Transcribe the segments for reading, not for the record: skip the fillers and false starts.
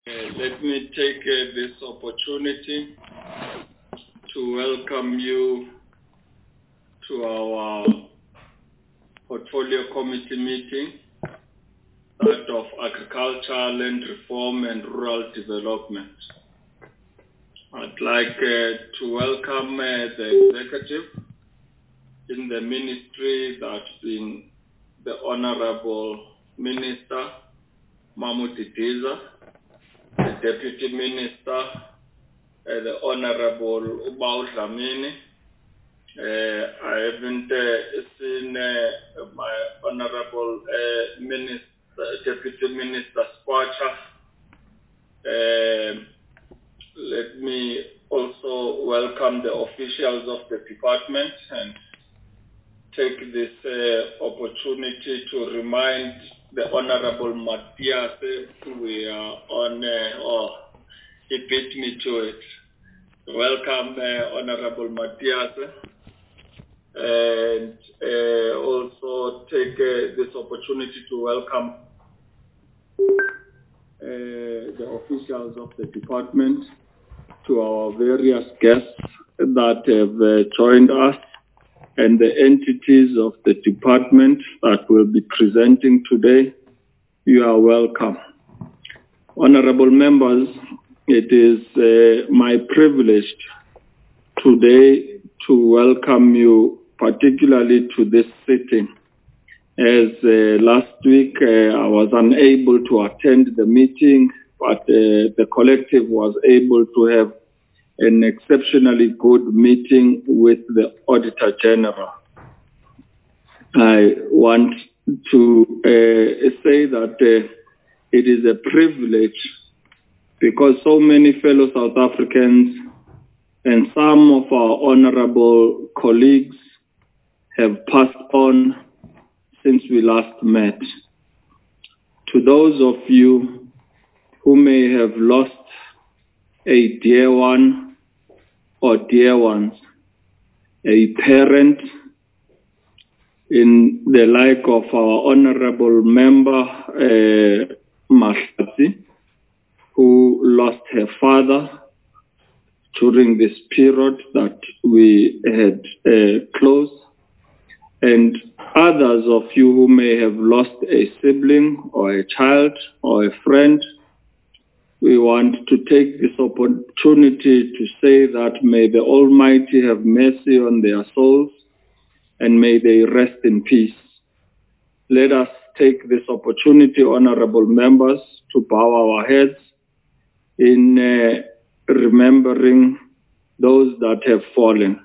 Let me take this opportunity to welcome you to our portfolio committee meeting, that of Agriculture, Land Reform and Rural Development. I'd like to welcome the executive in the ministry, that being the Honorable Minister Mahmoud Didiza, the Deputy Minister, the Honorable Ubaul Dlamini. I haven't seen my Honorable Deputy Minister Skwatsha. Let me also welcome the officials of the department and take this opportunity to remind the Honorable Matthias, we are on, he beat me to it. Welcome, Honorable Matthias, and also take this opportunity to welcome the officials of the department, to our various guests that have joined us, and the entities of the department that will be presenting today. You are welcome. Honorable members, it is my privilege today to welcome you particularly to this sitting. As last week I was unable to attend the meeting, but the collective was able to have an exceptionally good meeting with the Auditor General. I want to say that it is a privilege, because so many fellow South Africans and some of our honorable colleagues have passed on since we last met. To those of you who may have lost a dear one or dear ones, a parent, in the like of our honorable member Mahlatsi, who lost her father during this period that we had closed, and others of you who may have lost a sibling or a child or a friend. We want to take this opportunity to say that may the Almighty have mercy on their souls and may they rest in peace. Let us take this opportunity, honorable members, to bow our heads in remembering those that have fallen.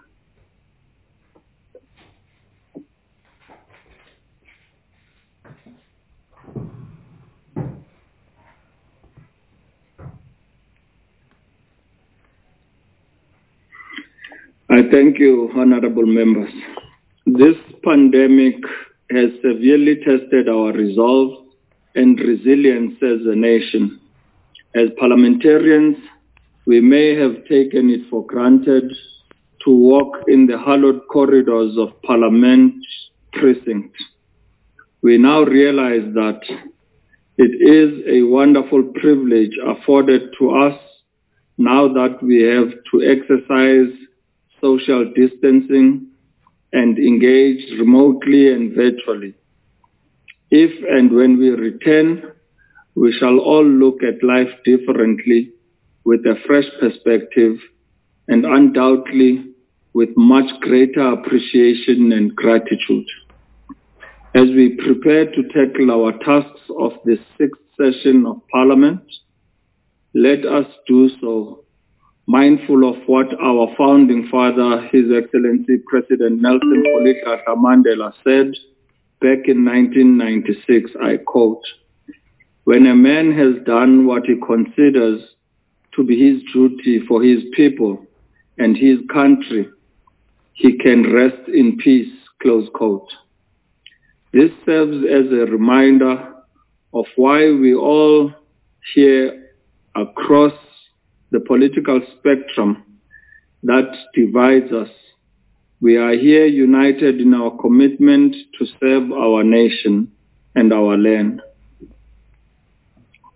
I thank you, honorable members. This pandemic has severely tested our resolve and resilience as a nation. As parliamentarians, we may have taken it for granted to walk in the hallowed corridors of Parliament precinct. We now realize that it is a wonderful privilege afforded to us now that we have to exercise social distancing and engage remotely and virtually. If and when we return, we shall all look at life differently, with a fresh perspective, and undoubtedly with much greater appreciation and gratitude. As we prepare to tackle our tasks of the 6th session of Parliament, let us do so mindful of what our founding father, His Excellency President Nelson Rolihlahla Mandela, said back in 1996, I quote, "When a man has done what he considers to be his duty for his people and his country, he can rest in peace," close quote. This serves as a reminder of why we all here across the political spectrum that divides us, we are here united in our commitment to serve our nation and our land.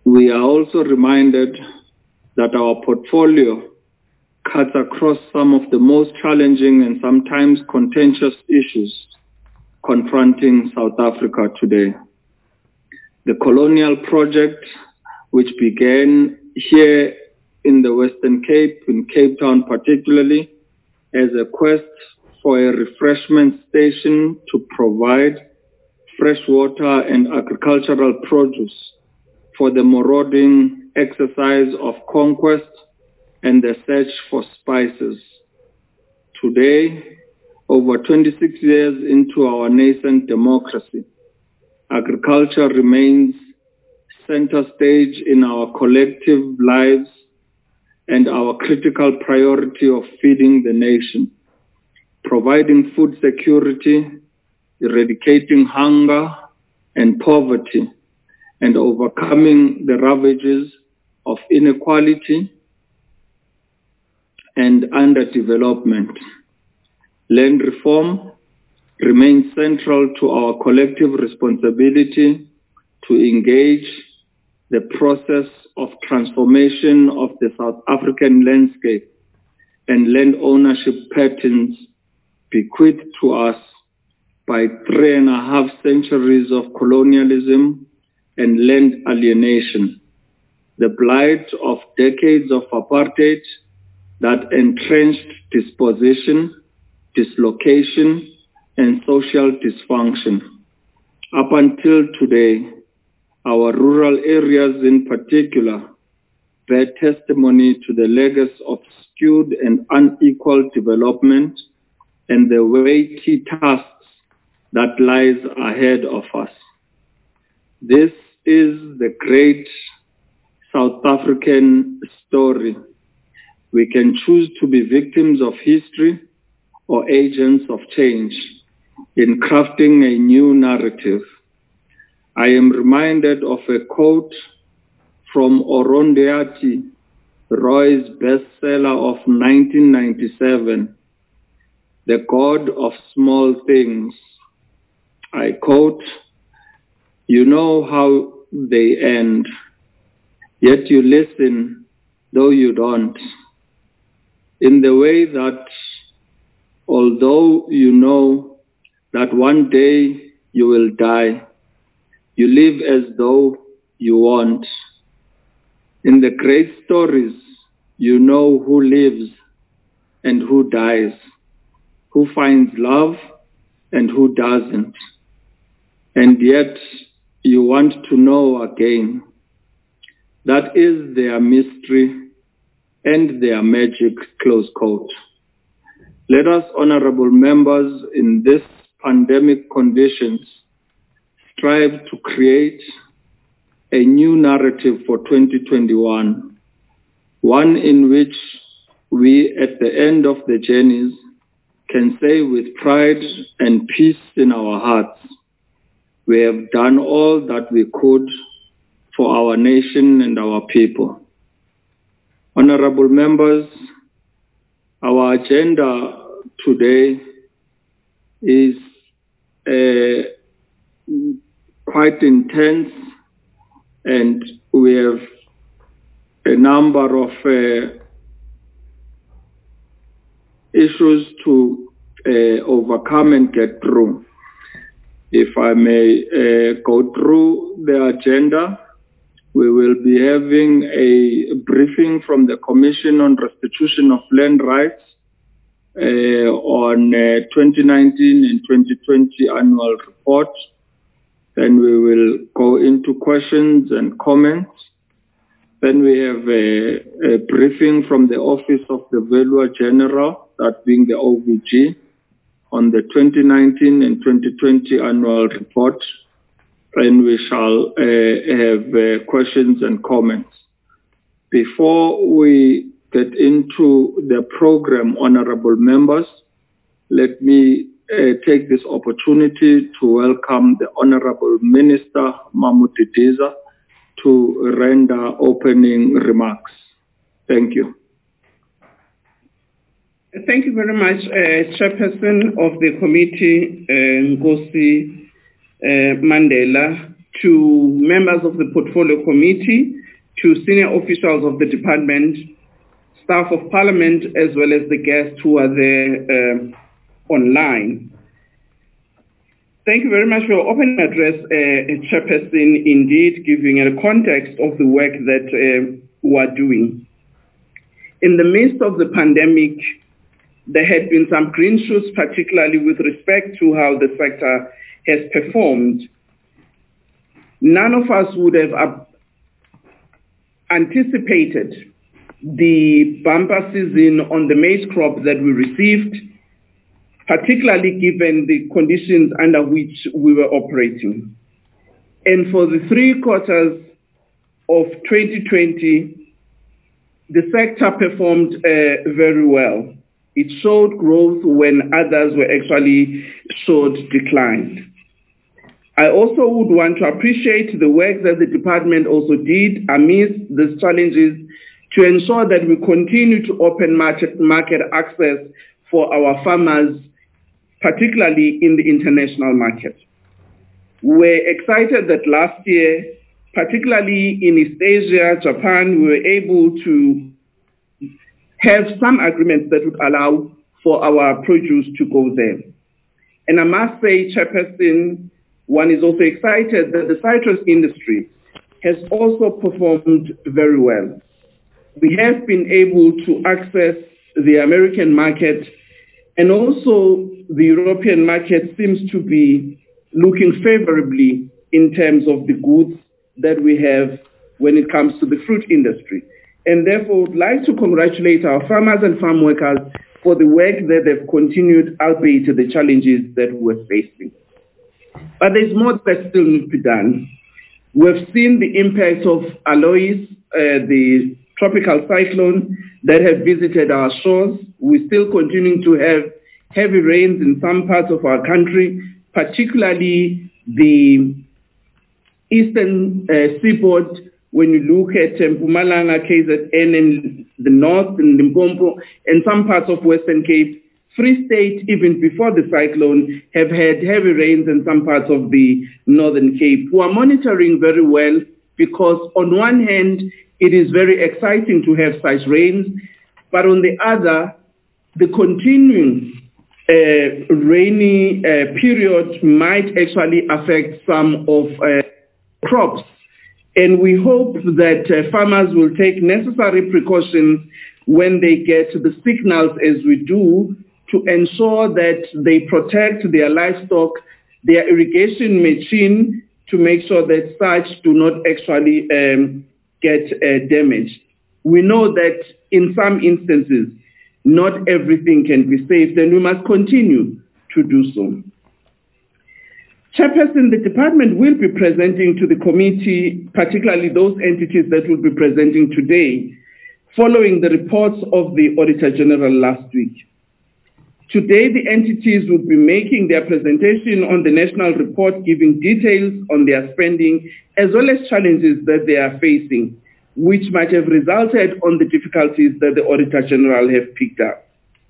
We are also reminded that our portfolio cuts across some of the most challenging and sometimes contentious issues confronting South Africa today. The colonial project, which began here in the Western Cape, in Cape Town particularly, as a quest for a refreshment station to provide fresh water and agricultural produce for the marauding exercise of conquest and the search for spices. Today, over 26 years into our nascent democracy, agriculture remains center stage in our collective lives and our critical priority of feeding the nation, providing food security, eradicating hunger and poverty, and overcoming the ravages of inequality and underdevelopment. Land reform remains central to our collective responsibility to engage the process of transformation of the South African landscape and land ownership patterns bequeathed to us by 3.5 centuries of colonialism and land alienation, the blight of decades of apartheid that entrenched dispossession, dislocation, and social dysfunction. Up until today, our rural areas in particular bear testimony to the legacy of skewed and unequal development and the weighty tasks that lies ahead of us. This is the great South African story. We can choose to be victims of history or agents of change in crafting a new narrative. I am reminded of a quote from Arundhati Roy's bestseller of 1997, The God of Small Things. I quote, "You know how they end, yet you listen though you don't. In the way that although you know that one day you will die, you live as though you won't. In the great stories, you know who lives and who dies, who finds love and who doesn't. And yet you want to know again. That is their mystery and their magic," close quote. Let us, honorable members, in these pandemic conditions, strive to create a new narrative for 2021, one in which we, at the end of the journeys, can say with pride and peace in our hearts, we have done all that we could for our nation and our people. Honorable members, our agenda today is quite intense, and we have a number of issues to overcome and get through. If I may go through the agenda, we will be having a briefing from the Commission on Restitution of Land Rights on 2019 and 2020 annual report. Then we will go into questions and comments. Then we have a briefing from the Office of the Valuer General, that being the OVG, on the 2019 and 2020 annual report. And we shall have questions and comments. Before we get into the program, honorable members, let me take this opportunity to welcome the Honorable Minister Mahmoud Didiza to render opening remarks. Thank you. Thank you very much, Chairperson of the committee, Nkosi Mandela, to members of the Portfolio Committee, to senior officials of the department, staff of Parliament, as well as the guests who are there online. Thank you very much for your opening address, Chairperson, indeed giving a context of the work that we are doing. In the midst of the pandemic, there had been some green shoots, particularly with respect to how the sector has performed. None of us would have anticipated the bumper season on the maize crop that we received, particularly given the conditions under which we were operating. And for the 3 quarters of 2020, the sector performed very well. It showed growth when others were actually showed decline. I also would want to appreciate the work that the department also did amidst these challenges to ensure that we continue to open market access for our farmers, particularly in the international market. We're excited that last year, particularly in East Asia, Japan, we were able to have some agreements that would allow for our produce to go there. And I must say, Chairperson, one is also excited that the citrus industry has also performed very well. We have been able to access the American market, and also the European market seems to be looking favorably in terms of the goods that we have when it comes to the fruit industry. And therefore, would like to congratulate our farmers and farm workers for the work that they've continued, albeit the challenges that we're facing. But there's more that still needs to be done. We've seen the impact of Alois, the tropical cyclone that have visited our shores. We're still continuing to have heavy rains in some parts of our country, particularly the eastern seaboard. When you look at Mpumalanga, KZN, and the north, and Limpopo, and some parts of Western Cape, Free State, even before the cyclone, have had heavy rains in some parts of the Northern Cape. We are monitoring very well because on one hand, it is very exciting to have such rains, but on the other, the continuing rainy period might actually affect some of crops. And we hope that farmers will take necessary precautions when they get the signals as we do to ensure that they protect their livestock, their irrigation machine, to make sure that such do not actually get damaged. We know that in some instances, not everything can be saved, and we must continue to do so. Chairperson, the department will be presenting to the committee, particularly those entities that will be presenting today, following the reports of the Auditor General last week. Today, the entities will be making their presentation on the national report, giving details on their spending, as well as challenges that they are facing, which might have resulted on the difficulties that the Auditor General have picked up.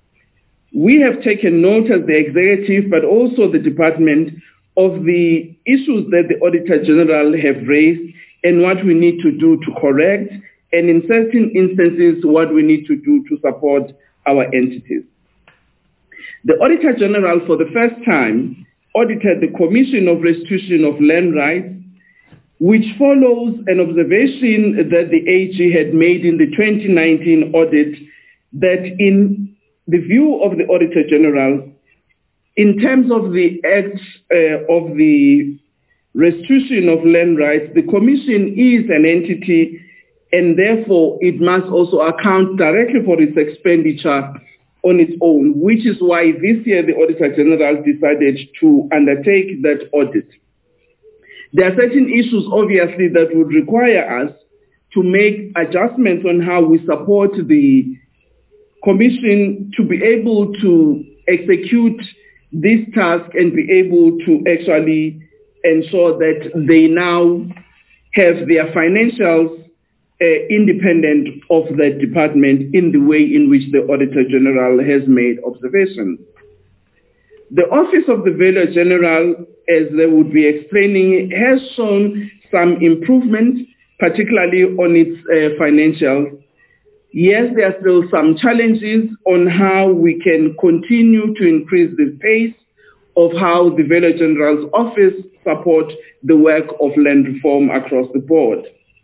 We have taken note as the executive, but also the department, of the issues that the Auditor General have raised and what we need to do to correct, and in certain instances, what we need to do to support our entities. The Auditor General, for the first time, audited the Commission of Restitution of Land Rights, which follows an observation that the AG had made in the 2019 audit, that in the view of the Auditor General, in terms of the acts of the restitution of land rights, the Commission is an entity, and therefore it must also account directly for its expenditure on its own, which is why this year the Auditor General decided to undertake that audit. There are certain issues, obviously, that would require us to make adjustments on how we support the Commission to be able to execute this task and be able to actually ensure that they now have their financials independent of the department in the way in which the Auditor General has made observations. The Office of the Valuer General, as they would be explaining, has shown some improvement, particularly on its financials. Yes, there are still some challenges on how we can continue to increase the pace of how the Velar General's Office support the work of land reform across the board.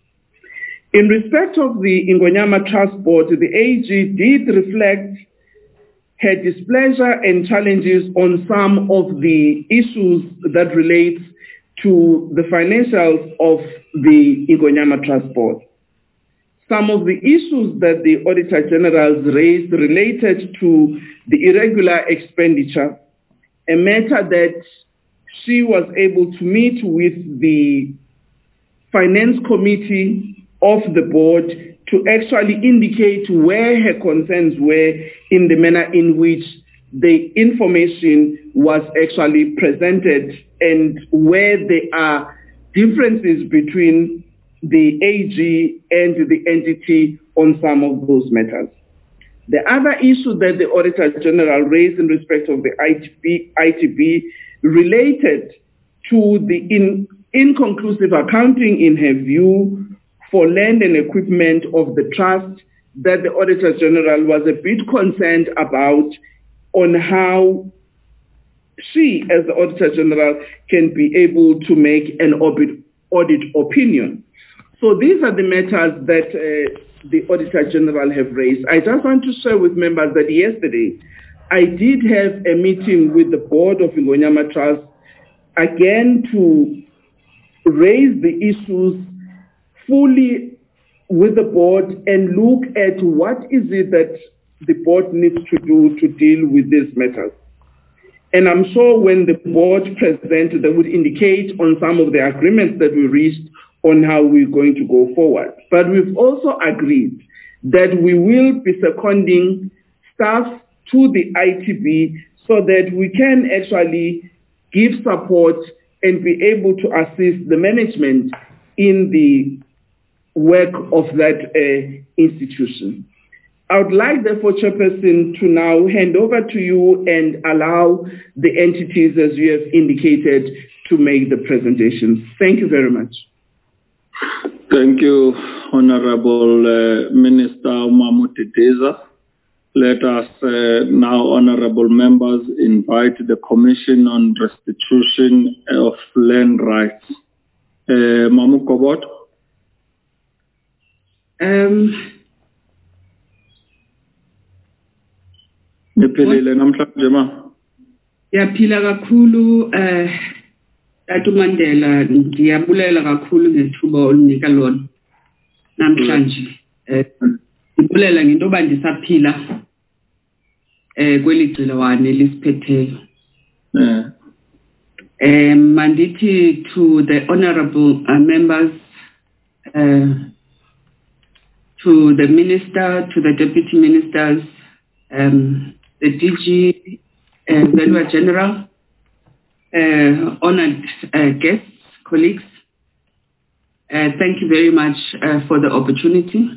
In respect of the Ingonyama Trust Board, the AG did reflect her displeasure and challenges on some of the issues that relate to the financials of the Ingonyama Trust Board. Some of the issues that the Auditor General raised related to the irregular expenditure, a matter that she was able to meet with the Finance Committee of the board to actually indicate where her concerns were in the manner in which the information was actually presented and where there are differences between the AG and the entity on some of those matters. The other issue that the Auditor General raised in respect of the ITB related to the inconclusive accounting in her view for land and equipment of the trust that the Auditor General was a bit concerned about on how she, as the Auditor General, can be able to make an audit opinion. So these are the matters that the Auditor General have raised. I just want to share with members that yesterday I did have a meeting with the board of Ingonyama Trust again to raise the issues fully with the board and look at what is it that the board needs to do to deal with these matters. And I'm sure when the board presents, they would indicate on some of the agreements that we reached on how we're going to go forward. But we've also agreed that we will be seconding staff to the ITB so that we can actually give support and be able to assist the management in the work of that institution. I would like, therefore, Chairperson, to now hand over to you and allow the entities, as you have indicated, to make the presentations. Thank you very much. Thank you, Honorable Minister Mamutideza. Let us now, honorable members, invite the Commission on Restitution of Land Rights. Mamu Kobot. Niphilile namhlanje ma. Yaphila kakhulu Tatu Mandela, ndiyabulela kakhulu ngethuba olunika lona namhlanje. Ndibulela ngento yoba ndisaphila kweli gciwane lisiphetheyo. Mandithi to the honorable members, to the minister, to the deputy ministers, the DG, Velar General, honored guests, colleagues, thank you very much for the opportunity.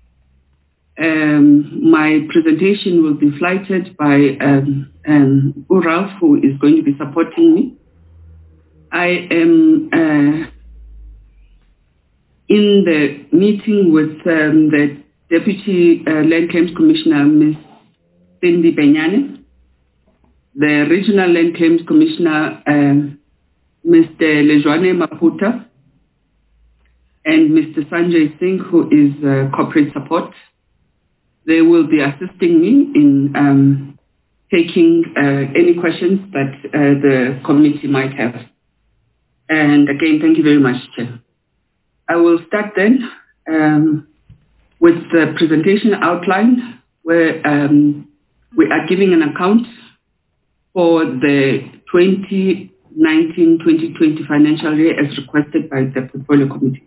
My presentation will be flighted by Uralf, who is going to be supporting me. I am in the meeting with the Deputy Land Claims Commissioner, Ms. Cindy Benyane, the Regional Land Claims Commissioner, Mr. Lejwane Maputa, and Mr. Sanjay Singh, who is corporate support. They will be assisting me in taking any questions that the committee might have. And again, thank you very much, Chair. I will start then with the presentation outline, where we are giving an account for the 2019-2020 financial year as requested by the Portfolio Committee.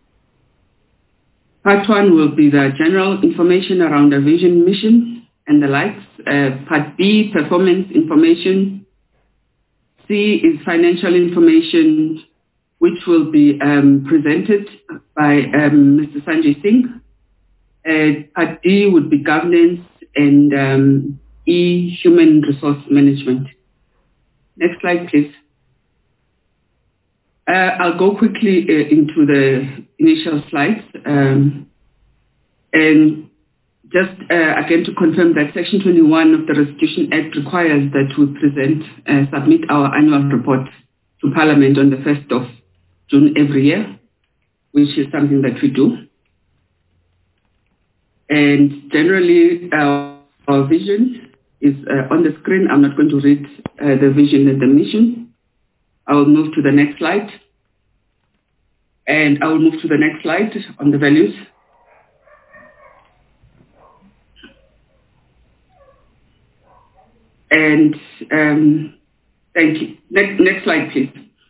Part 1 will be the general information around the vision, mission, and the likes. Part B, performance information. C is financial information, which will be presented by Mr. Sanjay Singh. Part D would be governance, and E, human resource management. Next slide, please. I'll go quickly into the initial slides. And just again to confirm that Section 21 of the Restitution Act requires that we submit our annual report to Parliament on the 1st of June every year, which is something that we do. And generally, our vision is on the screen. I'm not going to read the vision and the mission. I will move to the next slide. And I will move to the next slide on the values. And thank you. Next slide, please.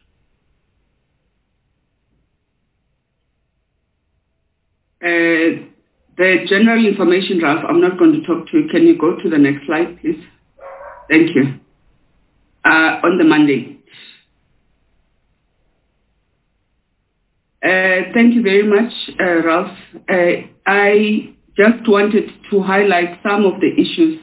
The general information, Ralph, I'm not going to talk to you. Can you go to the next slide, please? Thank you. On the mandate. Thank you very much, Ralph. I just wanted to highlight some of the issues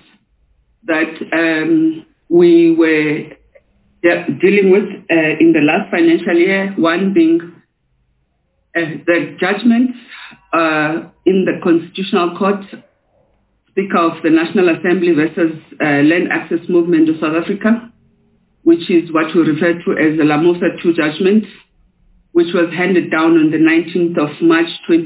that we were dealing with in the last financial year, one being the judgment in the Constitutional Court, Speaker of the National Assembly versus Land Access Movement of South Africa, which is what we refer to as the Lamosa 2 judgment, which was handed down on the 19th of March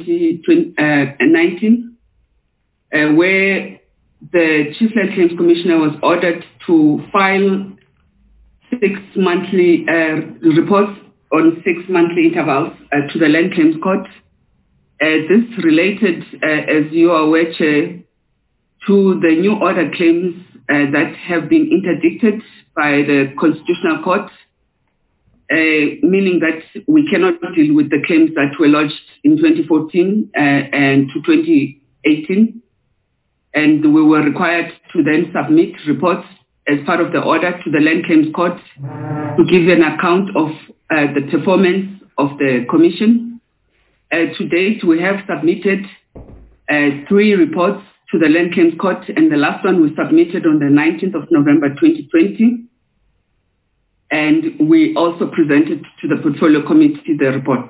2019, where the Chief Land Claims Commissioner was ordered to file 6 monthly reports on 6 monthly intervals to the Land Claims Court. This related, as you are aware, Chair, to the new order claims that have been interdicted by the Constitutional Court, meaning that we cannot deal with the claims that were lodged in 2014 and to 2018. And we were required to then submit reports as part of the order to the Land Claims Court to give an account of the performance of the Commission. To date, we have submitted 3 reports to the Land Claims Court, and the last one we submitted on the 19th of November 2020. And we also presented to the Portfolio Committee the report.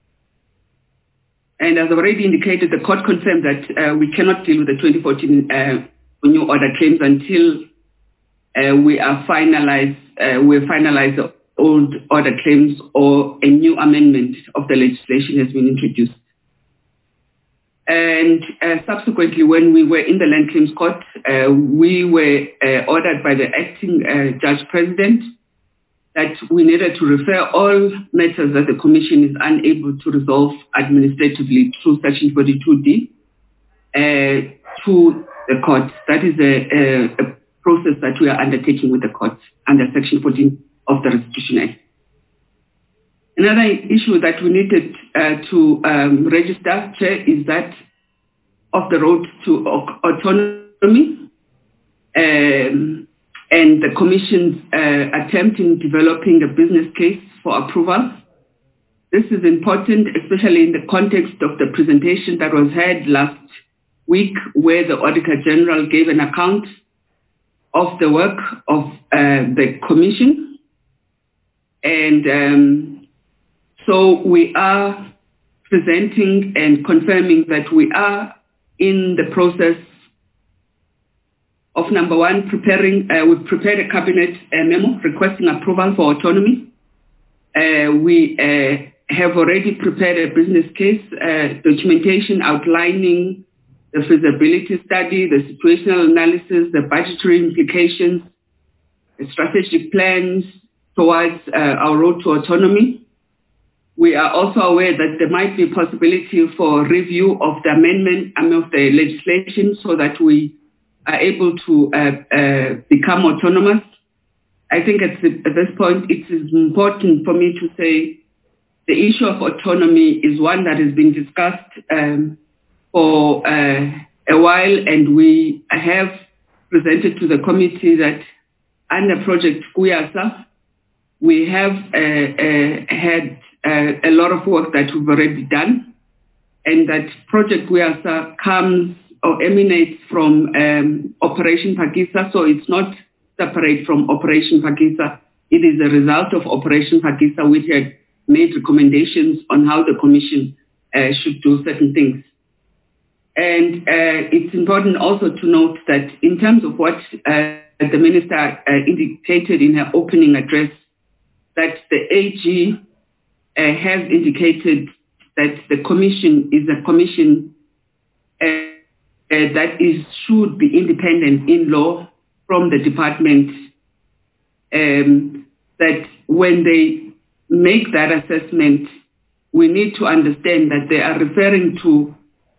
And as already indicated, the court confirmed that we cannot deal with the 2014 new order claims until we finalize the old order claims or a new amendment of the legislation has been introduced. And subsequently, when we were in the Land Claims Court, we were ordered by the acting Judge President that we needed to refer all matters that the Commission is unable to resolve administratively through Section 42D to the court. That is a process that we are undertaking with the court under Section 14 of the Restitution Act. Another issue that we needed to register, Chair, is that of the road to autonomy and the Commission's attempt in developing a business case for approval. This is important, especially in the context of the presentation that was had last week, where the Auditor General gave an account of the work of the Commission. And so we are presenting and confirming that we are in the process of, number one, we've prepared a cabinet memo requesting approval for autonomy. We have already prepared a business case documentation outlining the feasibility study, the situational analysis, the budgetary implications, the strategic plans towards our road to autonomy. We are also aware that there might be a possibility for review of the amendment of the legislation so that we are able to become autonomous. I think at this point it is important for me to say the issue of autonomy is one that has been discussed for a while, and we have presented to the committee that under Project Kuyasa, we have had a lot of work that we've already done, and that Project Kuyasa comes or emanates from Operation Phakisa, so it's not separate from Operation Phakisa. It is a result of Operation Phakisa, which had made recommendations on how the commission should do certain things. And it's important also to note that in terms of what the minister indicated in her opening address, that the AG has indicated that the commission is a commission that should be independent in law from the department, that when they make that assessment, we need to understand that they are referring to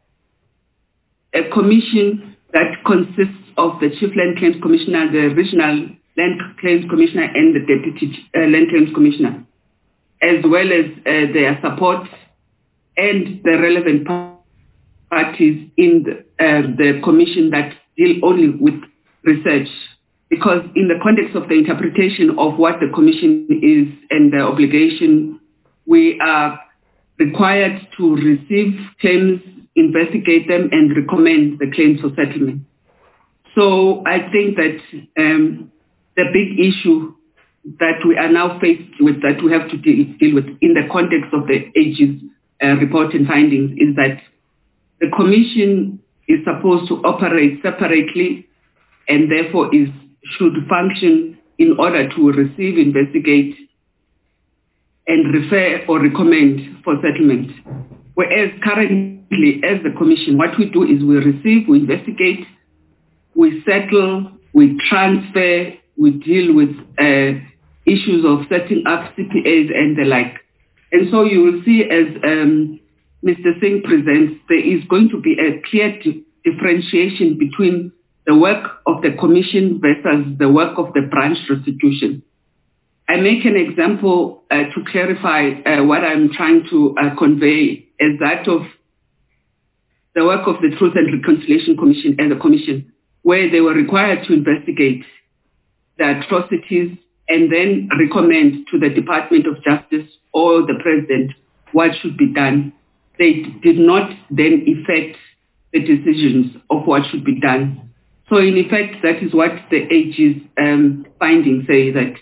a commission that consists of the Chief Land Claims Commissioner, the Regional Land Claims Commissioner, and the Deputy Land Claims Commissioner, as well as their support and the relevant parties in the commission that deal only with research. Because in the context of the interpretation of what the commission is and the obligation, we are required to receive claims, investigate them, and recommend the claims for settlement. So I think that the big issue that we are now faced with, that we have to deal with in the context of the AG's report and findings, is that the commission is supposed to operate separately and therefore should function in order to receive, investigate, and refer or recommend for settlement. Whereas currently, as the commission, what we do is we receive, we investigate, we settle, we transfer, we deal with issues of setting up CPAs and the like. And so you will see, as Mr. Singh presents, there is going to be a clear differentiation between the work of the commission versus the work of the branch restitution. I make an example to clarify what I'm trying to convey as that of the work of the Truth and Reconciliation Commission as a commission, where they were required to investigate the atrocities and then recommend to the Department of Justice or the President what should be done. They did not then effect the decisions of what should be done. So in effect, that is what the AG's findings say, that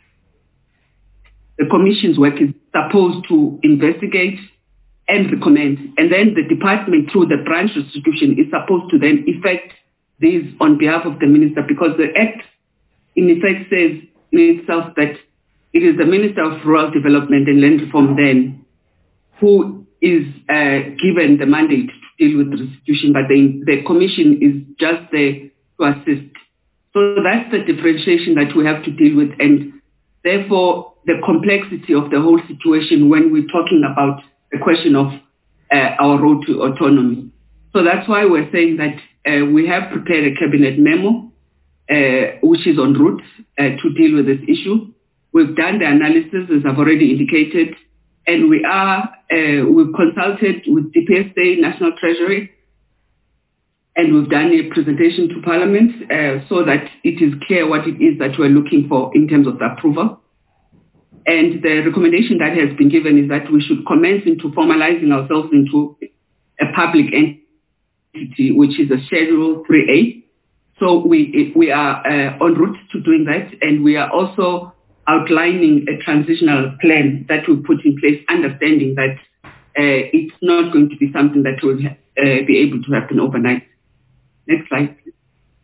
the commission's work is supposed to investigate and recommend, and then the department through the branch restitution is supposed to then effect these on behalf of the minister, because the Act in effect says in itself that it is the Minister of Rural Development and Land Reform then who is given the mandate to deal with restitution, but the commission is just there to assist. So that's the differentiation that we have to deal with, and therefore the complexity of the whole situation when we're talking about the question of our road to autonomy. So that's why we're saying that we have prepared a cabinet memo, which is en route to deal with this issue. We've done the analysis, as I've already indicated, and we've consulted with DPSA, National Treasury, and we've done a presentation to Parliament so that it is clear what it is that we're looking for in terms of the approval. And the recommendation that has been given is that we should commence into formalizing ourselves into a public entity, which is a Schedule 3A. So we are en route to doing that, and we are also outlining a transitional plan that we put in place, understanding that it's not going to be something that will be able to happen overnight. Next slide, please.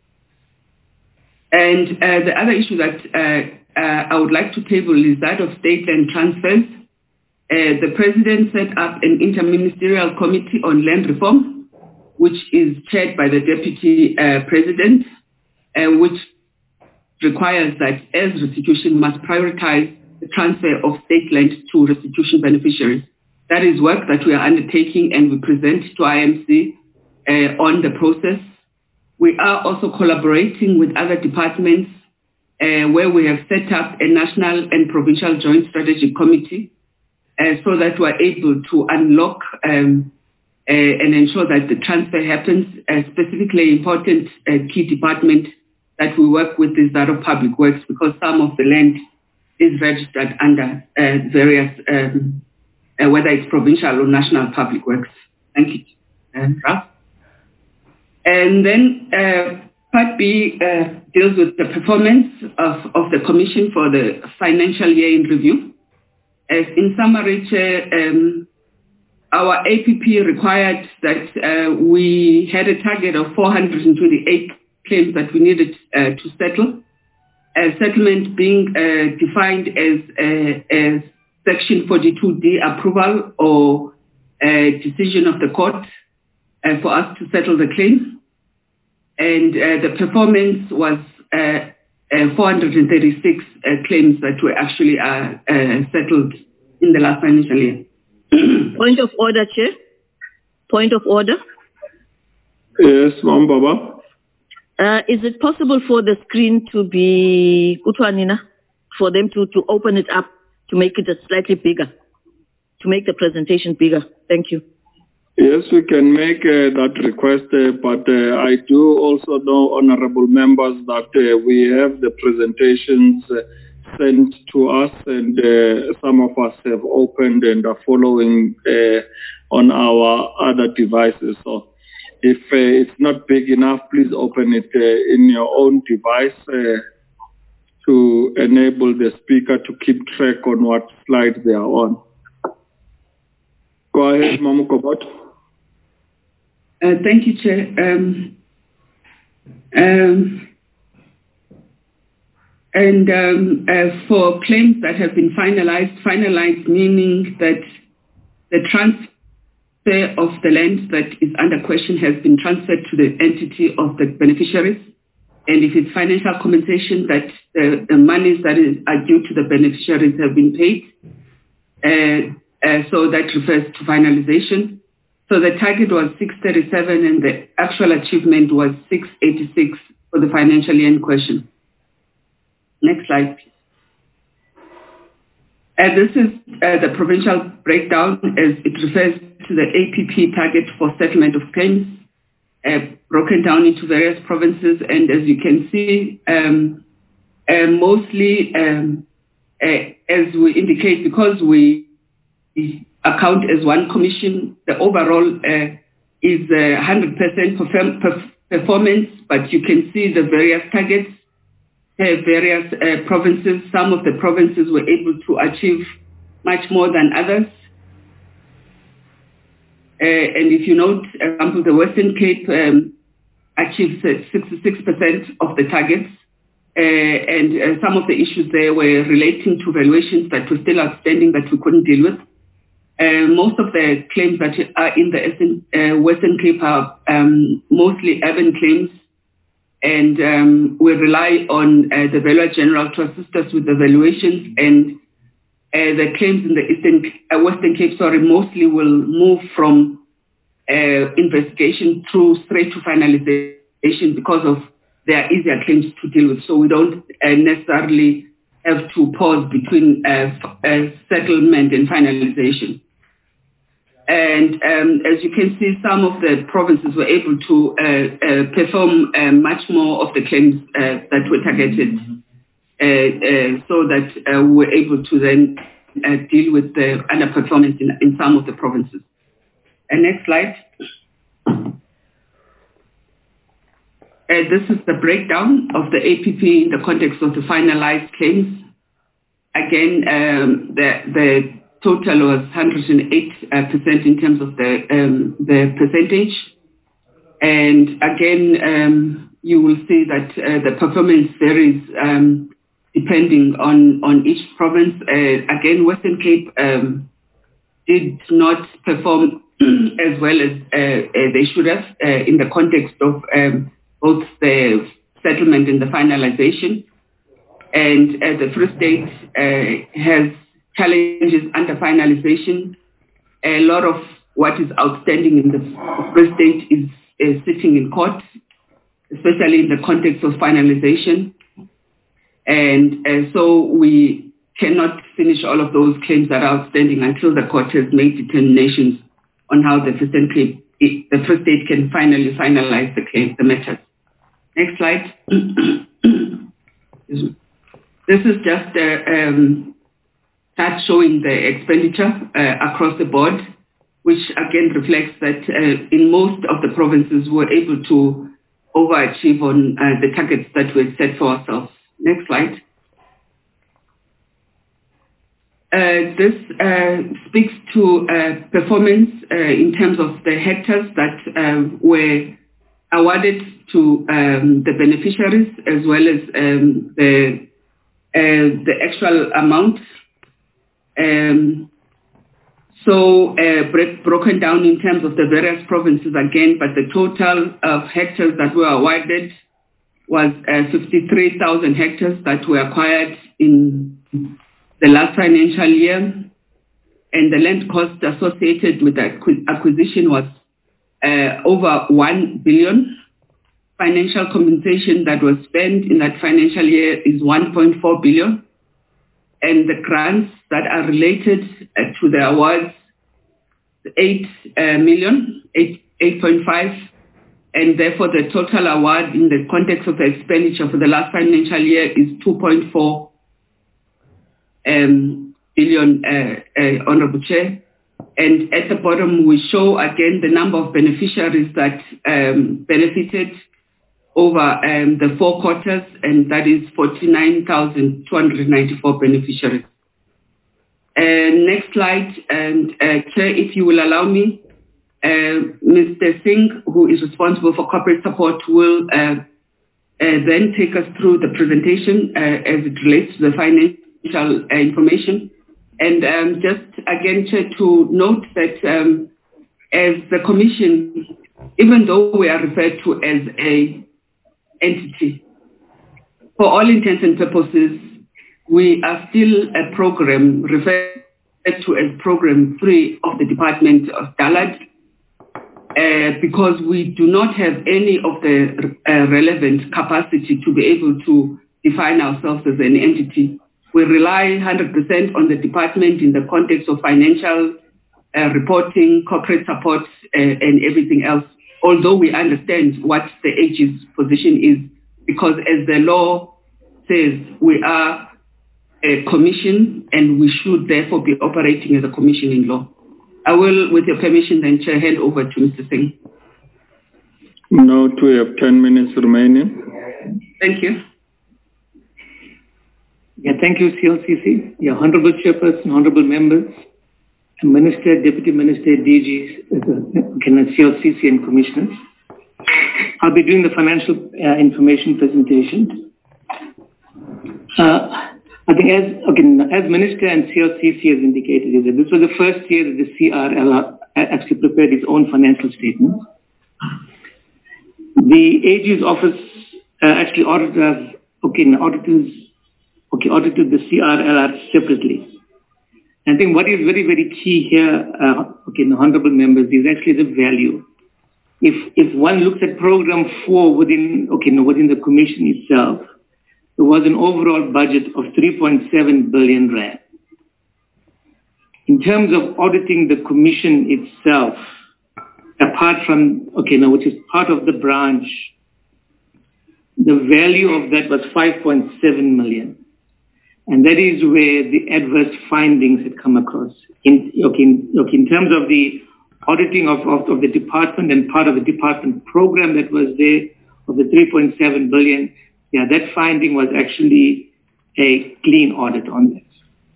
And the other issue that I would like to table is that of state land transfers. The President set up an interministerial committee on land reform, which is chaired by the Deputy President, which requires that as restitution must prioritize the transfer of state land to restitution beneficiaries. That is work that we are undertaking, and we present to IMC on the process. We are also collaborating with other departments where we have set up a national and provincial joint strategic committee so that we're able to unlock and ensure that the transfer happens. Specifically important key department that we work with is that of public works, because some of the land is registered under various, whether it's provincial or national public works. Thank you, Ralph. And then Part B deals with the performance of the Commission for the financial year in review. As in summary, Chair, our APP required that we had a target of 428 claims that we needed to settle. Settlement being defined as Section 42D approval or decision of the court for us to settle the claims. And the performance was 436 claims that were actually settled in the last financial year. Point of order, Chair. Point of order. Yes, Ma'am Baba. Is it possible for the screen to be, for them to open it up, to make it slightly bigger, to make the presentation bigger? Thank you. Yes, we can make that request, but I do also know, honorable members, that we have the presentations sent to us, and some of us have opened and are following on our other devices. So if it's not big enough, please open it in your own device to enable the speaker to keep track on what slides they are on. Go ahead, Mamu Kobot. Thank you, Chair. For claims that have been finalized meaning that the transfer of the land that is under question has been transferred to the entity of the beneficiaries. And if it's financial compensation, that the monies that are due to the beneficiaries have been paid. So that refers to finalization. So the target was 637 and the actual achievement was 686 for the financial year in question. Next slide, please. This is the provincial breakdown as it refers to the APP target for settlement of claims, broken down into various provinces. And as you can see, mostly, as we indicate, because we account as one commission, the overall is 100% performance, but you can see the various targets, various provinces. Some of the provinces were able to achieve much more than others. And if you note, for example, the Western Cape achieved 66% of the targets. And some of the issues there were relating to valuations that were still outstanding that we couldn't deal with. Most of the claims that are in the Western Cape are mostly urban claims, and we rely on the Valuer General to assist us with the valuations, and the claims in the Western Cape, mostly will move from investigation straight to finalization because of their easier claims to deal with. So we don't necessarily have to pause between settlement and finalization. And as you can see, some of the provinces were able to perform much more of the claims that were targeted, so that we were able to then deal with the underperformance in some of the provinces. Next slide. This is the breakdown of the APP in the context of the finalized claims. Again, the total was 108% in terms of the percentage. And again, you will see that the performance varies depending on each province. Again, Western Cape did not perform as well as they should have in the context of both the settlement and the finalization. And the Free State has challenges under finalization. A lot of what is outstanding in the Free State is sitting in court, especially in the context of finalization. And so we cannot finish all of those claims that are outstanding until the court has made determinations on how the Free State can finally finalize the matters. Next slide. This is just chart showing the expenditure across the board, which again reflects that in most of the provinces we're able to overachieve on the targets that we set for ourselves. Next slide. This speaks to performance in terms of the hectares that were awarded to the beneficiaries, as well as the actual amount. Broken down in terms of the various provinces again, but the total of hectares that were awarded was 53,000 hectares that were acquired in the last financial year, and the land cost associated with the acquisition was over 1 billion. Financial compensation that was spent in that financial year is 1.4 billion. And the grants that are related to the awards, 8.5 million, and therefore the total award in the context of the expenditure for the last financial year is 2.4 billion, Honorable Chair. And at the bottom, we show again the number of beneficiaries that benefited over the 4 quarters, and that is 49,294 beneficiaries. Next slide, and Chair, if you will allow me, Mr. Singh, who is responsible for corporate support, will then take us through the presentation as it relates to the financial information. And just again, Chair, to note that as the Commission, even though we are referred to as a entity, for all intents and purposes, we are still a program referred to as Program 3 of the Department of DALAD, because we do not have any of the relevant capacity to be able to define ourselves as an entity. We rely 100% on the department in the context of financial reporting, corporate support, and everything else, although we understand what the AG's position is, because as the law says, we are a commission and we should therefore be operating as a commission in law. I will, with your permission, then, Chair, hand over to Mr. Singh. Note we have 10 minutes remaining. Thank you. Yeah, thank you, CLCC. Yeah, Honorable Chairperson, Honorable Members, Minister, Deputy Minister, DGs, CLCC and Commissioners. I'll be doing the financial information presentation. I think as Minister and CLCC has indicated, is that this was the first year that the CRL actually prepared its own financial statements. The AG's office actually audited the CRLR separately. And I think what is very, very key here, honorable members, is actually the value. If one looks at Program 4 within the Commission itself, there was an overall budget of 3.7 billion rand. In terms of auditing the Commission itself, apart from, which is part of the branch, the value of that was 5.7 million. And that is where the adverse findings had come across. In terms of the auditing of the department and part of the department program that was there, of the 3.7 billion, yeah, that finding was actually a clean audit on that.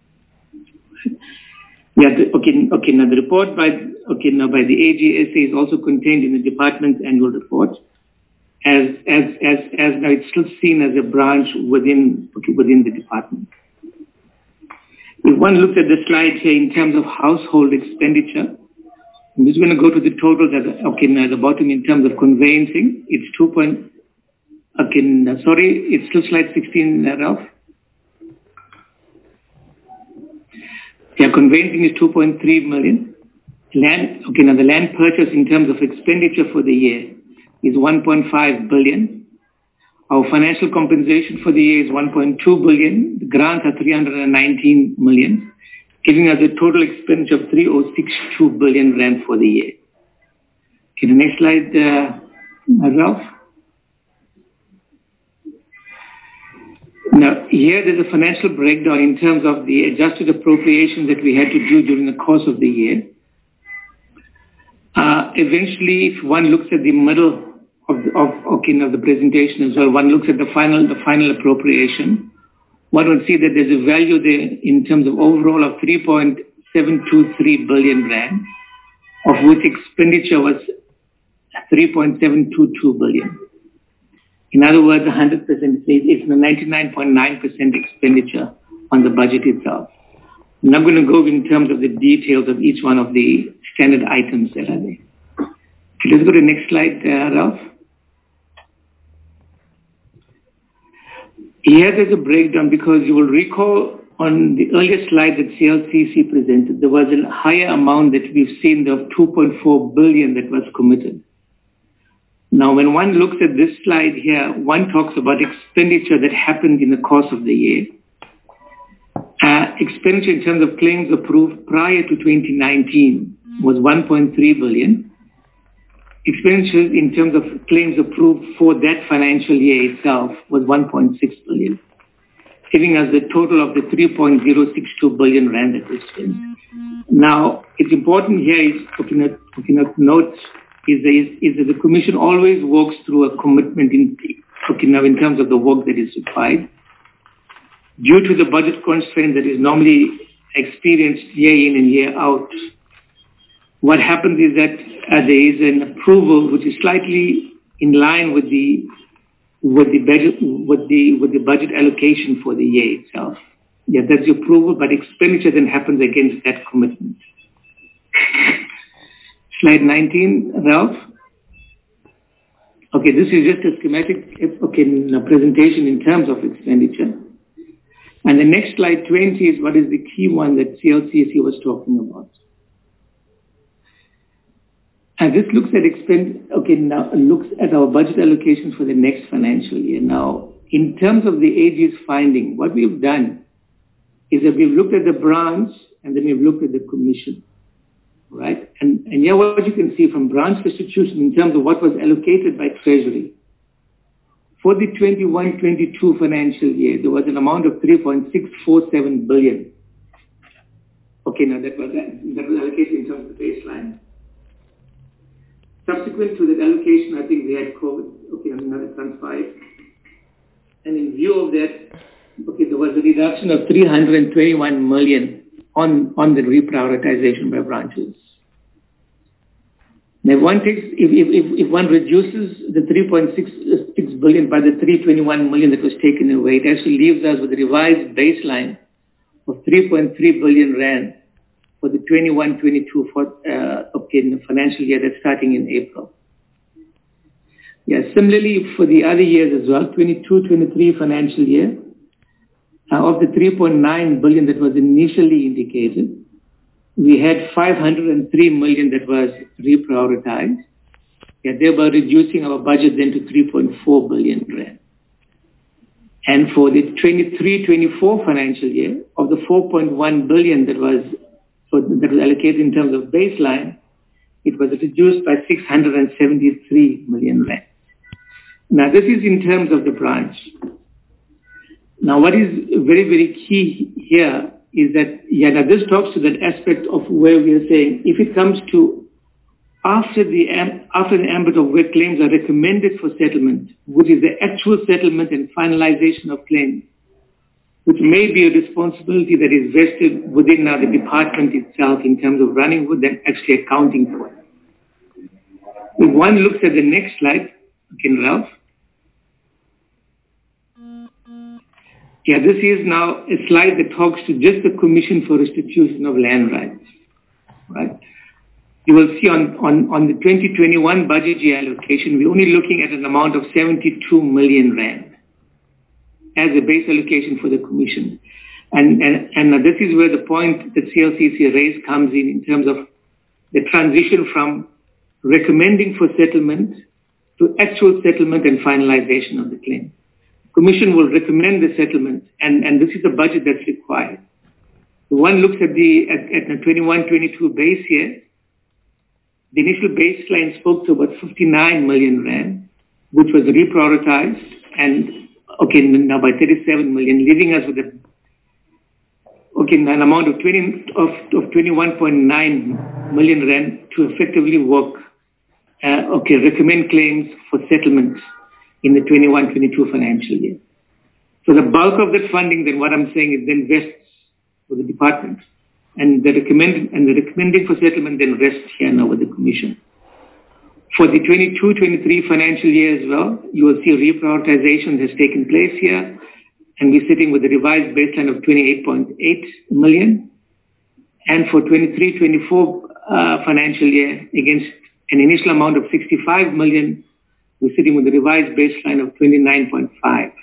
Yeah, now the report by the AGSA is also contained in the department's annual report, as now it's still seen as a branch within the department. If one looks at the slide here in terms of household expenditure, I'm just going to go to the totals at the bottom in terms of conveyancing. It's it's still slide 16, Ralph. Yeah, conveyancing is 2.3 million. Land, now the land purchase in terms of expenditure for the year is 1.5 billion. Our financial compensation for the year is 1.2 billion. The grants are 319 million, giving us a total expenditure of 3.062 billion rand for the year. Okay, the next slide, Ralph. Now, here there's a financial breakdown in terms of the adjusted appropriations that we had to do during the course of the year. Eventually, if one looks at the middle of the presentation as well, one looks at the final appropriation one would see that there's a value there in terms of overall of 3.723 billion rand, of which expenditure was 3.722 billion. In other words, 100% is 99.9% expenditure on the budget itself. I'm not going to go in terms of the details of each one of the standard items that are there. Okay, let's go to the next slide, Ralph. Here there's a breakdown because you will recall on the earlier slide that CLCC presented, there was a higher amount that we've seen of 2.4 billion that was committed. Now, when one looks at this slide here, one talks about expenditure that happened in the course of the year. Expenditure in terms of claims approved prior to 2019 was 1.3 billion. Expenditure in terms of claims approved for that financial year itself was 1.6 billion, giving us the total of the 3.062 billion rand that we spent. Now, it's important here is to note is that the Commission always works through a commitment in terms of the work that is required. Due to the budget constraint that is normally experienced year in and year out, what happens is that there is an approval which is slightly in line with the budget allocation for the year itself. Yeah, that's the approval, but expenditure then happens against that commitment. Slide 19, Ralph. Okay, this is just a schematic presentation in terms of expenditure. And the next slide 20 is what is the key one that CLCC was talking about. And this looks at looks at our budget allocations for the next financial year. Now, in terms of the AG's finding, what we've done is that we've looked at the branch and then we've looked at the commission, right? And here what you can see from branch restitution in terms of what was allocated by Treasury. For the 21-22 financial year, there was an amount of 3.647 billion. Okay, now that was allocated in terms of the baseline. Subsequent to that allocation, I think we had COVID. Okay, another transpired. And in view of that, there was a reduction of 321 million on the reprioritization by branches. Now, if one reduces the 3.66 billion by the 321 million that was taken away, it actually leaves us with a revised baseline of 3.3 billion rand for the 21-22 financial year that's starting in April. Yeah, similarly for the other years as well, 22-23 financial year, of the 3.9 billion that was initially indicated, we had 503 million that was reprioritized, thereby reducing our budget then to 3.4 billion rand. And for the 23-24 financial year, of the 4.1 billion that was allocated in terms of baseline, it was reduced by 673 million rand. Now, this is in terms of the branch. Now, what is very, very key here is that, now this talks to that aspect of where we are saying, if it comes to after the ambit of where claims are recommended for settlement, which is the actual settlement and finalization of claims, which may be a responsibility that is vested within the department itself in terms of running with and actually accounting for it. If one looks at the next slide, Ralph. Yeah, this is now a slide that talks to just the Commission for Restitution of Land Rights, right? You will see on the 2021 budget year allocation, we're only looking at an amount of 72 million rand as a base allocation for the Commission. And this is where the point that CLCC raised comes in terms of the transition from recommending for settlement to actual settlement and finalization of the claim. Commission will recommend the settlement, and this is the budget that's required. So one looks at the 21-22 base year. The initial baseline spoke to about 59 million rand, which was reprioritized, and now by 37 million, leaving us with an amount of 21.9 million rand to effectively work, recommend claims for settlement in the 21-22 financial year. So the bulk of that funding, then what I'm saying is then vests for the department. And the recommending for settlement then rests here now with the Commission. For the 22-23 financial year as well, you will see reprioritization has taken place here, and we're sitting with a revised baseline of 28.8 million. And for 23-24 financial year, against an initial amount of 65 million, we're sitting with a revised baseline of 29.5.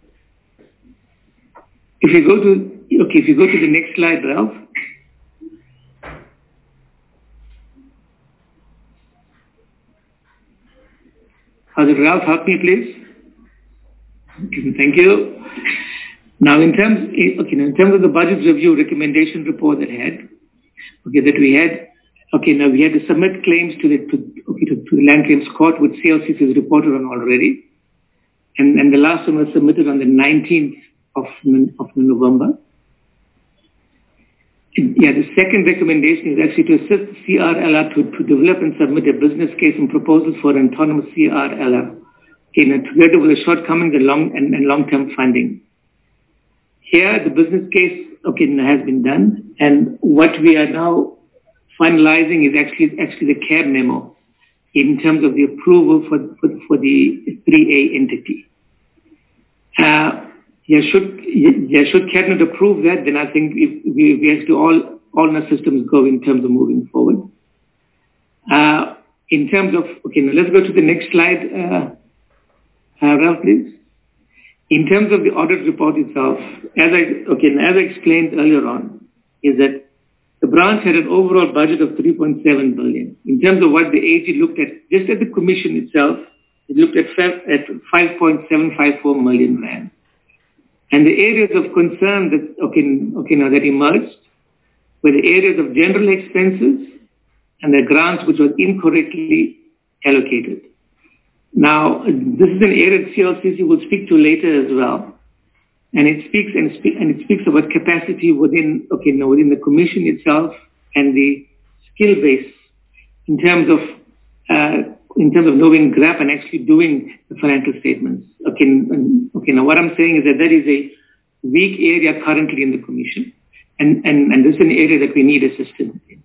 If you go to the next slide, Ralph. Ralph, help me, please. Thank you. Now, in terms of the budget review recommendation report that we had, now we had to submit claims to the Land Claims Court, which CLCC has reported on already, and the last one was submitted on the 19th of November. Yeah, the second recommendation is actually to assist CRLR to develop and submit a business case and proposals for an autonomous CRLR, together with the shortcomings and long-term funding. Here, the business case has been done, and what we are now finalizing is actually the CAB memo in terms of the approval for the 3A entity. Should Cabinet approve that, then I think we have to all our systems go in terms of moving forward. In terms of, now let's go to the next slide, Ralph, please. In terms of the audit report itself, as I explained earlier on, is that the branch had an overall budget of 3.7 billion. In terms of what the AG looked at, just at the Commission itself, it looked at 5.754 million rand. And the areas of concern that that emerged were the areas of general expenses and the grants which were incorrectly allocated. Now, this is an area that CLCC will speak to later as well, and it speaks about capacity within the Commission itself and the skill base in terms of knowing GRAP and actually doing the financial statements. Now what I'm saying is that is a weak area currently in the Commission, and this is an area that we need assistance in.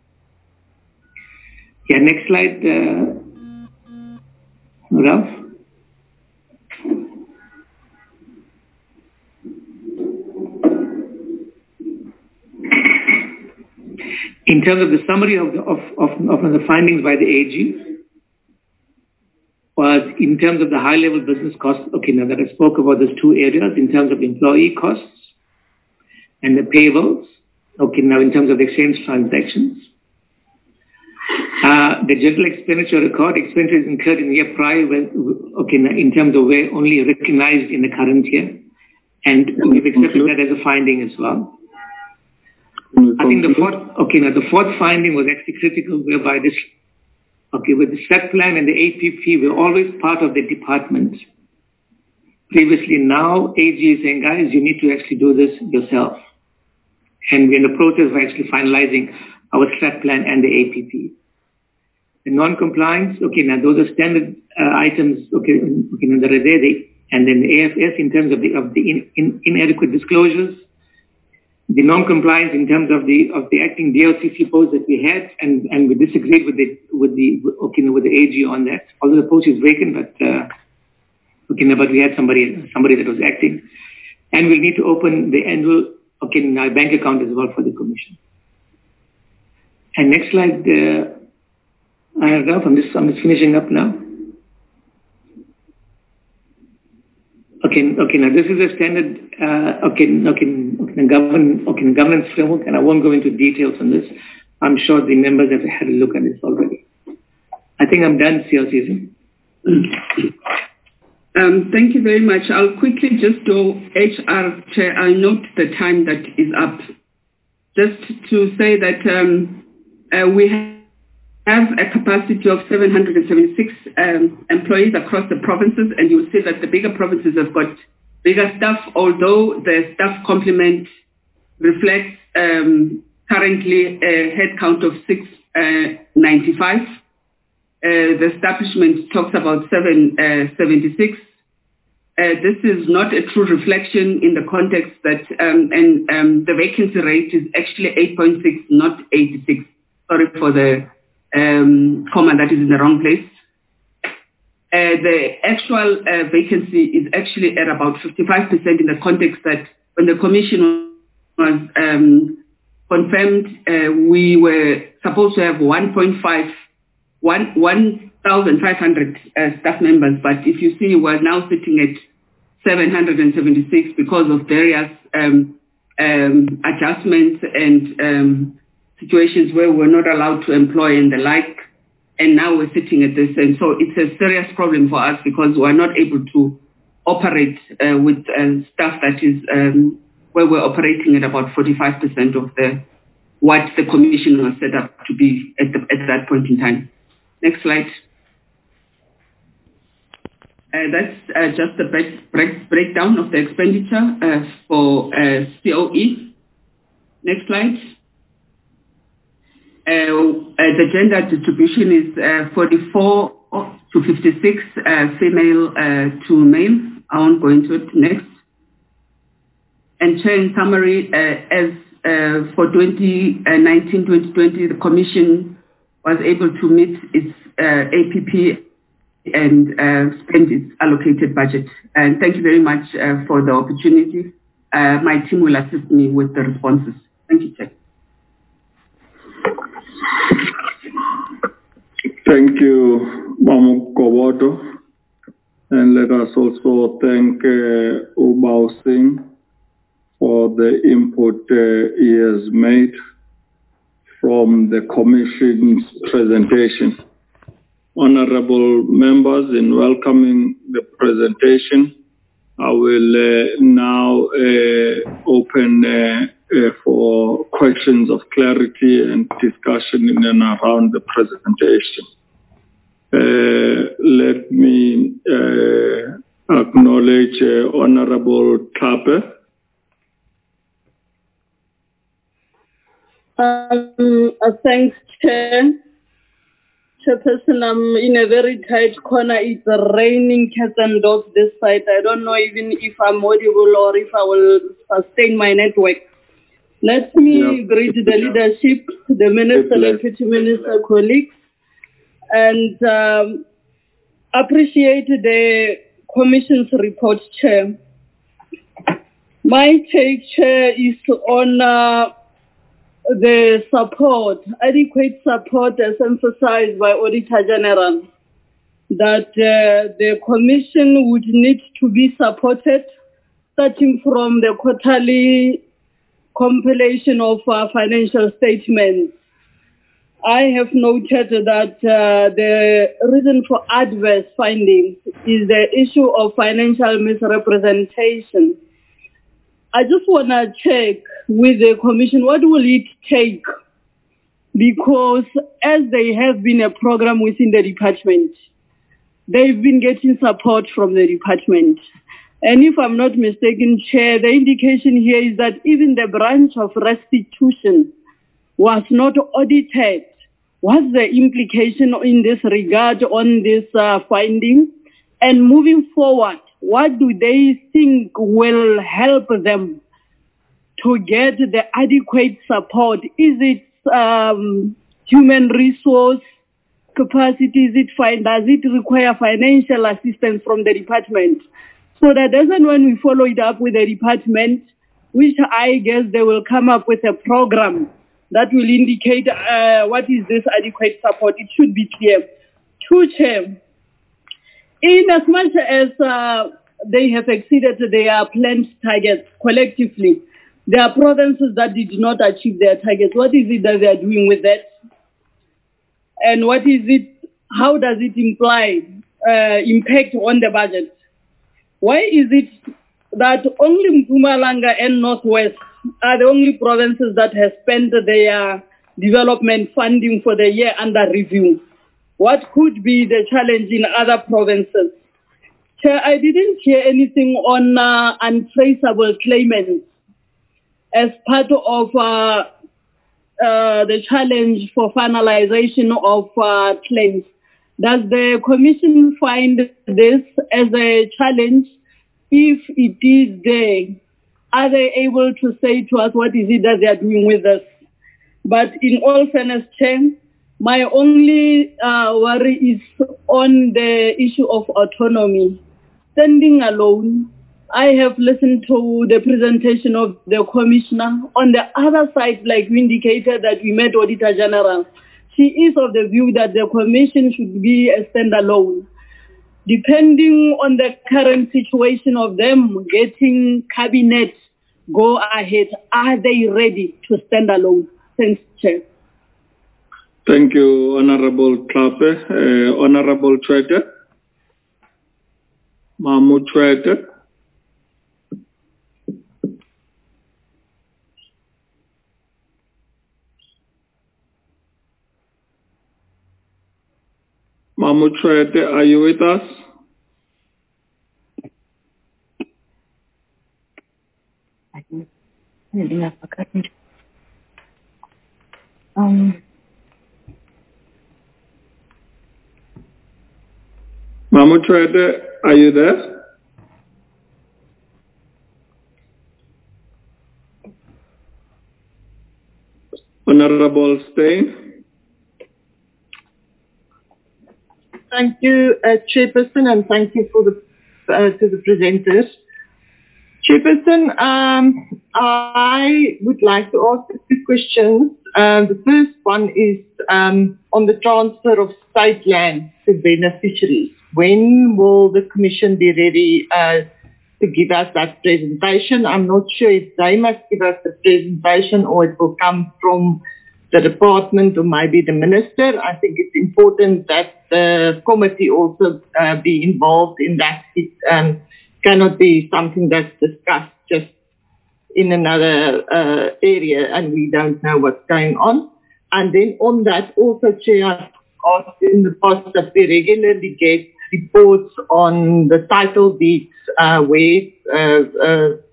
Yeah, next slide, Ralph. In terms of the summary of the findings by the AG, was in terms of the high-level business costs, now that I spoke about those two areas, in terms of employee costs and the payables, now in terms of exchange transactions. The general expenditure record, expenditures incurred in the year prior, in terms of where only recognized in the current year, and we've accepted that as a finding as well. I think the fourth finding was actually critical, whereby this, with the SET plan and the APP, we're always part of the department. Previously, now AG is saying, guys, you need to actually do this yourself. And we're in the process of actually finalizing our SET plan and the APP. The non-compliance, now those are standard items, that are there. And then the AFS in terms of the inadequate disclosures. The non-compliance in terms of the acting DLCC post that we had, and we disagreed with the AG on that. Although the post is vacant, but but we had somebody that was acting, and we'll need to open the annual bank account as well for the Commission. And next slide, Ralph. I'm just finishing up now. Now this is a standard governance framework, and I won't go into details on this. I'm sure the members have had a look at this already. I think I'm done, CLCC. Thank you very much. I'll quickly just do HR Chair. I'll note the time that is up. Just to say that we have a capacity of 776 employees across the provinces, and you'll see that the bigger provinces have got bigger staff, although the staff complement reflects currently a headcount of 695. The establishment talks about 776. this is not a true reflection in the context that, the vacancy rate is actually 8.6, not 86. Sorry for the comma that is in the wrong place. The actual vacancy is actually at about 55% in the context that when the commission was confirmed, we were supposed to have 1,500 staff members, but if you see, we're now sitting at 776 because of various adjustments and situations where we're not allowed to employ and the like. And now we're sitting at this. And so it's a serious problem for us because we're not able to operate with staff that is where we're operating at about 45% of what the commission was set up to be at that point in time. Next slide. That's just the breakdown of the expenditure for COE. Next slide. The gender distribution is 44 to 56, female to male. I won't go into it. Next. And Chair, in summary, as for 2019-2020, the Commission was able to meet its APP and spend its allocated budget. And thank you very much for the opportunity. My team will assist me with the responses. Thank you, Chair. Thank you, Mamu Kobodo. And let us also thank Ubao Singh for the input he has made from the Commission's presentation. Honorable members, in welcoming the presentation, I will now open for questions of clarity and discussion in and around the presentation. Let me acknowledge Honorable Tape. Thanks, Chair. Chairperson, I'm in a very tight corner. It's raining cats and dogs this side. I don't know even if I'm audible or if I will sustain my network. Let me greet the leadership, the Minister, Deputy Minister, colleagues, and appreciate the Commission's report, Chair. My take, Chair, is on the support, adequate support as emphasized by Auditor General, that the Commission would need to be supported starting from the quarterly compilation of financial statements. I have noted that the reason for adverse findings is the issue of financial misrepresentation. I just want to check with the Commission, what will it take? Because as they have been a program within the department, they've been getting support from the department. And if I'm not mistaken, Chair, the indication here is that even the branch of restitution was not audited. What's the implication in this regard on this finding? And moving forward, what do they think will help them to get the adequate support? Is it human resource capacity? Does it require financial assistance from the department? So that doesn't, when we follow it up with the department, which I guess they will come up with a program that will indicate what is this adequate support. It should be clear. Two, Chair, in as much as they have exceeded their planned targets collectively, there are provinces that did not achieve their targets. What is it that they are doing with that? And what is it, how does it impact on the budget? Why is it that only Mpumalanga and Northwest are the only provinces that have spent their development funding for the year under review? What could be the challenge in other provinces? Chair, I didn't hear anything on untraceable claimants as part of the challenge for finalization of claims. Does the Commission find this as a challenge if it is there, are they able to say to us what is it that they are doing with us? But in all fairness, Chair, my only worry is on the issue of autonomy. Standing alone, I have listened to the presentation of the Commissioner. On the other side, like you indicated that we met Auditor General, she is of the view that the Commission should be a standalone. Depending on the current situation of them getting cabinet go ahead, are they ready to stand alone? Thanks, Chair. Thank you, Honorable Klape. Honorable Trader. Mahmoud Trader. Mahmoud Trader, are you with us? Mahmoud Trader, are you there? Honorable Steyn. Thank you, Chairperson, and thank you for the to the presenters. Chairperson, I would like to ask two questions. The first one is on the transfer of state land to beneficiaries. When will the Commission be ready to give us that presentation? I'm not sure if they must give us the presentation or it will come from the department or maybe the minister. I think it's important that the committee also be involved in that. It cannot be something that's discussed just in another area and we don't know what's going on. And then on that also, Chair, I've asked in the past that we regularly get reports on the title deeds where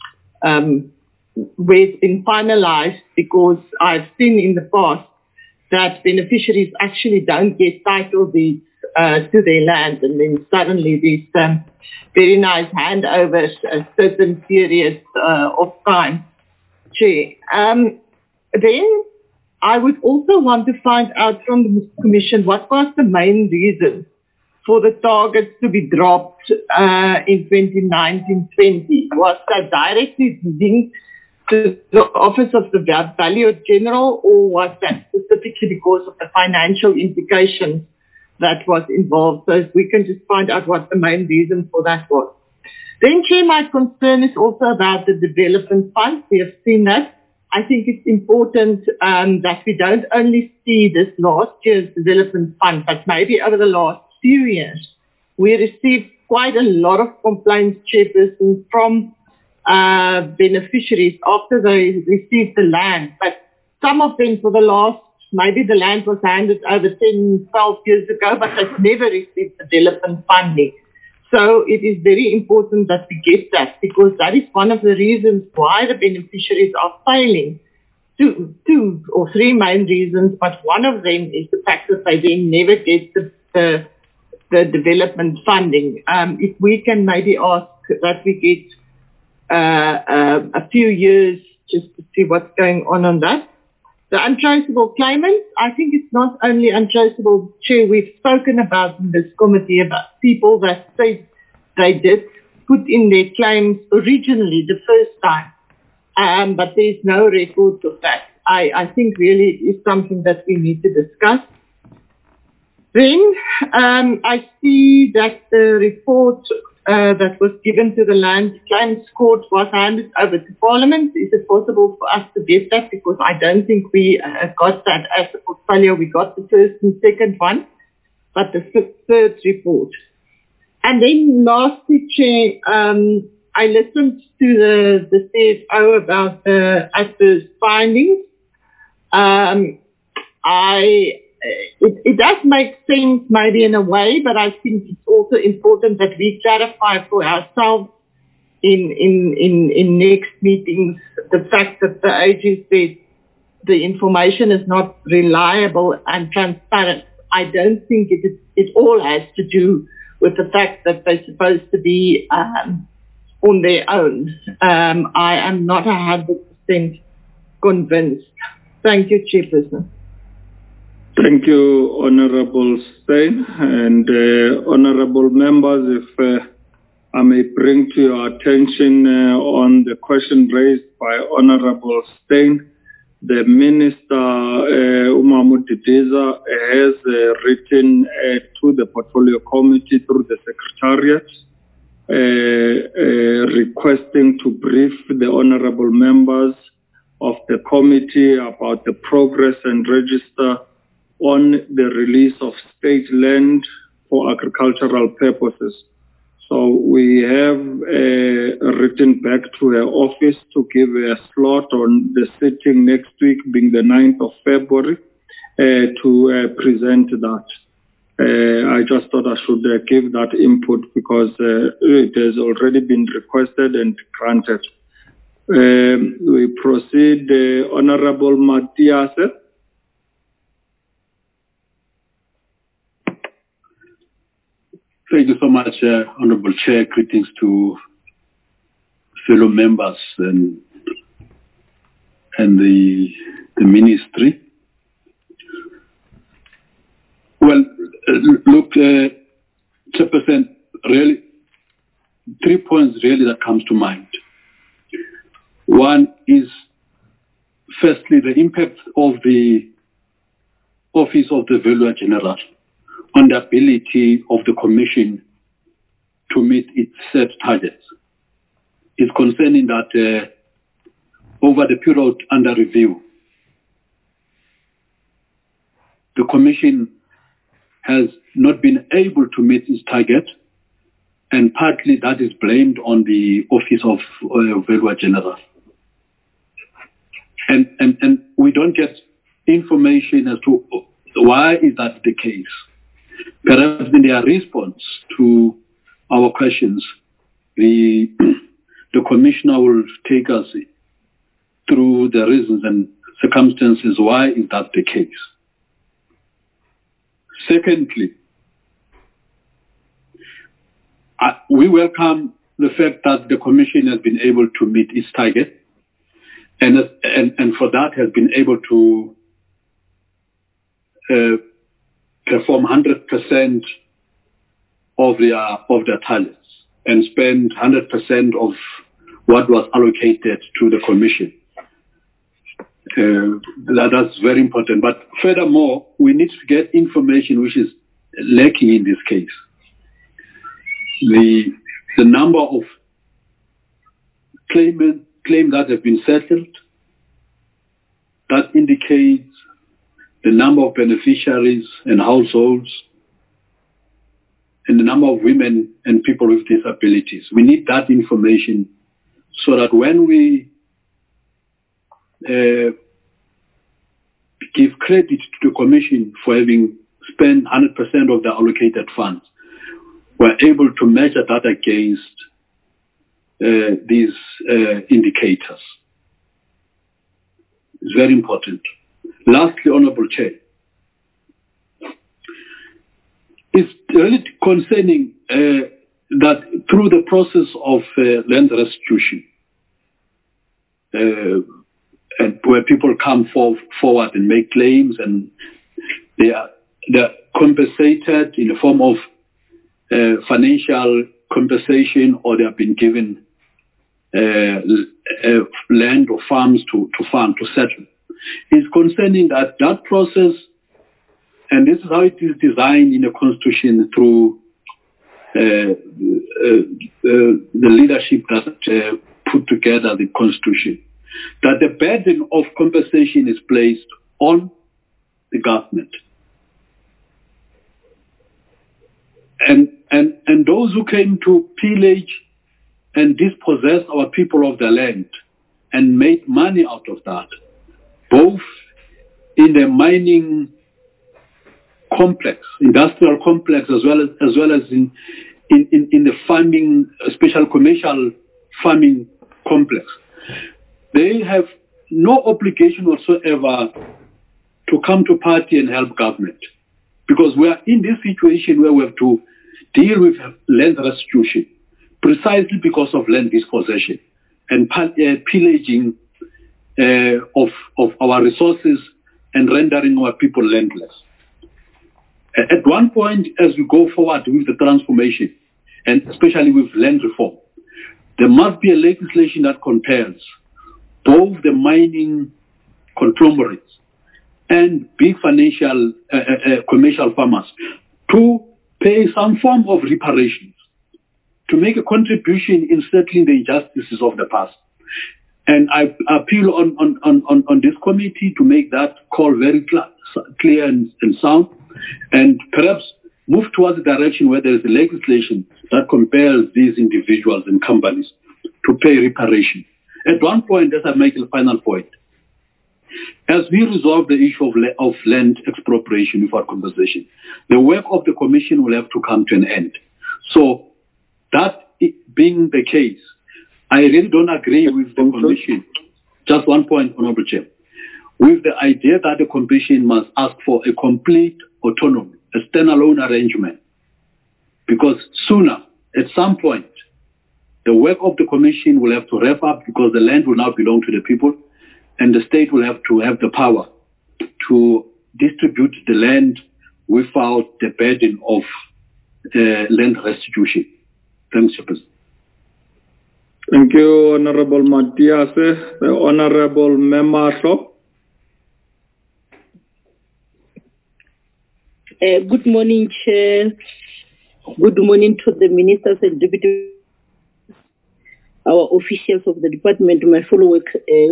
it's been finalized, because I've seen in the past that beneficiaries actually don't get title deeds to their land, and then suddenly these very nice handovers a certain period of time. Chair. Then I would also want to find out from the Commission what was the main reason for the targets to be dropped in 2019-20. Was that directly linked to the Office of the Valuer General, or was that specifically because of the financial implications that was involved? So if we can just find out what the main reason for that was. Then, Chair, my concern is also about the development fund. We have seen that. I think it's important that we don't only see this last year's development fund, but maybe over the last few years. We received quite a lot of complaints, Chairperson, from beneficiaries after they received the land. But some of them for the last, maybe the land was handed over 10, 12 years ago, but they've never received development funding. So it is very important that we get that, because that is one of the reasons why the beneficiaries are failing. Two or three main reasons, but one of them is the fact that they then never get the development funding. If we can maybe ask that we get a few years just to see what's going on that. The untraceable claimants, I think it's not only untraceable, Chair, we've spoken about in this committee about people that say they did put in their claims originally the first time, but there's no records of that. I think really is something that we need to discuss. Then I see that the report that was given to the Land Claims Court was handed over to Parliament. Is it possible for us to get that? Because I don't think we got that as a portfolio. We got the first and second one, but the third report. And then lastly, Chair, I listened to the CFO about the adverse findings. It does make sense maybe in a way, but I think it's also important that we clarify for ourselves in next meetings the fact that the AG said the information is not reliable and transparent. I don't think it all has to do with the fact that they're supposed to be on their own. I am not 100% convinced. Thank you, Chairperson. Thank you, Honorable Steyn. And honorable members, if I may bring to your attention on the question raised by Honorable Steyn, the Minister, Umamut Didiza, has written to the Portfolio Committee through the Secretariat, requesting to brief the honorable members of the committee about the progress and register on the release of state land for agricultural purposes. So we have written back to her office to give a slot on the sitting next week, being the 9th of February, to present that. I just thought I should give that input because it has already been requested and granted. We proceed, Honorable Matthias. Thank you so much, Honorable Chair. Greetings to fellow members and the ministry. Well, look, Chairperson, really, 3 points really that comes to mind. One is, firstly, the impact of the Office of the Valuer General on the ability of the Commission to meet its set targets. It's concerning that over the period under review, the Commission has not been able to meet its target, and partly that is blamed on the Office of Valuer General. And we don't get information as to why is that the case. Perhaps in their response to our questions, the Commissioner will take us through the reasons and circumstances why is that the case. Secondly, we welcome the fact that the Commission has been able to meet its target, and for that has been able to perform 100% of their targets and spend 100% of what was allocated to the Commission. That's very important. But furthermore, we need to get information which is lacking in this case. The number of claims that have been settled, that indicates the number of beneficiaries and households, and the number of women and people with disabilities. We need that information so that when we give credit to the Commission for having spent 100% of the allocated funds, we're able to measure that against these indicators. It's very important. Lastly, Honorable Chair, it's really concerning that through the process of land restitution, and where people come forward and make claims, and they're compensated in the form of financial compensation, or they have been given land or farms to farm, to settle. It's concerning that process, and this is how it is designed in the Constitution through the leadership that put together the Constitution, that the burden of compensation is placed on the government. And those who came to pillage and dispossess our people of the land and made money out of that, both in the mining complex, industrial complex, as well as in the farming, special commercial farming complex, they have no obligation whatsoever to come to party and help government, because we are in this situation where we have to deal with land restitution. precisely because of land dispossession and pillaging of our resources and rendering our people landless. At one point, as we go forward with the transformation, and especially with land reform, there must be a legislation that compels both the mining conglomerates and big financial commercial farmers to pay some form of reparations, to make a contribution in settling the injustices of the past. And I appeal on this committee to make that call very clear and sound, and perhaps move towards a direction where there is a legislation that compels these individuals and companies to pay reparation. At one point, as I make a final point, as we resolve the issue of land expropriation with our conversation, the work of the Commission will have to come to an end. So that being the case, I really don't agree with the Commission. Just one point, Honorable Chair. With the idea that the Commission must ask for a complete autonomy, a standalone arrangement. Because sooner, at some point, the work of the Commission will have to wrap up because the land will now belong to the people, and the state will have to have the power to distribute the land without the burden of land restitution. Thanks, Mr. President. Thank you, Honorable Matiase. The Honorable Memasho. Good morning, Chair. Good morning to the ministers and deputy, our officials of the department, my fellow work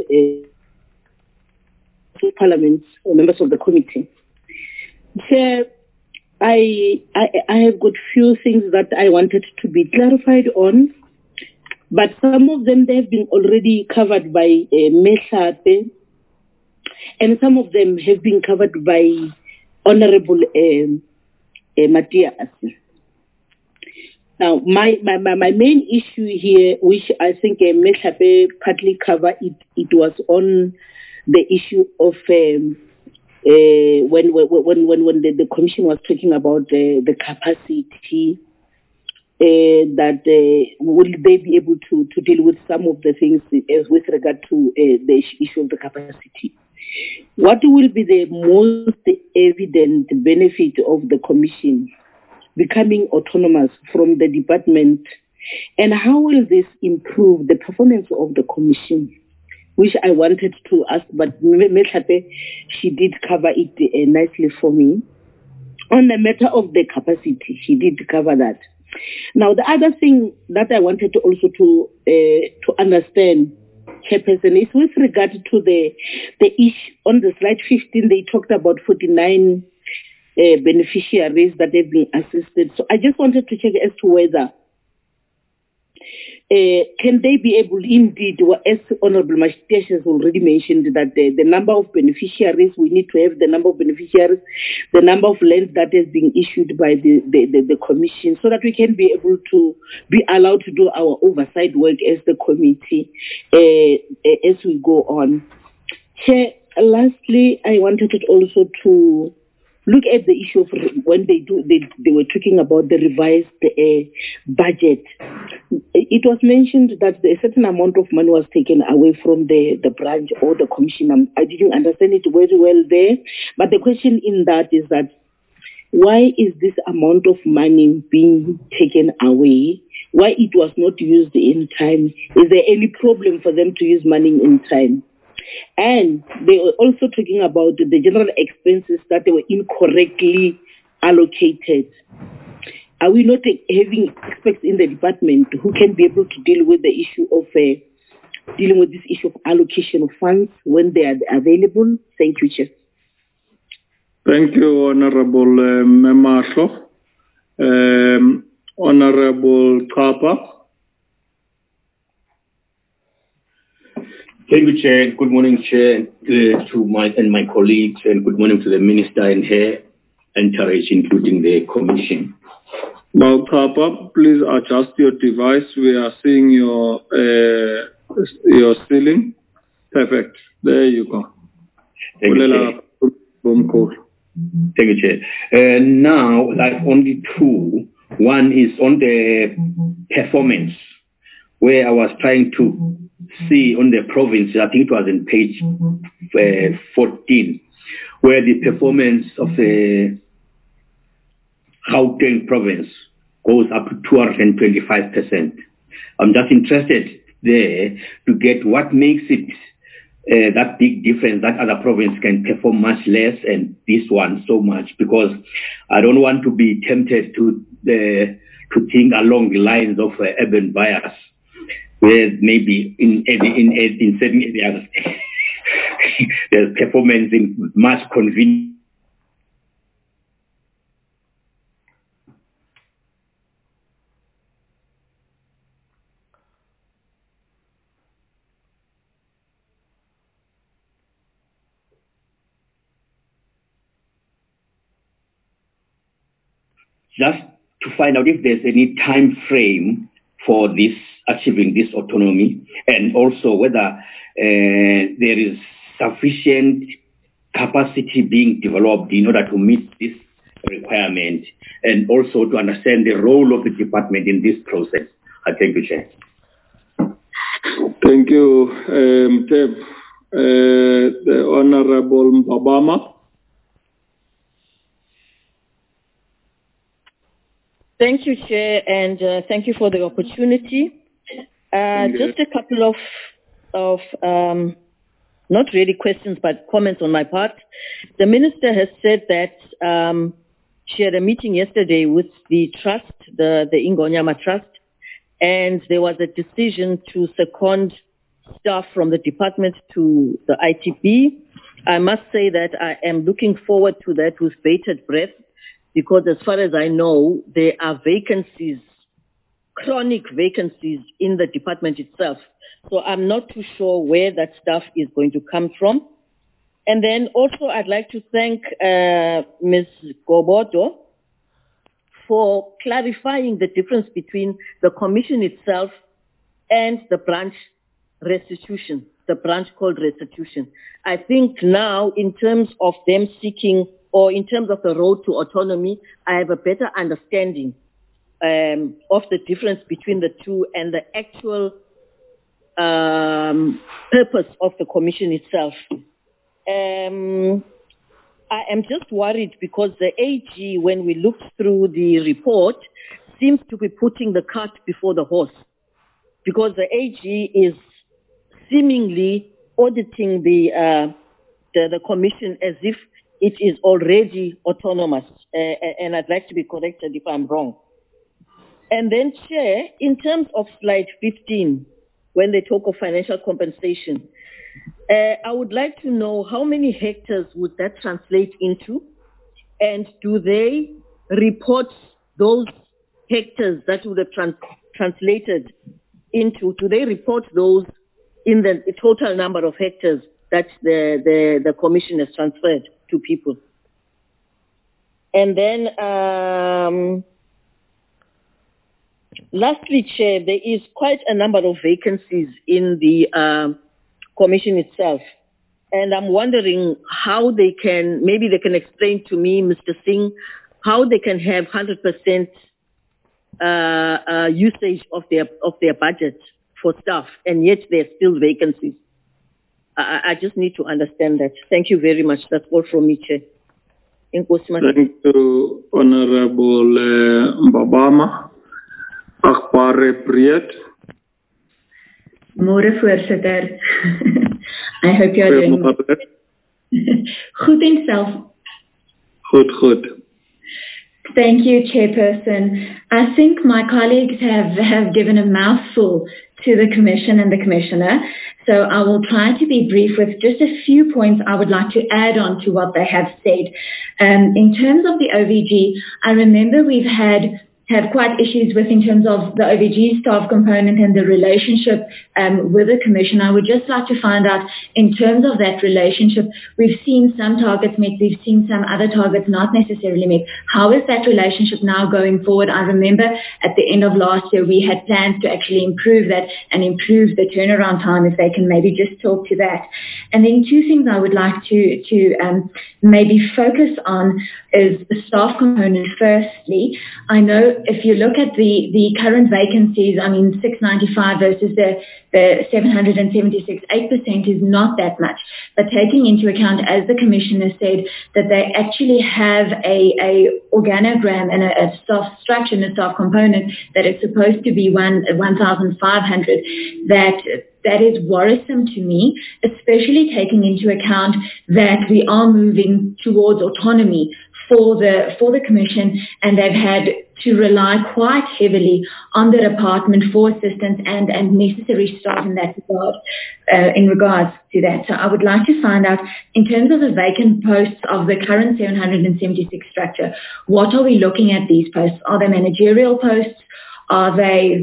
Parliament, members of the committee. Chair, I have got few things that I wanted to be clarified on, but some of them they have been already covered by Mehlape, and some of them have been covered by Honorable Matias. Now, my main issue here, which I think Mehlape partly covered, it was on the issue of when the Commission was talking about the capacity, that will they be able to deal with some of the things with regard to the issue of the capacity. What will be the most evident benefit of the Commission becoming autonomous from the department, and how will this improve the performance of the Commission? Which I wanted to ask, but Mehlape, she did cover it nicely for me. On the matter of the capacity, she did cover that. Now, the other thing that I wanted to also to understand, Chairperson, is with regard to the issue on the slide 15, they talked about 49 beneficiaries that have been assisted. So I just wanted to check as to whether can they be able, indeed, as Honorable Matias has already mentioned, that the number of beneficiaries, we need to have the number of beneficiaries, the number of land that has been issued by the Commission, so that we can be able to be allowed to do our oversight work as the committee as we go on. Chair, lastly, I wanted it also to look at the issue of when they were talking about the revised budget. It was mentioned that a certain amount of money was taken away from the branch or the Commission. I didn't understand it very well there, but the question in that is that why is this amount of money being taken away? Why it was not used in time? Is there any problem for them to use money in time? And they were also talking about the general expenses that they were incorrectly allocated. Are we not having experts in the department who can be able to deal with the issue of dealing with this issue of allocation of funds when they are available? Thank you, Chair. Thank you, Honorable Memasho. Honorable Kapa. Thank you, Chair. Good morning, Chair, to my colleagues, and good morning to the Minister and her entourage, including the Commission. Now, Kapa, please adjust your device. We are seeing your ceiling. Perfect. There you go. Thank you, Chair. Thank you, Chair. Now, like only two One is on the performance, where I was trying to see on the province, I think it was in page 14, where the performance of the Gauteng province goes up to 225%. I'm just interested there to get what makes it that big difference that other province can perform much less and this one so much, because I don't want to be tempted to think along the lines of urban bias, where maybe in certain areas there's performance in much convenience. Just to find out if there's any time frame for this achieving this autonomy, and also whether there is sufficient capacity being developed in order to meet this requirement, and also to understand the role of the department in this process. Thank you, Chair. Thank you, Teb. The Honorable Obama. Thank you, Chair, and thank you for the opportunity. Just a couple of not really questions, but comments on my part. The Minister has said that she had a meeting yesterday with the trust, the Ingonyama Trust, and there was a decision to second staff from the department to the ITB. I must say that I am looking forward to that with bated breath, because as far as I know, there are vacancies, chronic vacancies in the department itself. So I'm not too sure where that staff is going to come from. And then also I'd like to thank Ms. Gobodo for clarifying the difference between the commission itself and the branch restitution, the branch called restitution. I think now in terms of them seeking, or in terms of the road to autonomy, I have a better understanding of the difference between the two and the actual purpose of the commission itself. I am just worried because the AG, when we looked through the report, seems to be putting the cart before the horse, because the AG is seemingly auditing the commission as if it is already autonomous, and I'd like to be corrected if I'm wrong. And then, Chair, in terms of slide 15, when they talk of financial compensation, I would like to know how many hectares would that translate into, and do they report those hectares that would have translated into, do they report those in the total number of hectares that the commission has transferred to people? And then lastly, Chair, there is quite a number of vacancies in the commission itself. And I'm wondering how they can, maybe they can explain to me, Mr. Singh, how they can have 100% usage of their budget for staff, and yet there are still vacancies. I just need to understand that. Thank you very much. That's all from me, Chair. Thank you, Honorable Mbabama. Akbare Priyat. Môre voorsitter. I hope you're doing well. Goed en self. Goed. Thank you, Chairperson. I think my colleagues have given a mouthful to the Commission and the Commissioner, so I will try to be brief with just a few points I would like to add on to what they have said. In terms of the OVG, I remember we've had quite issues with in terms of the OVG staff component and the relationship with the Commission. I would just like to find out, in terms of that relationship, we've seen some targets met, we've seen some other targets not necessarily met. How is that relationship now going forward? I remember at the end of last year we had plans to actually improve that and improve the turnaround time, if they can maybe just talk to that. And then two things I would like to maybe focus on is the staff component firstly. I know you look at the current vacancies, I mean 695 versus the 776, 8% is not that much. But taking into account, as the Commissioner said, that they actually have a organogram and a staff structure and a staff component that is supposed to be 1,500, that is worrisome to me, especially taking into account that we are moving towards autonomy for the Commission, and they've had to rely quite heavily on the department for assistance and necessary staff in that regard, in regards to that. So I would like to find out, in terms of the vacant posts of the current 776 structure, what are we looking at these posts? Are they managerial posts? Are they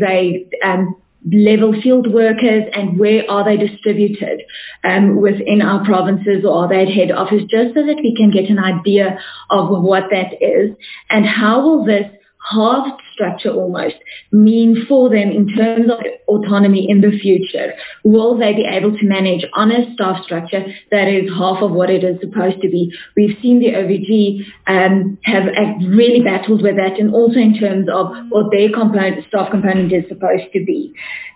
level field workers, and where are they distributed within our provinces, or are they at head office, just so that we can get an idea of what that is, and how will this halved structure almost mean for them in terms of autonomy in the future? Will they be able to manage on a staff structure that is half of what it is supposed to be? We've seen the OVG have really battled with that, and also in terms of what their staff component is supposed to be.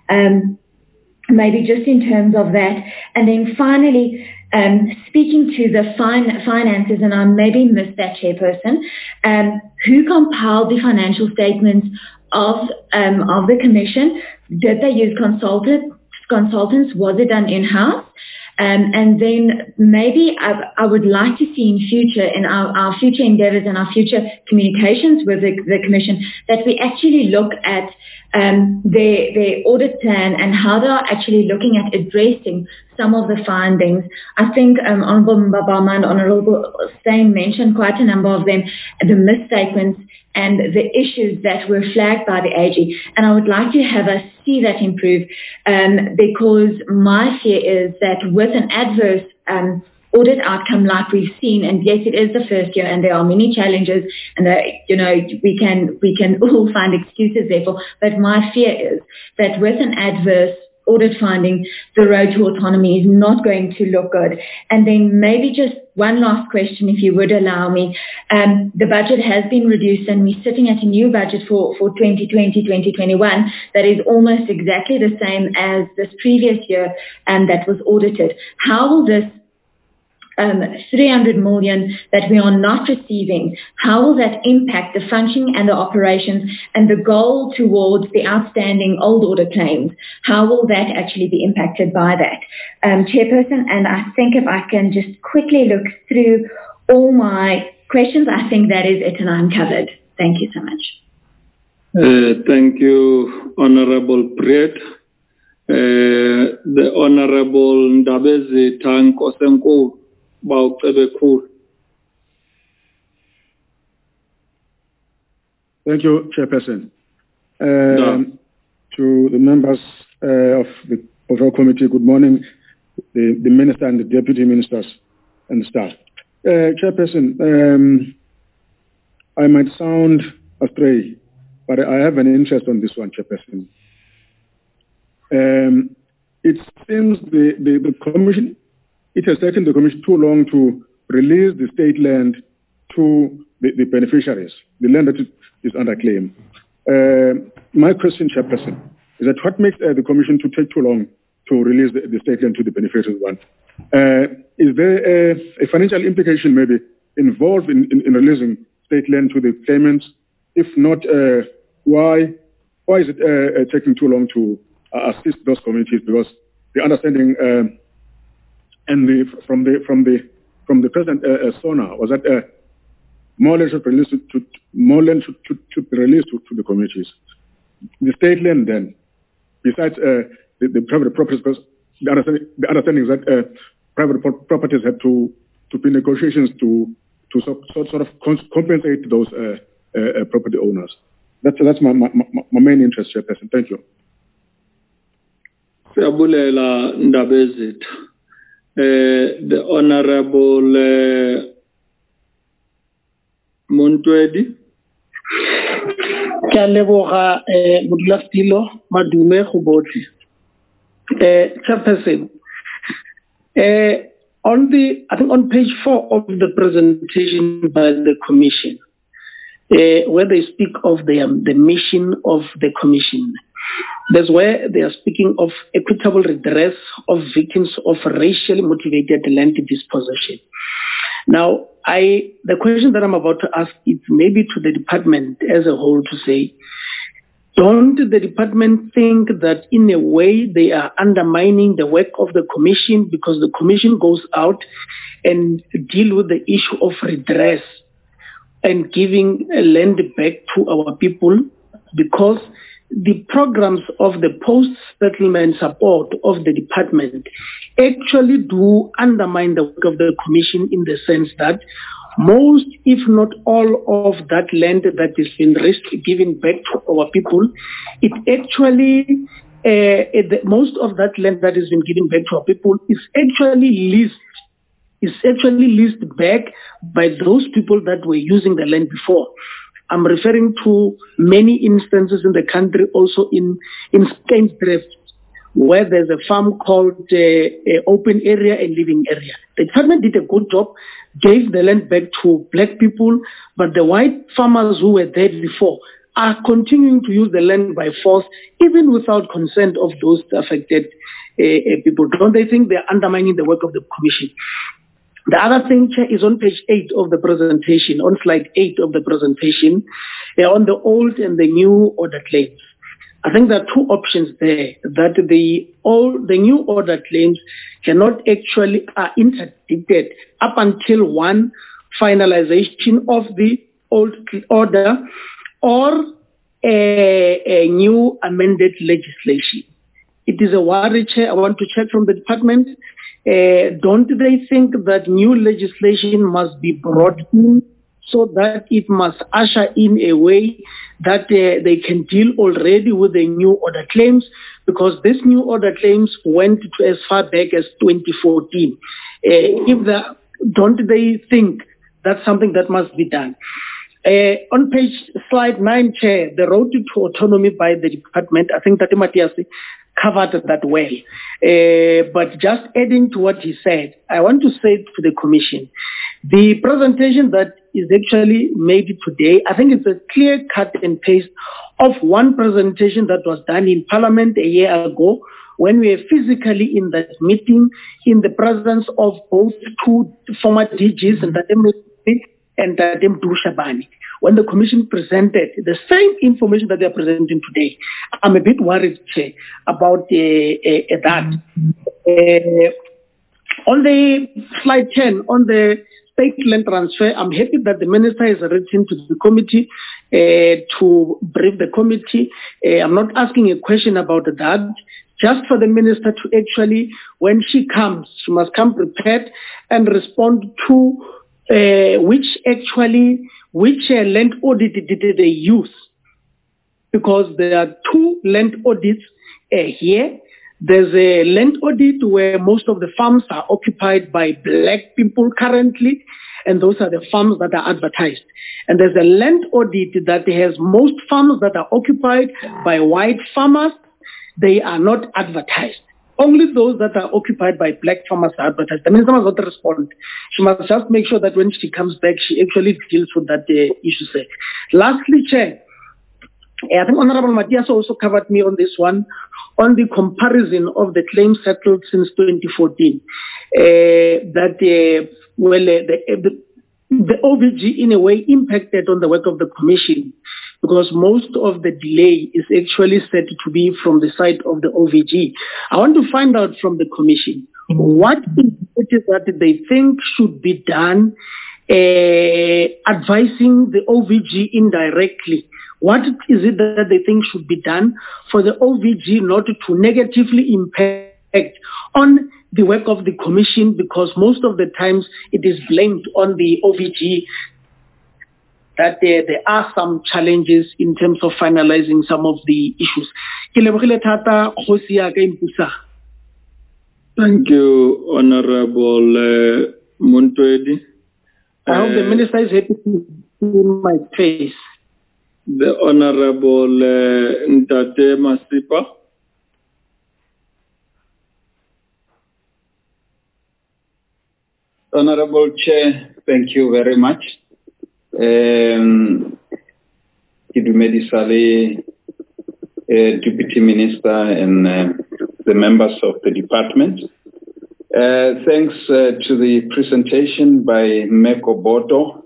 Maybe just in terms of that. And then finally, speaking to the finances, and I maybe missed that, Chairperson, who compiled the financial statements of the Commission? Did they use consultants? Was it done in-house? And then maybe I would like to see in future, in our future endeavours and our future communications with the Commission, that we actually look at their audit plan and how they are actually looking at addressing some of the findings. I think Honourable Mbabama and Honourable Steyn mentioned quite a number of them, the misstatements and the issues that were flagged by the AG. And I would like to have us see that improve, because my fear is that with an adverse audit outcome like we've seen, and yes, it is the first year and there are many challenges, and we can all find excuses therefore, but my fear is that with an adverse audit finding, the road to autonomy is not going to look good. And then maybe just one last question, if you would allow me. The budget has been reduced, and we're sitting at a new budget for 2020-2021 that is almost exactly the same as this previous year that was audited. How will this 300 million that we are not receiving, how will that impact the functioning and the operations and the goal towards the outstanding old order claims? How will that actually be impacted by that? Chairperson, and I think if I can just quickly look through all my questions, I think that is it and I'm covered. Thank you so much. Thank you, Honourable Brett. The Honourable Ndabezi Tanko Senko. Thank you, Chairperson. To the members of our committee, good morning, the Minister and the Deputy Ministers and the staff. Chairperson, I might sound astray, but I have an interest on this one, Chairperson. It seems the Commission, it has taken the Commission too long to release the state land to the beneficiaries, the land that is under claim. My question, Chairperson, is that what makes the Commission to take too long to release the state land to the beneficiaries? One, is there a financial implication maybe involved in releasing state land to the claimants? If not, why is it taking too long to assist those communities? Because the understanding and from the President Sona was that more land should be released to the communities. The state land then, besides the private properties, because the understanding is that private properties have to be negotiations to sort of compensate those property owners. That's my main interest, Chairperson. Thank you. Siyabulela Ndabezit. The Honourable Montwedi. Kaleboga Mudlastilo Madume Khoboti. Chairperson, I think on page 4 of the presentation by the Commission, where they speak of the mission of the commission. That's where they are speaking of equitable redress of victims of racially motivated land dispossession. Now, the question that I'm about to ask is maybe to the department as a whole to say, don't the department think that in a way they are undermining the work of the commission because the commission goes out and deal with the issue of redress and giving land back to our people, because the programs of the post-settlement support of the department actually do undermine the work of the commission in the sense that most, if not all, of that land that has been given back to our people, it actually, most of that land that has been given back to our people is actually leased back by those people that were using the land before. I'm referring to many instances in the country, also in Steynsdrift, where there's a farm called open area and living area. The department did a good job, gave the land back to black people, but the white farmers who were there before are continuing to use the land by force, even without consent of those affected people. Don't they think they're undermining the work of the commission? The other thing, Chair, is on page 8 of the presentation, on slide 8 of the presentation, on the old and the new order claims. I think there are two options there, that the new order claims cannot actually are interdicted up until one, finalization of the old order, or a new amended legislation. It is a worry, Chair. I want to check from the department. Don't they think that new legislation must be brought in so that it must usher in a way that they can deal already with the new order claims? Because this new order claims went to as far back as 2014. Don't they think that's something that must be done? On slide 9, Chair, the road to autonomy by the department, I think that Matthias covered that well. But just adding to what he said, I want to say to the Commission, the presentation that is actually made today, I think it's a clear cut and paste of one presentation that was done in Parliament a year ago when we were physically in that meeting in the presence of both two former DGs, and Dadem Dushabani. When the Commission presented the same information that they are presenting today, I'm a bit worried, Chair, about that. On the slide 10, on the state land transfer, I'm happy that the Minister has written to the committee to brief the committee. I'm not asking a question about that. Just for the Minister to actually, when she comes, she must come prepared and respond to which land audit did they use? Because there are two land audits here. There's a land audit where most of the farms are occupied by black people currently, and those are the farms that are advertised. And there's a land audit that has most farms that are occupied by white farmers. They are not advertised. Only those that are occupied by black farmers are advertised. The Minister must not respond. She must just make sure that when she comes back, she actually deals with that issue. Lastly, Chair, I think Honorable Matthias also covered me on this one, on the comparison of the claims settled since 2014. The OVG in a way impacted on the work of the Commission, because most of the delay is actually said to be from the side of the OVG. I want to find out from the Commission what it is that they think should be done, advising the OVG indirectly. What is it that they think should be done for the OVG not to negatively impact on the work of the Commission, because most of the times it is blamed on the OVG that there are some challenges in terms of finalizing some of the issues. Thank you, Honorable Muntwedi. I hope the Minister is happy to see my face. The Honorable Ntate Masipa. Honorable Chair, thank you very much. Kidumedi Deputy Minister and the members of the department. Thanks to the presentation by Meko Boto.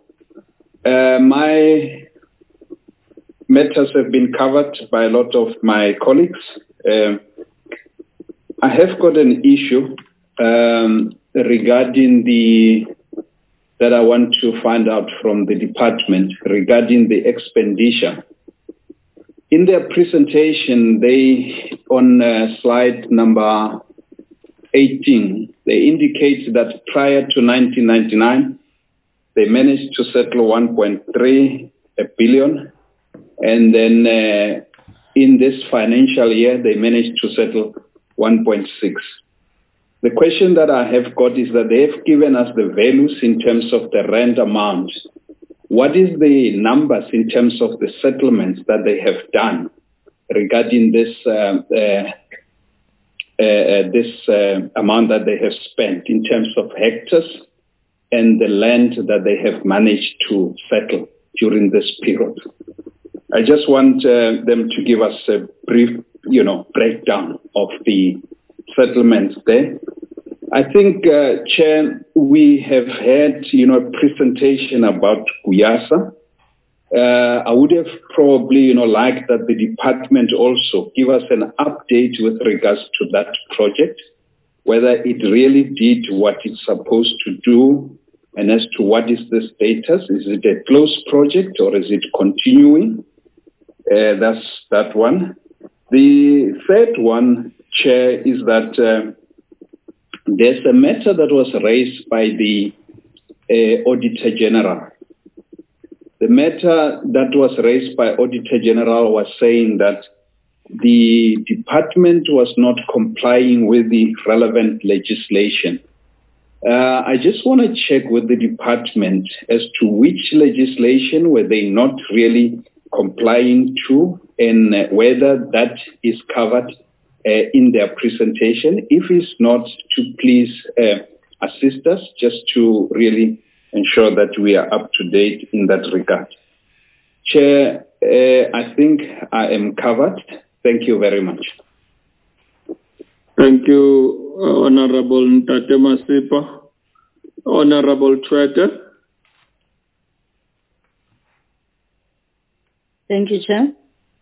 My matters have been covered by a lot of my colleagues. I have got an issue regarding that I want to find out from the department regarding the expenditure. In their presentation, on slide number 18, they indicate that prior to 1999, they managed to settle 1.3 billion. And then in this financial year, they managed to settle 1.6. The question that I have got is that they have given us the values in terms of the rent amount. What is the numbers in terms of the settlements that they have done regarding this amount that they have spent in terms of hectares and the land that they have managed to settle during this period? I just want them to give us a brief, breakdown of the settlements there. I think, Chair, we have had, a presentation about Guyasa. I would have probably, liked that the department also give us an update with regards to that project, whether it really did what it's supposed to do, and as to what is the status. Is it a closed project or is it continuing? That's that one. The third one, Chair, is that there's a matter that was raised by the Auditor General. The matter that was raised by Auditor General was saying that the department was not complying with the relevant legislation. I just want to check with the department as to which legislation were they not really complying to, and whether that is covered in their presentation. If it's not, to please assist us just to really ensure that we are up to date in that regard. Chair, I think I am covered. Thank you very much. Thank you, Honorable Ntate Masipa. Honorable Twitter. Thank you, Chair.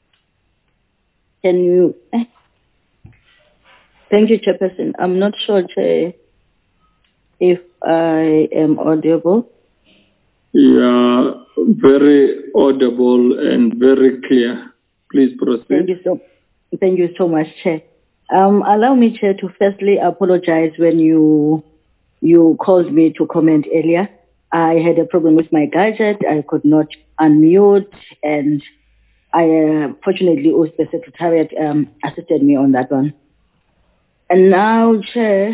Can you... Thank you, Chairperson. I'm not sure, Chair, if I am audible. Yeah, very audible and very clear. Please proceed. Thank you so much, Chair. Allow me, Chair, to firstly apologize when you called me to comment earlier. I had a problem with my gadget. I could not unmute, and fortunately, the Secretariat assisted me on that one. And now, Chair,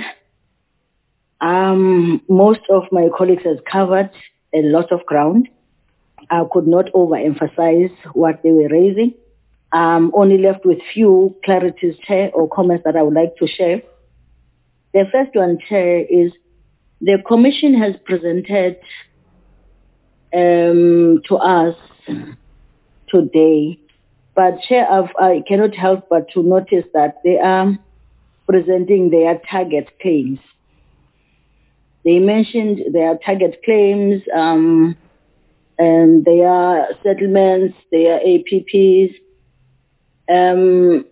most of my colleagues has covered a lot of ground. I could not overemphasize what they were raising. I'm only left with few clarities, Chair, or comments that I would like to share. The first one, Chair, is the Commission has presented to us today, but Chair, I cannot help but to notice that they are presenting their target claims. They mentioned their target claims, and their settlements, their APPs. In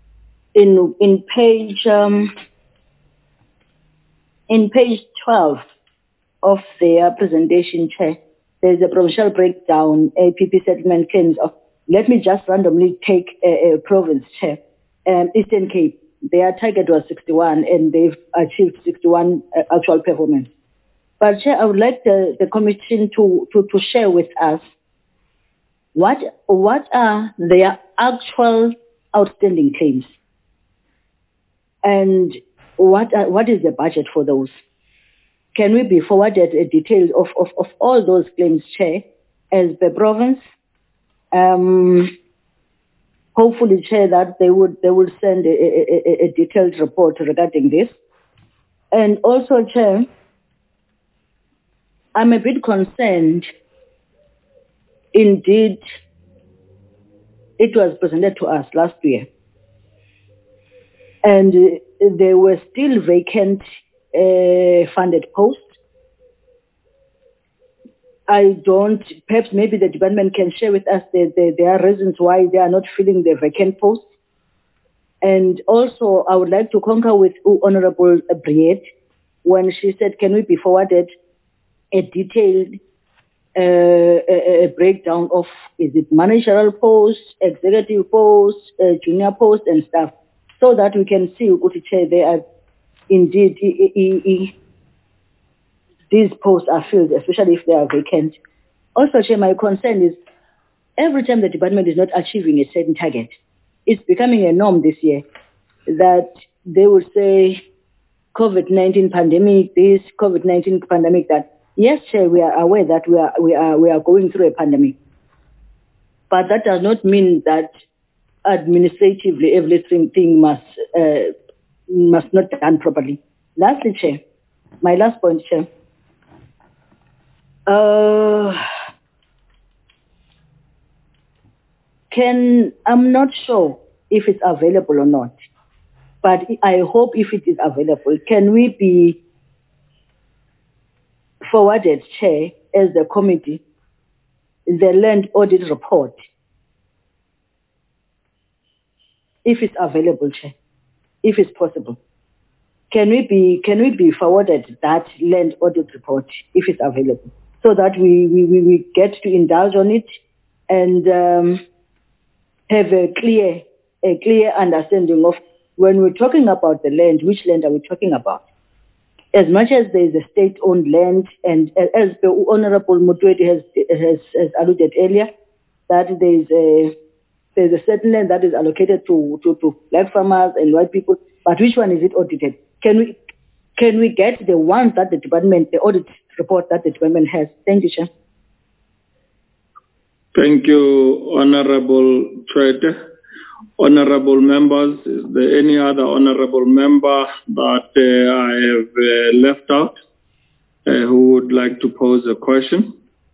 page 12 of their presentation, Chair, there's a provincial breakdown, APP settlement claims of, let me just randomly take a province, Chair, Eastern Cape. Their target was 61 and they've achieved 61 actual performance. But Chair, I would like the Commission to share with us what are their actual outstanding claims and what is the budget for those? Can we be forwarded a detail of all those claims, Chair, as the province? Hopefully, Chair, that they will send a detailed report regarding this. And also, Chair, I'm a bit concerned. Indeed, It was presented to us last year. And there were still vacant funded posts. Perhaps maybe the department can share with us there are reasons why they are not filling the vacant posts. And also, I would like to concur with Honorable Briette when she said, can we be forwarded a detailed a breakdown of, is it managerial posts, executive posts, junior posts and stuff, so that we can see they are indeed these posts are filled, especially if they are vacant. Also, Chair, my concern is every time the department is not achieving a certain target, it's becoming a norm this year that they will say COVID-19 pandemic, this COVID-19 pandemic that. Yes, Chair, we are aware that we are going through a pandemic, but that does not mean that administratively everything must not be done properly. Lastly, Chair, my last point, Chair. I'm not sure if it's available or not, but I hope if it is available, can we be forwarded, Chair, as the committee, the land audit report, if it's available, Chair, if it's possible. Can we be forwarded that land audit report if it's available, so that we get to indulge on it and have a clear understanding of when we're talking about the land, which land are we talking about? As much as there is a state-owned land, and as the Honorable Mutwedi has alluded earlier, that there's a certain land that is allocated to black farmers and white people, but which one is it audited? Can we get the ones that the audit report that the department has? Thank you, Chair. Thank you, Honorable Trader. Honorable members, is there any other honorable member that I have left out who would like to pose a question?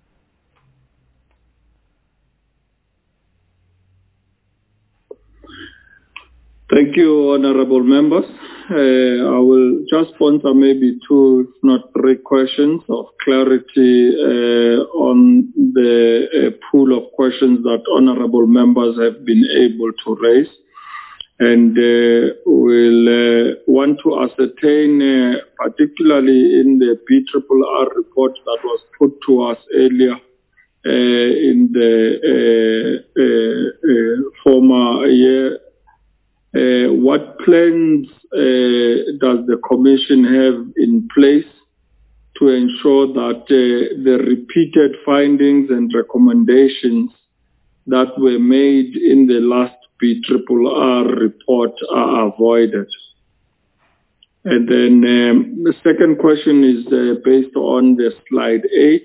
Thank you, honorable members. I will just sponsor maybe 2, if not 3 questions of clarity on the pool of questions that honorable members have been able to raise. And we'll want to ascertain, particularly in the BRRR report that was put to us earlier in the former year, what plans does the Commission have in place to ensure that the repeated findings and recommendations that were made in the last BRRR report are avoided? And then the second question is based on the slide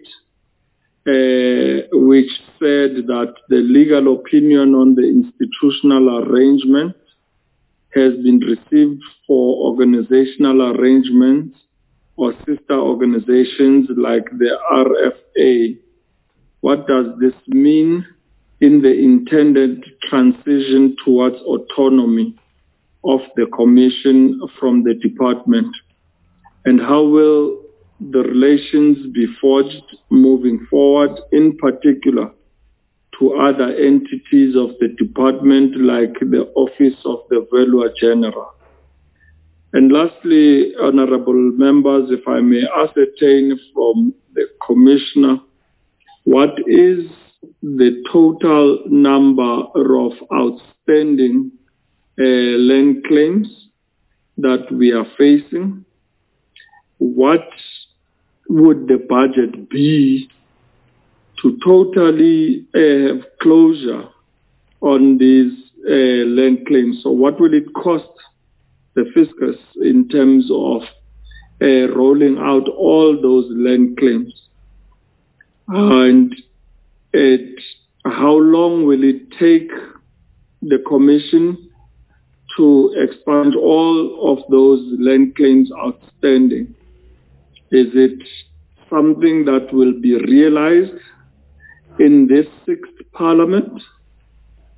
8, which said that the legal opinion on the institutional arrangement has been received for organizational arrangements or sister organizations like the RFA. What does this mean in the intended transition towards autonomy of the Commission from the department? And how will the relations be forged moving forward, in particular to other entities of the department like the Office of the Valuer General? And lastly, honorable members, if I may ascertain from the Commissioner, what is the total number of outstanding land claims that we are facing? What would the budget be to totally have closure on these land claims? So what will it cost the fiscus in terms of rolling out all those land claims? And how long will it take the Commission to expunge all of those land claims outstanding? Is it something that will be realized in this 6th Parliament?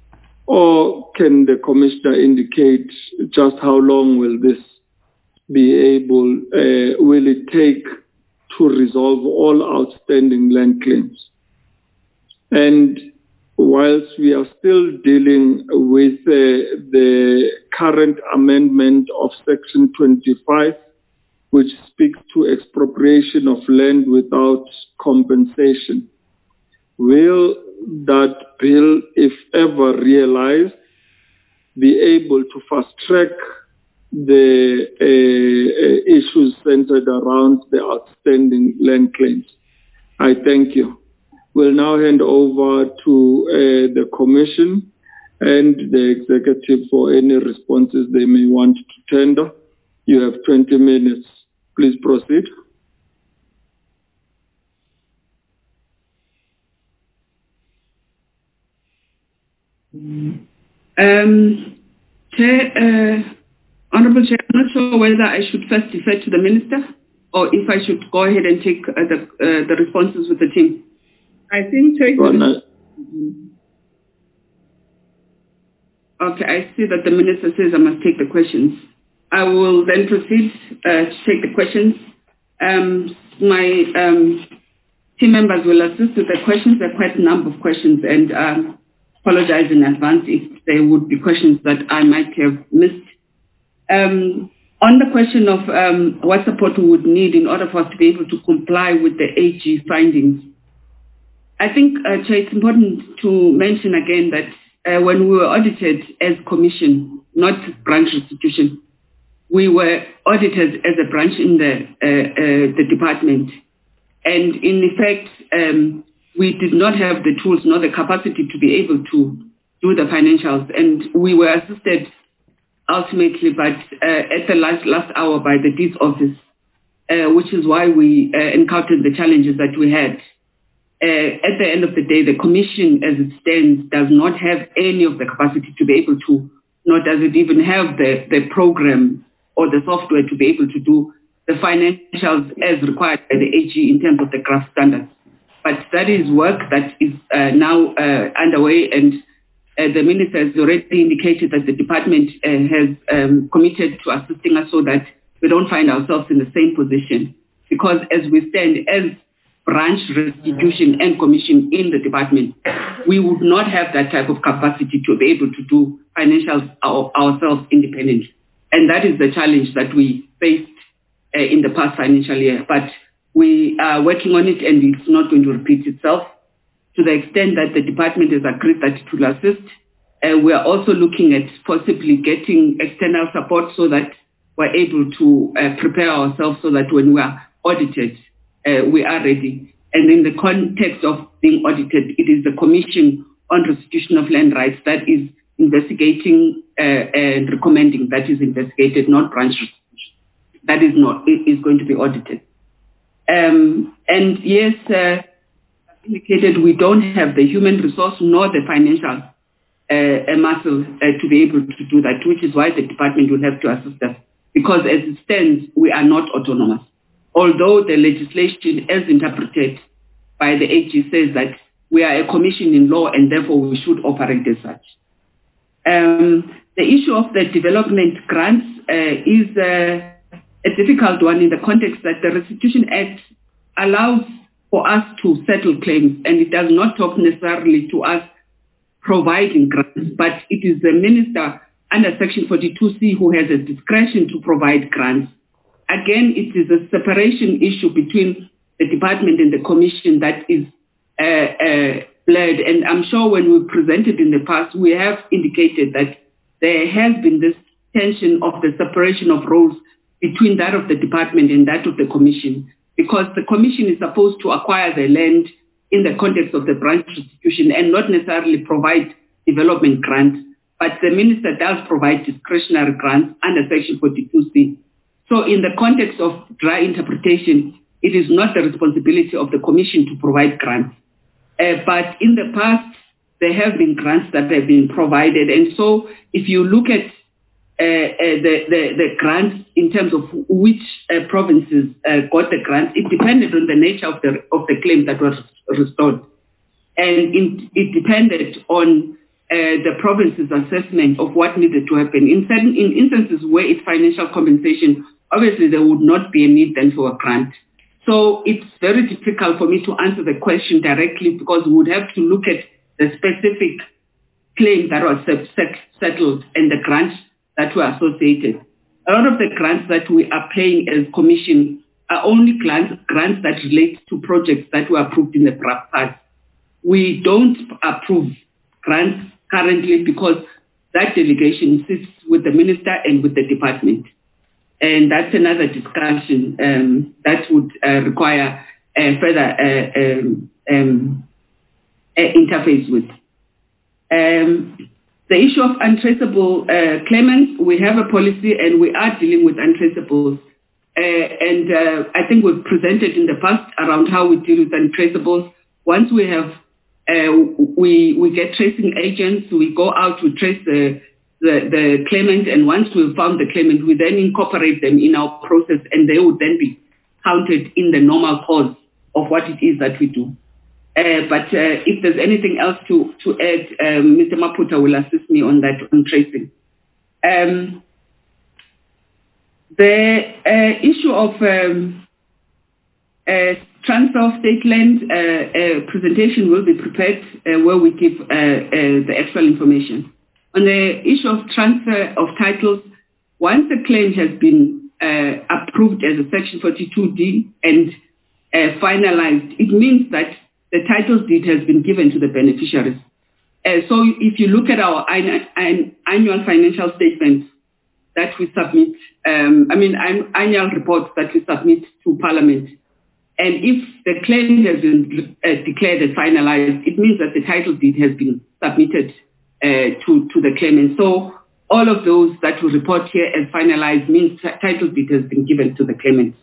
Or can the Commissioner indicate just how long will this be able, will it take to resolve all outstanding land claims? And whilst we are still dealing with the current amendment of Section 25, which speaks to expropriation of land without compensation, will that bill, if ever realized, be able to fast-track the issues centered around the outstanding land claims? I thank you. We'll now hand over to the Commission and the Executive for any responses they may want to tender. You have 20 minutes. Please proceed. Chair, Honourable Chair, I'm not sure whether I should first defer to the Minister or if I should go ahead and take the responses with the team. I think take Okay, I see that the Minister says I must take the questions. I will then proceed to take the questions. My team members will assist with the questions. There are quite a number of questions, and apologize in advance if there would be questions that I might have missed. On the question of what support we would need in order for us to be able to comply with the AG findings, I think, Chair, it's important to mention again that when we were audited as Commission, not branch restitution, we were audited as a branch in the department. And in effect, we did not have the tools nor the capacity to be able to do the financials. And we were assisted ultimately at the last hour by the Deeds Office, which is why we encountered the challenges that we had. At the end of the day, the Commission as it stands does not have any of the capacity to be able to, nor does it even have the program or the software to be able to do the financials as required by the AG in terms of the GRAF standards. But that is work that is now underway, and the Minister has already indicated that the department has committed to assisting us so that we don't find ourselves in the same position. Because as we stand as branch restitution and commission in the department, we would not have that type of capacity to be able to do financials ourselves independently. And that is the challenge that we faced in the past financial year. But we are working on it, and it's not going to repeat itself to the extent that the department has agreed that it will assist. We are also looking at possibly getting external support so that we're able to prepare ourselves so that when we are audited, we are ready. And in the context of being audited, it is the Commission on Restitution of Land Rights that is investigating and recommending that is investigated, not branch restitution. That is not, it is going to be audited. And yes, indicated we don't have the human resource nor the financial muscle to be able to do that, which is why the department will have to assist us. Because as it stands, we are not autonomous. Although the legislation as interpreted by the AG says that we are a commission in law and therefore we should operate as such. The issue of the development grants is a difficult one in the context that the Restitution Act allows for us to settle claims, and it does not talk necessarily to us providing grants, but it is the Minister under Section 42C who has a discretion to provide grants. Again, it is a separation issue between the department and the commission that is blurred. And I'm sure when we presented in the past, we have indicated that there has been this tension of the separation of roles between that of the department and that of the commission, because the commission is supposed to acquire the land in the context of the branch restitution and not necessarily provide development grants, but the minister does provide discretionary grants under Section 42C. So in the context of dry interpretation, it is not the responsibility of the commission to provide grants. But in the past, there have been grants that have been provided. And so if you look at the grants in terms of which provinces got the grants, it depended on the nature of the claim that was restored. And it depended on the province's assessment of what needed to happen. In instances where it's financial compensation, obviously there would not be a need then for a grant. So it's very difficult for me to answer the question directly because we would have to look at the specific claim that was settled and the grants that were associated. A lot of the grants that we are paying as commission are only grants that relate to projects that were approved in the past. We don't approve grants currently because that delegation sits with the minister and with the department. And that's another discussion that would require further interface with. The issue of untraceable claimants, we have a policy and we are dealing with untraceables. I think we've presented in the past around how we deal with untraceables. Once we have, we get tracing agents, we go out to trace the claimant, and once we've found the claimant, we then incorporate them in our process, and they would then be counted in the normal course of what it is that we do. But if there's anything else to add, Mr. Maputa will assist me on that, on tracing. The issue of transfer of state land presentation will be prepared where we give the actual information. On the issue of transfer of titles, once the claim has been approved as a Section 42D and finalized, it means that the title deed has been given to the beneficiaries. So if you look at our annual financial statements that we submit, annual reports that we submit to Parliament, and if the claim has been declared and finalized, it means that the title deed has been submitted to the claimant. So all of those that we report here as finalized means title deed has been given to the claimant.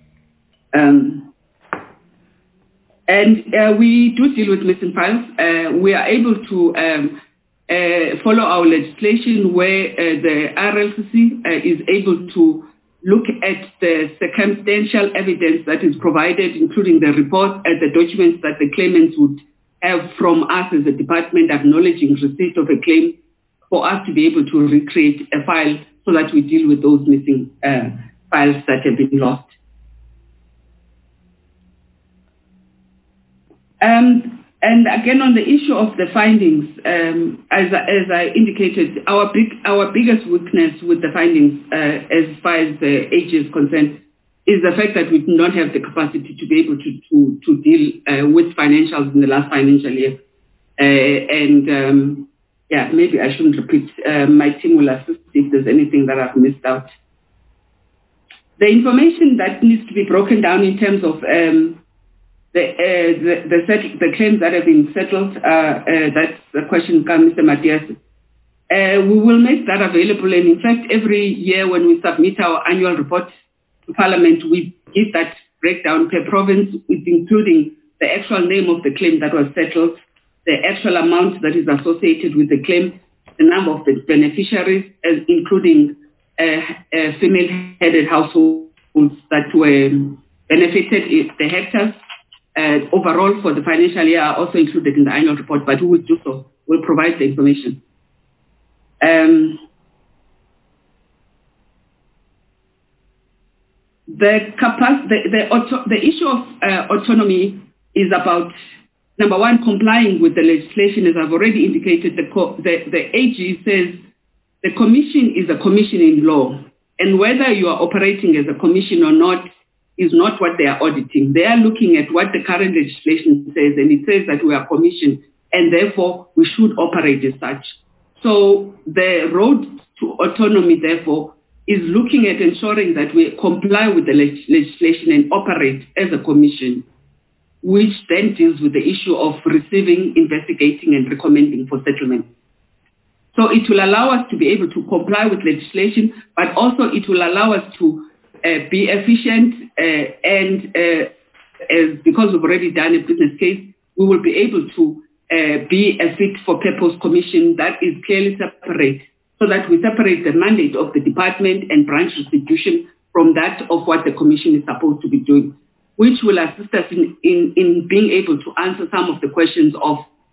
We do deal with missing files. We are able to follow our legislation where the RLCC is able to look at the circumstantial evidence that is provided, including the report and the documents that the claimants would have from us as a department acknowledging receipt of a claim, for us to be able to recreate a file so that we deal with those missing files that have been lost. And again, on the issue of the findings, as I indicated, our biggest weakness with the findings as far as the age is concerned is the fact that we do not have the capacity to be able to deal with financials in the last financial year. Maybe I shouldn't repeat. My team will assist if there's anything that I've missed out. The information that needs to be broken down in terms of the claims that have been settled, that's the question from Mr. Matias. We will make that available, and in fact, every year when we submit our annual report to Parliament, we give that breakdown per province, with including the actual name of the claim that was settled, the actual amount that is associated with the claim, the number of the beneficiaries, including female-headed households that were benefited, the hectares. Overall for the financial year are also included in the annual report, but who will do so? Will provide the information. The issue of autonomy is about, number one, complying with the legislation. As I've already indicated, the AG says the commission is a commission in law, and whether you are operating as a commission or not is not what they are auditing. They are looking at what the current legislation says, and it says that we are commissioned, and therefore we should operate as such. So the road to autonomy, therefore, is looking at ensuring that we comply with the legislation and operate as a commission, which then deals with the issue of receiving, investigating, and recommending for settlement. So it will allow us to be able to comply with legislation, but also it will allow us to be efficient, and because we've already done a business case, we will be able to be a fit-for-purpose commission that is clearly separate, so that we separate the mandate of the department and branch restitution from that of what the commission is supposed to be doing, which will assist us in being able to answer some of the questions of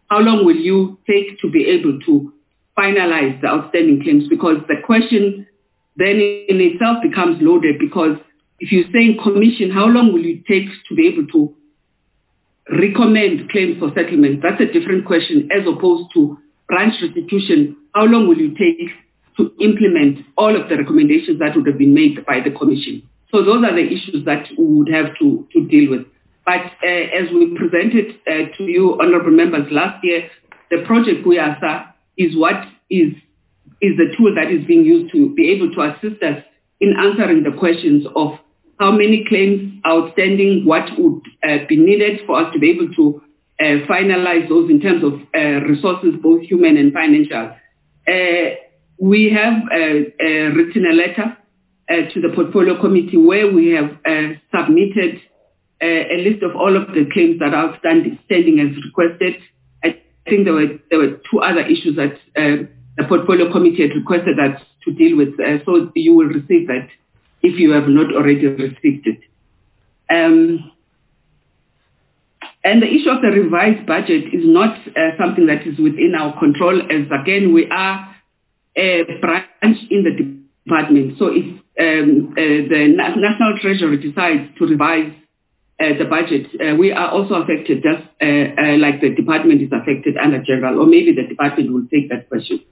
how long will you take to be able to finalize the outstanding claims? Because the question then in itself becomes loaded, because if you're saying commission, how long will you take to be able to recommend claims for settlement? That's a different question, as opposed to branch restitution. How long will you take to implement all of the recommendations that would have been made by the commission? So those are the issues that we would have to deal with. But as we presented to you, honorable members, last year, the project Kuyasa is what is the tool that is being used to be able to assist us in answering the questions of how many claims are outstanding, what would be needed for us to be able to finalize those in terms of resources, both human and financial. We have written a letter to the portfolio committee where we have submitted a list of all of the claims that are outstanding as requested. I think there were two other issues that the portfolio committee had requested us to deal with. So you will receive that if you have not already received it. And the issue of the revised budget is not something that is within our control, as again, we are a branch in the department. So if the National Treasury decides to revise the budget, we are also affected, just like the department is affected under general, or maybe the department will take that question.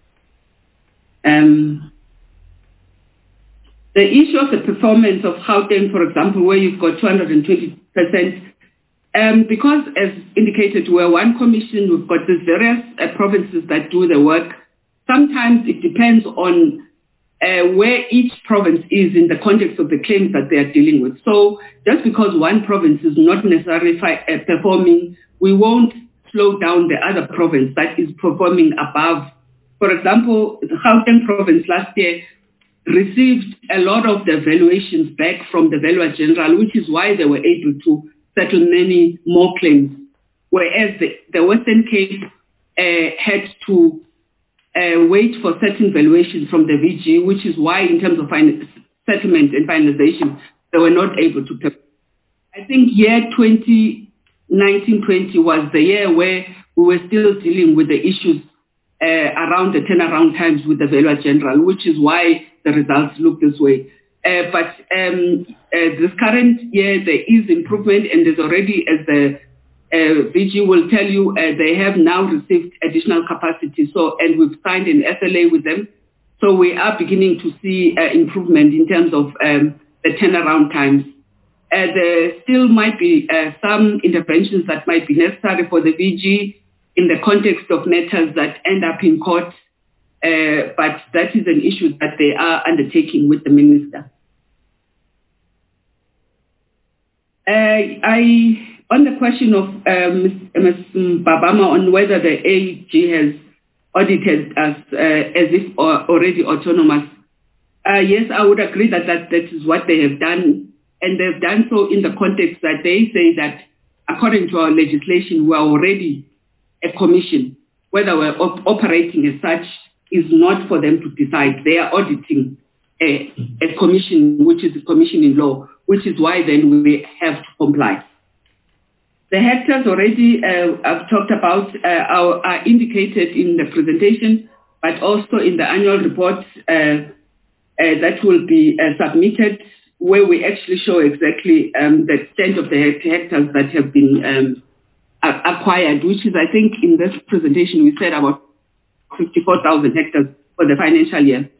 The issue of the performance of Gauteng, for example, where you've got 220%, because as indicated, we're one commission, we've got these various provinces that do the work. Sometimes it depends on where each province is in the context of the claims that they are dealing with. So just because one province is not necessarily performing, we won't slow down the other province that is performing above. For example, the Gauteng province last year received a lot of the valuations back from the Valuer General, which is why they were able to settle many more claims, whereas the Western Cape had to wait for certain valuations from the VG, which is why in terms of settlement and finalization, they were not able to pay. I think year 2019-20 was the year where we were still dealing with the issues around the turnaround times with the Valuer General, which is why the results look this way. But this current year, there is improvement, and there's already, as the VG will tell you, they have now received additional capacity. So, and we've signed an SLA with them. So we are beginning to see improvement in terms of the turnaround times. There still might be some interventions that might be necessary for the VG in the context of matters that end up in court. But that is an issue that they are undertaking with the minister. On the question of Ms. Babama on whether the AG has audited us as if already autonomous, yes, I would agree that is what they have done. And they've done so in the context that they say that according to our legislation, we are already a commission. Whether we're operating as such is not for them to decide. They are auditing a commission, which is a commission in law, which is why then we have to comply. The hectares already I've talked about are indicated in the presentation, but also in the annual report that will be submitted, where we actually show exactly the extent of the hectares that have been acquired, which is, I think, in this presentation we said about 54,000 hectares for the financial year.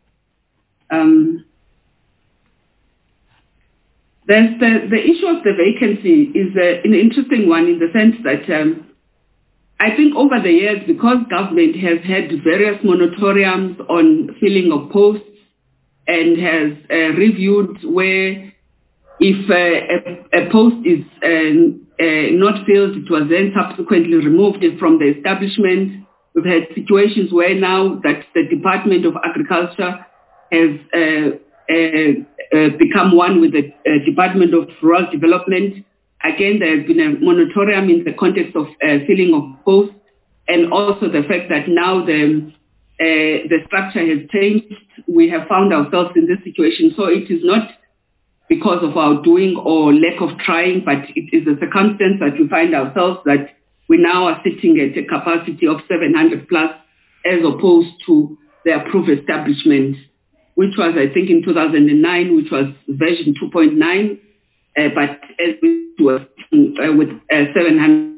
There's the issue of the vacancy is an interesting one in the sense that I think over the years, because government has had various moratoriums on filling of posts and has reviewed where if a post is not filled, it was then subsequently removed from the establishment. We've had situations where now that the Department of Agriculture has become one with the Department of Rural Development. Again, there has been a moratorium in the context of filling of posts, and also the fact that now the structure has changed. We have found ourselves in this situation. So it is not because of our doing or lack of trying, but it is a circumstance that we find ourselves that we now are sitting at a capacity of 700 plus, as opposed to the approved establishment, which was, I think, in 2009, which was version 2.9, but as we were with 700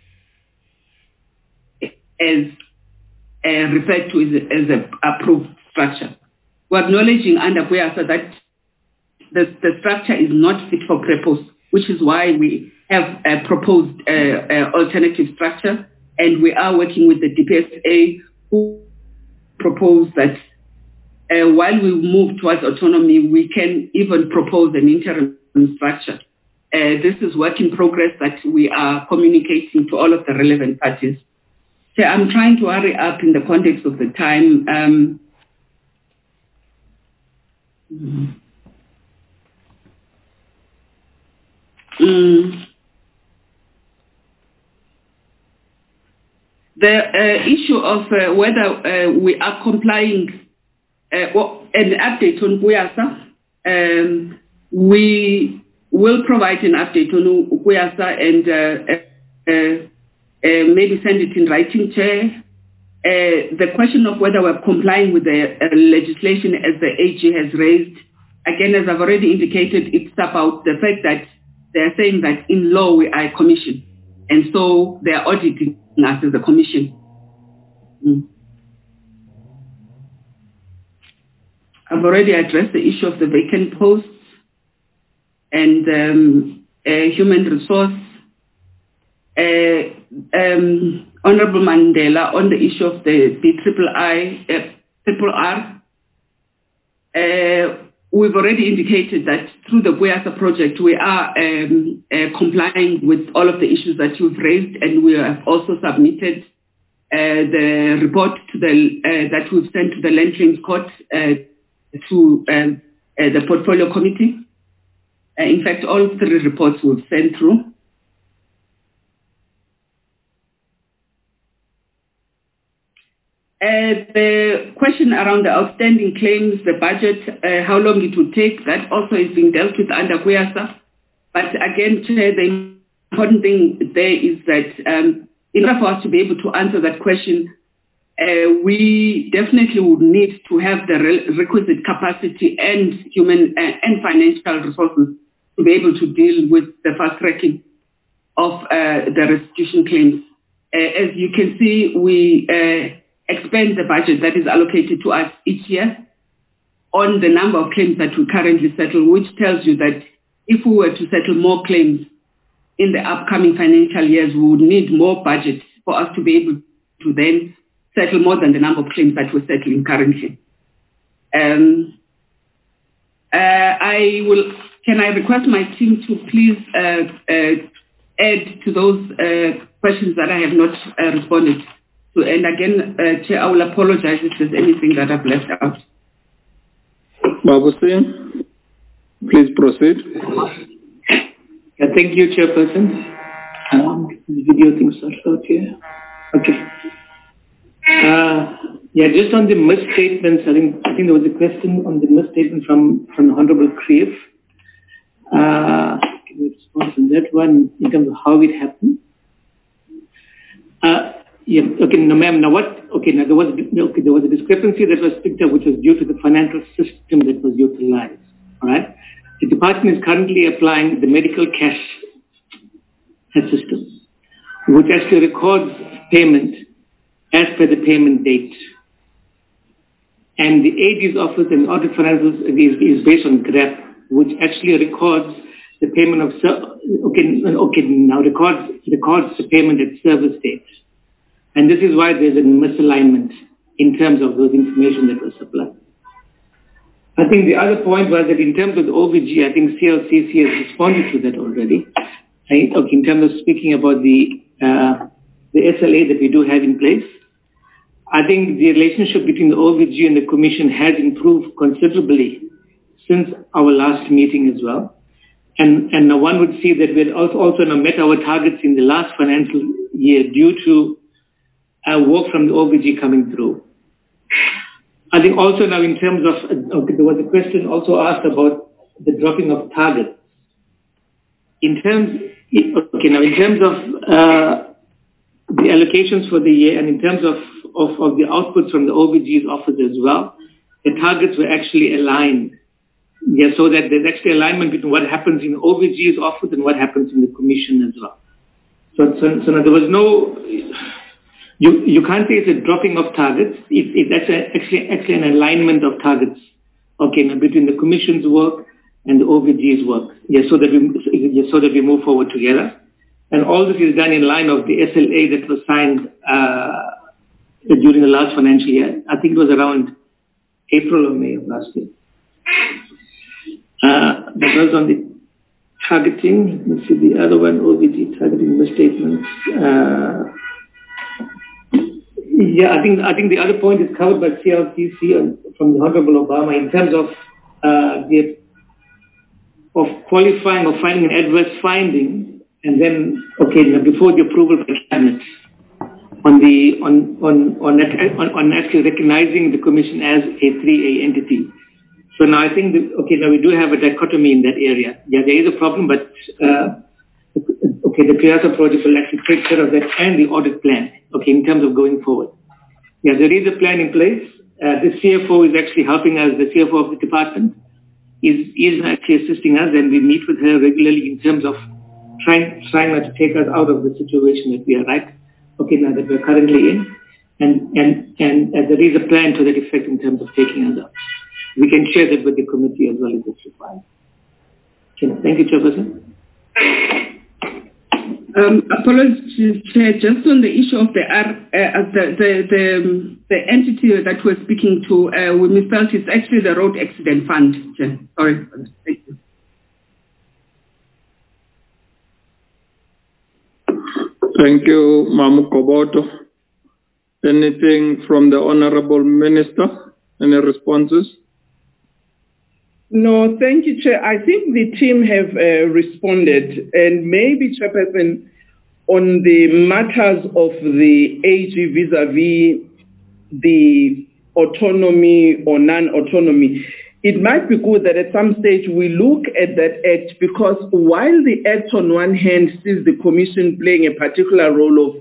as referred to as an approved structure. We're acknowledging under QIASA that the structure is not fit for purpose, which is why we have proposed alternative structure, and we are working with the DPSA, who propose that while we move towards autonomy, we can even propose an interim structure. This is work in progress that we are communicating to all of the relevant parties. So I'm trying to hurry up in the context of the time. The issue of whether we are complying, an update on QIASA, we will provide an update on QIASA and maybe send it in writing, Chair. The question of whether we're complying with the legislation as the AG has raised, again, as I've already indicated, it's about the fact that they're saying that in law we are a commission, and so they're auditing us as a commission. I've already addressed the issue of the vacant posts and human resource. Honorable Mandela, on the issue of the BRRR, we've already indicated that through the QIASA project, we are complying with all of the issues that you've raised, and we have also submitted the report to that we've sent to the Land Claims Court to the Portfolio Committee. In fact, all 3 reports we've sent through. The question around the outstanding claims, the budget, how long it will take, that also is being dealt with under QIASA. But again, the important thing there is that in order for us to be able to answer that question, we definitely would need to have the requisite capacity and human and financial resources to be able to deal with the fast tracking of the restitution claims. As you can see, we expand the budget that is allocated to us each year on the number of claims that we currently settle, which tells you that if we were to settle more claims in the upcoming financial years, we would need more budget for us to be able to then settle more than the number of claims that we're settling currently. Can I request my team to please add to those questions that I have not responded to? And again, Chair, I will apologize if there's anything that I've left out. Babu Singh, please proceed. Thank you, Chairperson. The video thing starts out here. Okay. Just on the misstatements, I think there was a question on the misstatement from the Honorable Krief. Can we respond to that one in terms of how it happened? No, ma'am. Now there was a discrepancy that was picked up, which was due to the financial system that was utilized. All right. The department is currently applying the medical cash system, which actually records payment as per the payment date. And the AG's office and audit financials is based on GRAP, which actually records the payment of records the payment at service date. And this is why there's a misalignment in terms of those information that was supplied. I think the other point was that in terms of the OVG, I think CLCC has responded to that already. In terms of speaking about the SLA that we do have in place, I think the relationship between the OVG and the Commission has improved considerably since our last meeting as well. And one would see that we had also met our targets in the last financial year due to work from the OVG coming through. I think also now in terms of, there was a question also asked about the dropping of targets. In terms of the allocations for the year, and in terms of the outputs from the OVG's office as well, the targets were actually aligned. Yeah, so that there's actually alignment between what happens in the OVG's office and what happens in the commission as well. So there was no, you can't say it's a dropping of targets. It's actually an alignment of targets, okay, now between the commission's work and the OVG's work. Yeah, so that we move forward together. And all this is done in line of the SLA that was signed during the last financial year. I think it was around April or May of last year. That was on the targeting. Let's see the other one, OVG targeting misstatements. Yeah, I think the other point is covered by CLTC from the Honorable Obama in terms of qualifying or finding an adverse finding, and then before the approval by cabinet on actually recognizing the commission as a 3A entity. So now I think now we do have a dichotomy in that area. Yeah, there is a problem, but the CRIASA project will actually take care of that and the audit plan. Okay, in terms of going forward. Yeah, there is a plan in place. The CFO is actually helping us. The CFO of the department is actually assisting us, and we meet with her regularly in terms of trying not to take us out of the situation that we are now that we're currently in, and there is a plan to that effect in terms of taking us out. We can share that with the committee as well if it's required. Okay, thank you, Chairperson. Apologies, Chair. Just on the issue of the entity that we're speaking to, we misspelled it's actually the Road Accident Fund. Chair. Sorry for that. Thank you. Thank you, Mamu Koboto. Anything from the Honorable Minister? Any responses? No, thank you, Chair. I think the team have responded, and maybe, Chairperson, on the matters of the AG vis-a-vis the autonomy or non-autonomy, it might be good that at some stage we look at that Act, because while the Act on one hand sees the Commission playing a particular role of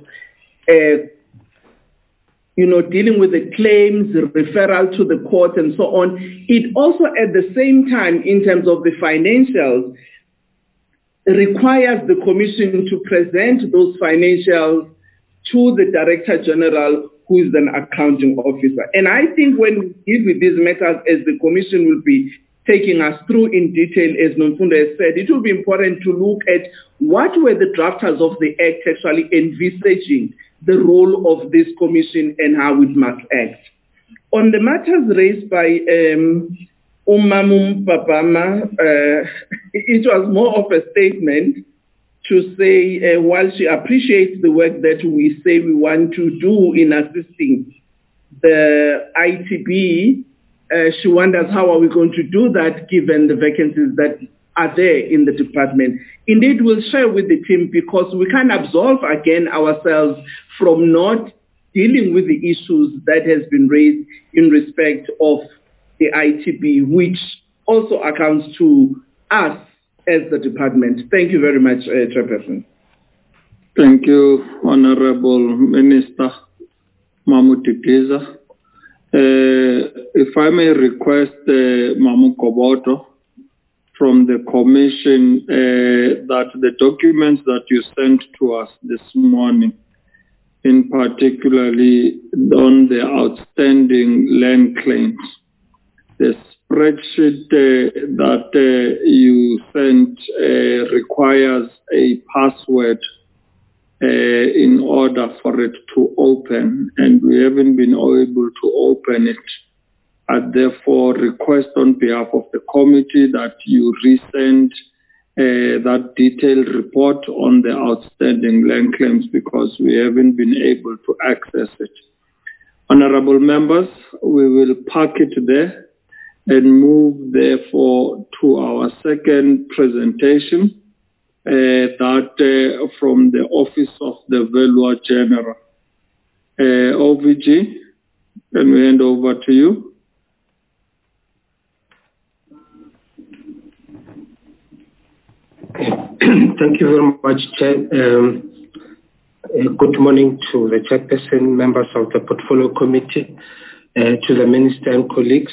dealing with the claims, referral to the court and so on, it also at the same time, in terms of the financials, requires the Commission to present those financials to the Director General, who is an accounting officer. And I think when we deal with these matters, as the Commission will be taking us through in detail, as Nomfundo has said, it will be important to look at what were the drafters of the Act actually envisaging the role of this Commission and how it must act. On the matters raised by Umamu Babama, it was more of a statement to say, while she appreciates the work that we say we want to do in assisting the ITB, she wonders how are we going to do that given the vacancies that are there in the department. Indeed, we'll share with the team, because we can't absolve again ourselves from not dealing with the issues that has been raised in respect of the ITB, which also accounts to us as the department. Thank you very much, Chairperson. Thank you, Honorable Minister Mamutikiza. If I may request Mamu Koboto from the Commission that the documents that you sent to us this morning, in particularly on the outstanding land claims, the spreadsheet that you sent requires a password in order for it to open, and we haven't been able to open it. I therefore request on behalf of the committee that you resend that detailed report on the outstanding land claims, because we haven't been able to access it. Honorable members, we will park it there and move therefore to our second presentation, that from the Office of the Valuer General. OVG, can we hand over to you? Thank you very much, Chair. Good morning to the chairperson, members of the portfolio committee, to the minister and colleagues.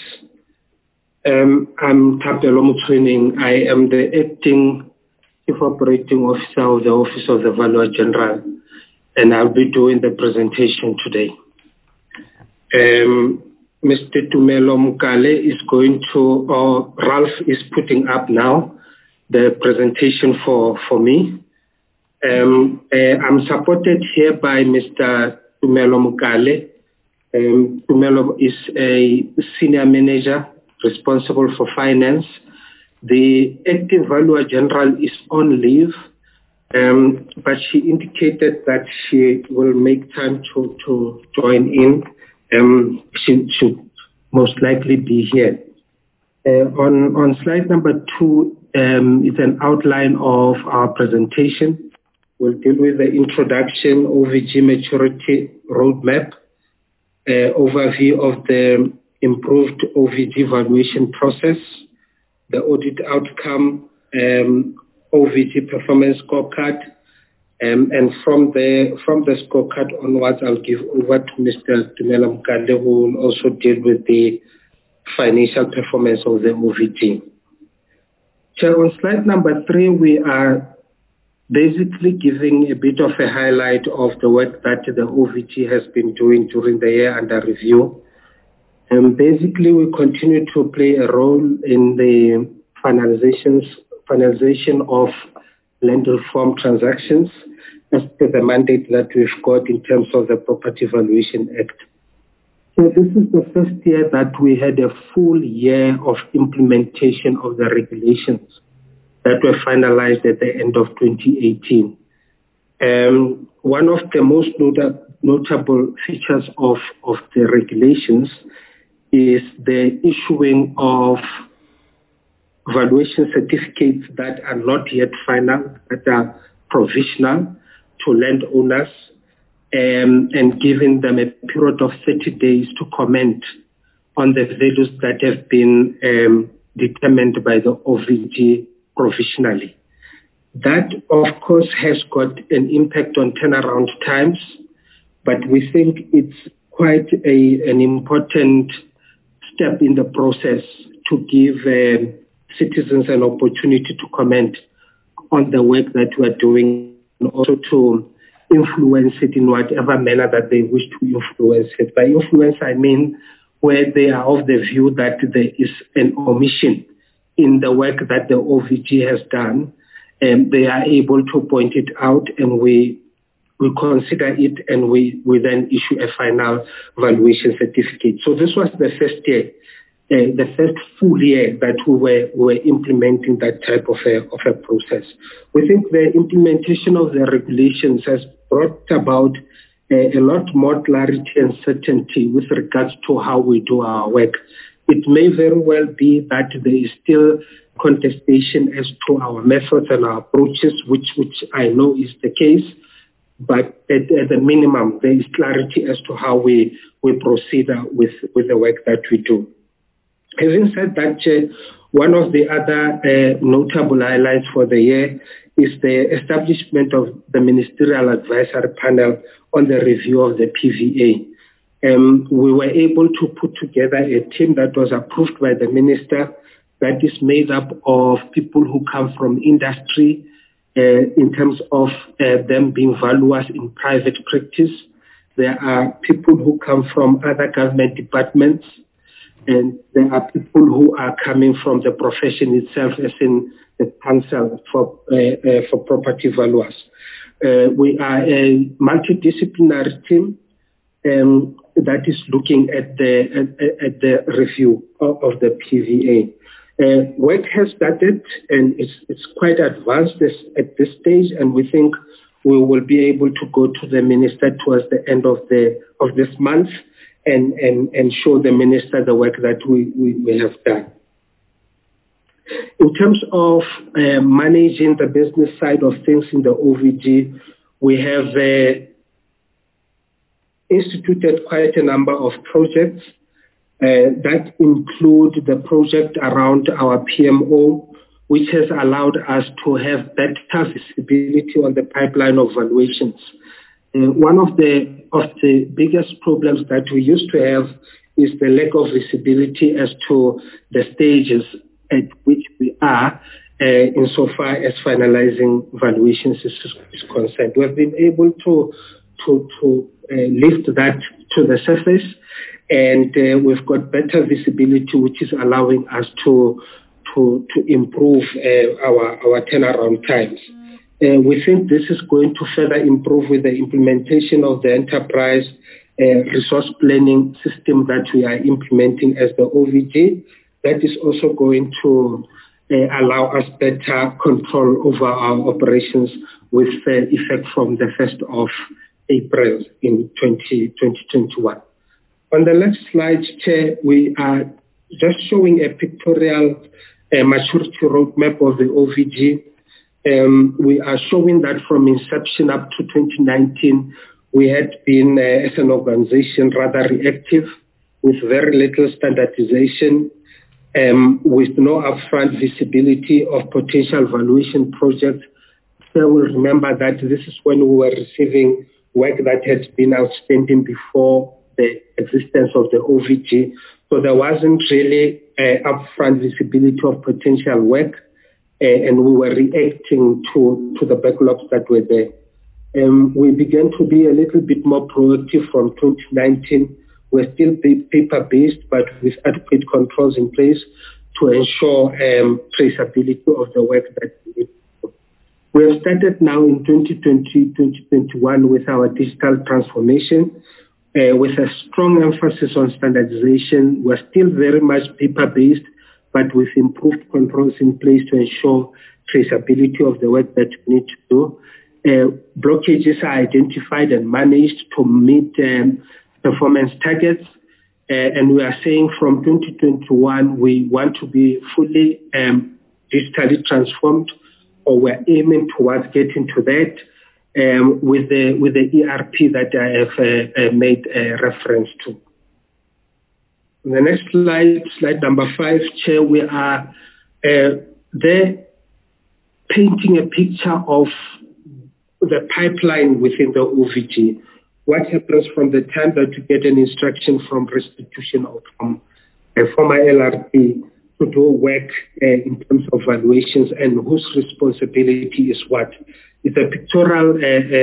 I'm Thapelo Motsoeneng. I am the acting Chief Operating Officer of the Office of the Valuer General, and I'll be doing the presentation today. Mr. Tumelo Mokale is going to, or Ralph is putting up now the presentation for me. I'm supported here by Mr. Tumelo Mokale. Tumelo is a senior manager responsible for finance. The acting Valuer General is on leave, but she indicated that she will make time to join in. She should most likely be here. On slide number 2 is an outline of our presentation. We'll deal with the introduction, OVG maturity roadmap, overview of the improved OVG valuation process, the audit outcome, OVG performance scorecard, and from the scorecard onwards, I'll give over to Mr. Tumelo Mokale, who will also deal with the financial performance of the OVG. So on slide number 3, we are basically giving a bit of a highlight of the work that the OVG has been doing during the year under review. And basically, we continue to play a role in the finalization of land reform transactions as per the mandate that we've got in terms of the Property Valuation Act. So this is the first year that we had a full year of implementation of the regulations that were finalized at the end of 2018. One of the most notable features of the regulations is the issuing of valuation certificates that are not yet final, that are provisional to landowners, and giving them a period of 30 days to comment on the values that have been determined by the OVG provisionally. That, of course, has got an impact on turnaround times, but we think it's quite an important step in the process to give citizens an opportunity to comment on the work that we're doing, and also to influence it in whatever manner that they wish to influence it. By influence, I mean where they are of the view that there is an omission in the work that the OVG has done, and they are able to point it out, and we consider it, and we then issue a final valuation certificate. So this was the first year, the first full year that we were implementing that type of a process. We think the implementation of the regulations has brought about a lot more clarity and certainty with regards to how we do our work. It may very well be that there is still contestation as to our methods and our approaches, which I know is the case, but at the minimum, there is clarity as to how we proceed with the work that we do. Having said that, one of the other notable highlights for the year is the establishment of the Ministerial Advisory Panel on the review of the PVA. We were able to put together a team that was approved by the minister that is made up of people who come from industry in terms of them being valuers in private practice. There are people who come from other government departments, and there are people who are coming from the profession itself, as in the council for property valuers. We are a multidisciplinary team that is looking at the review of the PVA. Work has started, and it's quite advanced at this stage, and we think we will be able to go to the minister towards the end of this month and show the minister the work that we have done. In terms of managing the business side of things in the OVG, we have instituted quite a number of projects that include the project around our PMO, which has allowed us to have better visibility on the pipeline of valuations. One of the biggest problems that we used to have is the lack of visibility as to the stages at which we are insofar as finalizing valuations is concerned. We have been able to lift that to the surface, and we've got better visibility, which is allowing us to improve our turnaround times. We think this is going to further improve with the implementation of the enterprise resource planning system that we are implementing as the OVG. That is also going to allow us better control over our operations with effect from the 1st of April in 2021. On the last slide, Chair, we are just showing a pictorial maturity roadmap of the OVG. We are showing that from inception up to 2019, we had been, as an organization, rather reactive with very little standardization, with no upfront visibility of potential valuation projects. So we'll remember that this is when we were receiving work that had been outstanding before the existence of the OVG. So there wasn't really upfront visibility of potential work, and we were reacting to the backlogs that were there. We began to be a little bit more proactive from 2019. We're still paper-based, but with adequate controls in place to ensure traceability of the work that we do. We have started now in 2020-2021 with our digital transformation, with a strong emphasis on standardization. We're still very much paper-based, but with improved controls in place to ensure traceability of the work that we need to do. Blockages are identified and managed to meet performance targets. And we are saying from 2021, we want to be fully digitally transformed, or we're aiming towards getting to that with the ERP that I have made reference to. The next slide number 5, Chair, we are there painting a picture of the pipeline within the OVG. What happens from the time that you get an instruction from restitution or from a former LRP to do work in terms of valuations, and whose responsibility is what? It's a pictorial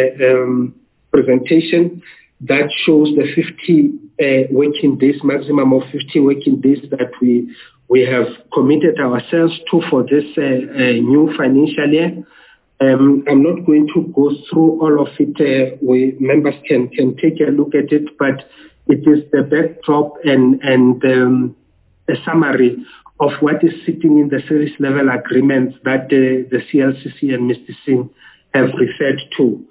presentation that shows the 50 working days, maximum of 50 working days that we have committed ourselves to for this new financial year. I'm not going to go through all of it. Members can take a look at it, but it is the backdrop and a summary of what is sitting in the service level agreements that the CLCC and Mr. Singh have referred to,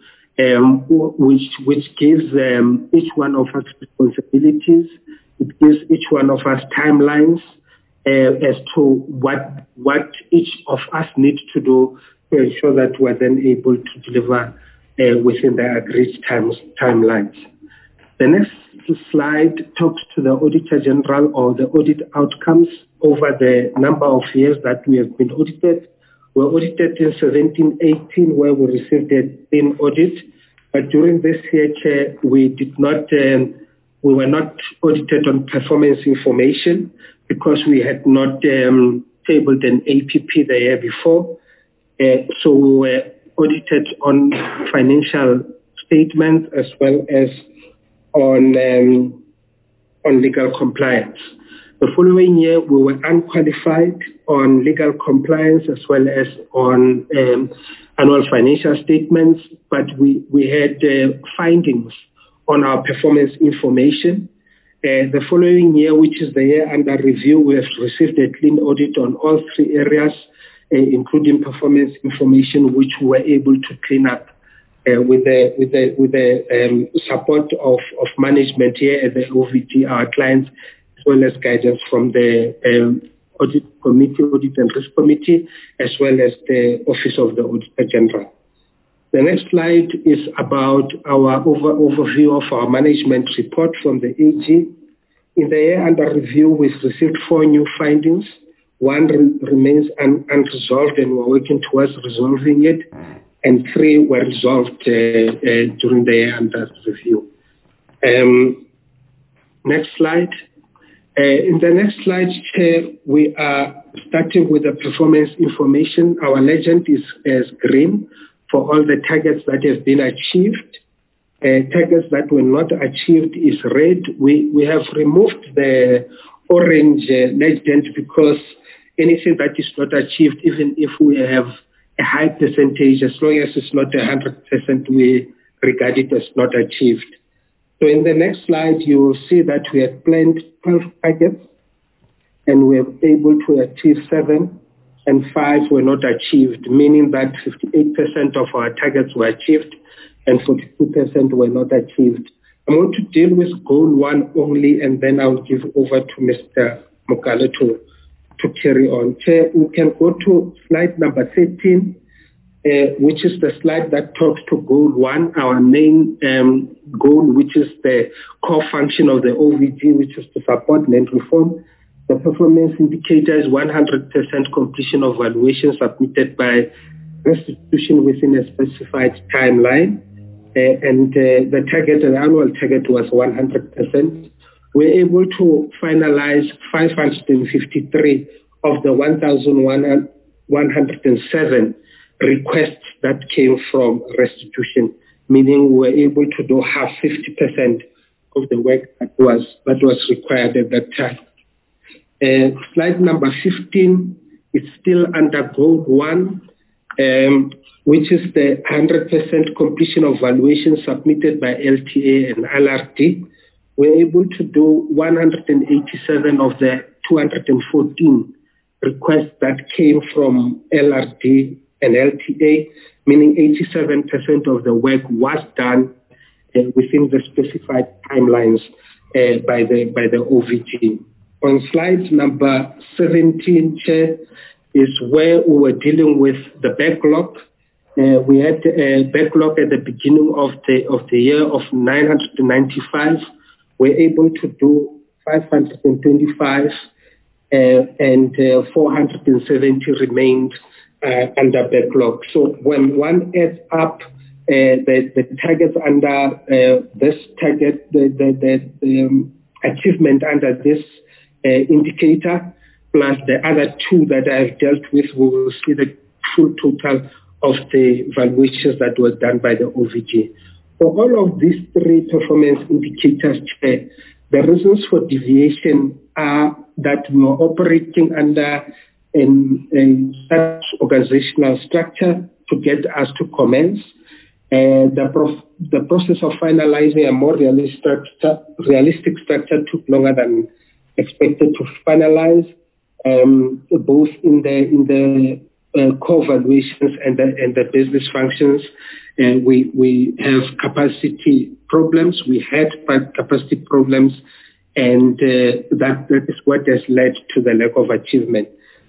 which gives each one of us responsibilities. It gives each one of us timelines as to what each of us needs to do to ensure that we're then able to deliver within the agreed timelines. The next slide talks to the Auditor General or the audit outcomes over the number of years that we have been audited. We were audited in 17-18, where we received a clean audit. But during this year, Chair, we were not audited on performance information because we had not tabled an APP the year before. So we were audited on financial statements as well as on legal compliance. The following year, we were unqualified on legal compliance as well as on annual financial statements, but we had findings on our performance information. The following year, which is the year under review, we have received a clean audit on all 3 areas, including performance information, which we were able to clean up with the support of management here at the OVG, our clients, as well as guidance from the Audit Committee, Audit and Risk Committee, as well as the Office of the Auditor General. The next slide is about our overview of our management report from the AG. In the year under review, we've received 4 new findings. One remains unresolved, and we're working towards resolving it. and 3 were resolved during the year under review. Next slide. In the next slide, Chair, we are starting with the performance information. Our legend is green for all the targets that have been achieved. Targets that were not achieved is red. We have removed the orange legend because anything that is not achieved, even if we have a high percentage, as long as it's not 100%, we regard it as not achieved. So in the next slide, you will see that we had planned 12 targets and we were able to achieve 7 and 5 were not achieved, meaning that 58% of our targets were achieved and 42% were not achieved. I'm going to deal with goal 1 only, and then I'll give over to Mr. Mogale to carry on. Chair, we can go to slide number 13, which is the slide that talks to goal 1, our main goal, which is the core function of the OVG, which is to support land reform. The performance indicator is 100% completion of valuation submitted by restitution within a specified timeline. And the target, the annual target was 100%. We're able to finalize 553 of the 1,107 requests that came from restitution, meaning we're able to do half 50% of the work that was required at that time. Slide number 15 is still under goal 1, which is the 100% completion of valuation submitted by LTA and LRD. We're able to do 187 of the 214 requests that came from LRD and LTA, meaning 87% of the work was done within the specified timelines by the OVG. On slide number 17, Chair, is where we were dealing with the backlog. We had a backlog at the beginning of the year of 995. We're able to do 525 and 470 remained under backlog. So when one adds up the targets under this target, the achievement under this indicator, plus the other 2 that I've dealt with, we will see the full total of the valuations that were done by the OVG. For all of these 3 performance indicators, Chair, the reasons for deviation are that we are operating under such organizational structure to get us to commence. The process of finalizing a more realistic structure took longer than expected to finalize, both in the core valuations and the business functions. We have capacity problems. We had capacity problems, and that is what has led to the lack of achievement.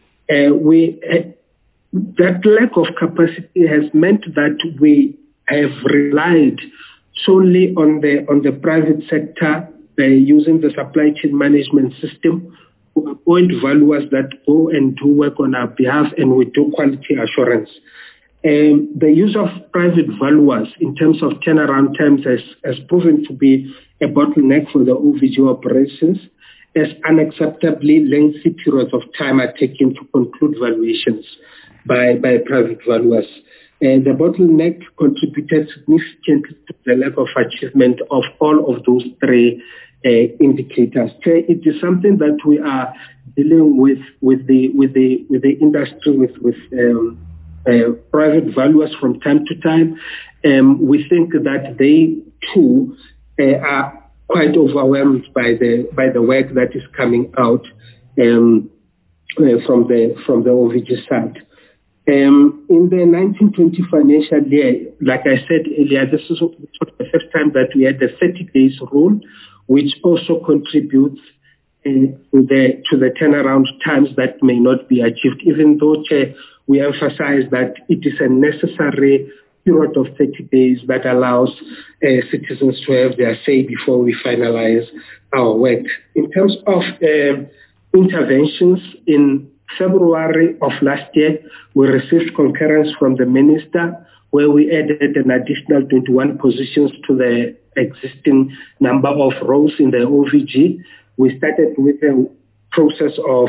That lack of capacity has meant that we have relied solely on the private sector using the supply chain management system, who appoint valuers that go and do work on our behalf, and we do quality assurance. The use of private valuers in terms of turnaround times has proven to be a bottleneck for the OVG operations, as unacceptably lengthy periods of time are taken to conclude valuations by private valuers. The bottleneck contributed significantly to the lack of achievement of all of those 3 indicators. It is something that we are dealing with the industry, with private valuers from time to time. We think that they too are quite overwhelmed by the work that is coming out from the OVG side. In the 1920 financial year, like I said earlier, this was the first time that we had the 30 days rule, which also contributes to the turnaround times that may not be achieved, even though, Chair, we emphasize that it is a necessary period of 30 days that allows citizens to have their say before we finalize our work. In terms of interventions, in February of last year, we received concurrence from the Minister where we added an additional 21 positions to the existing number of roles in the OVG. We started with a process of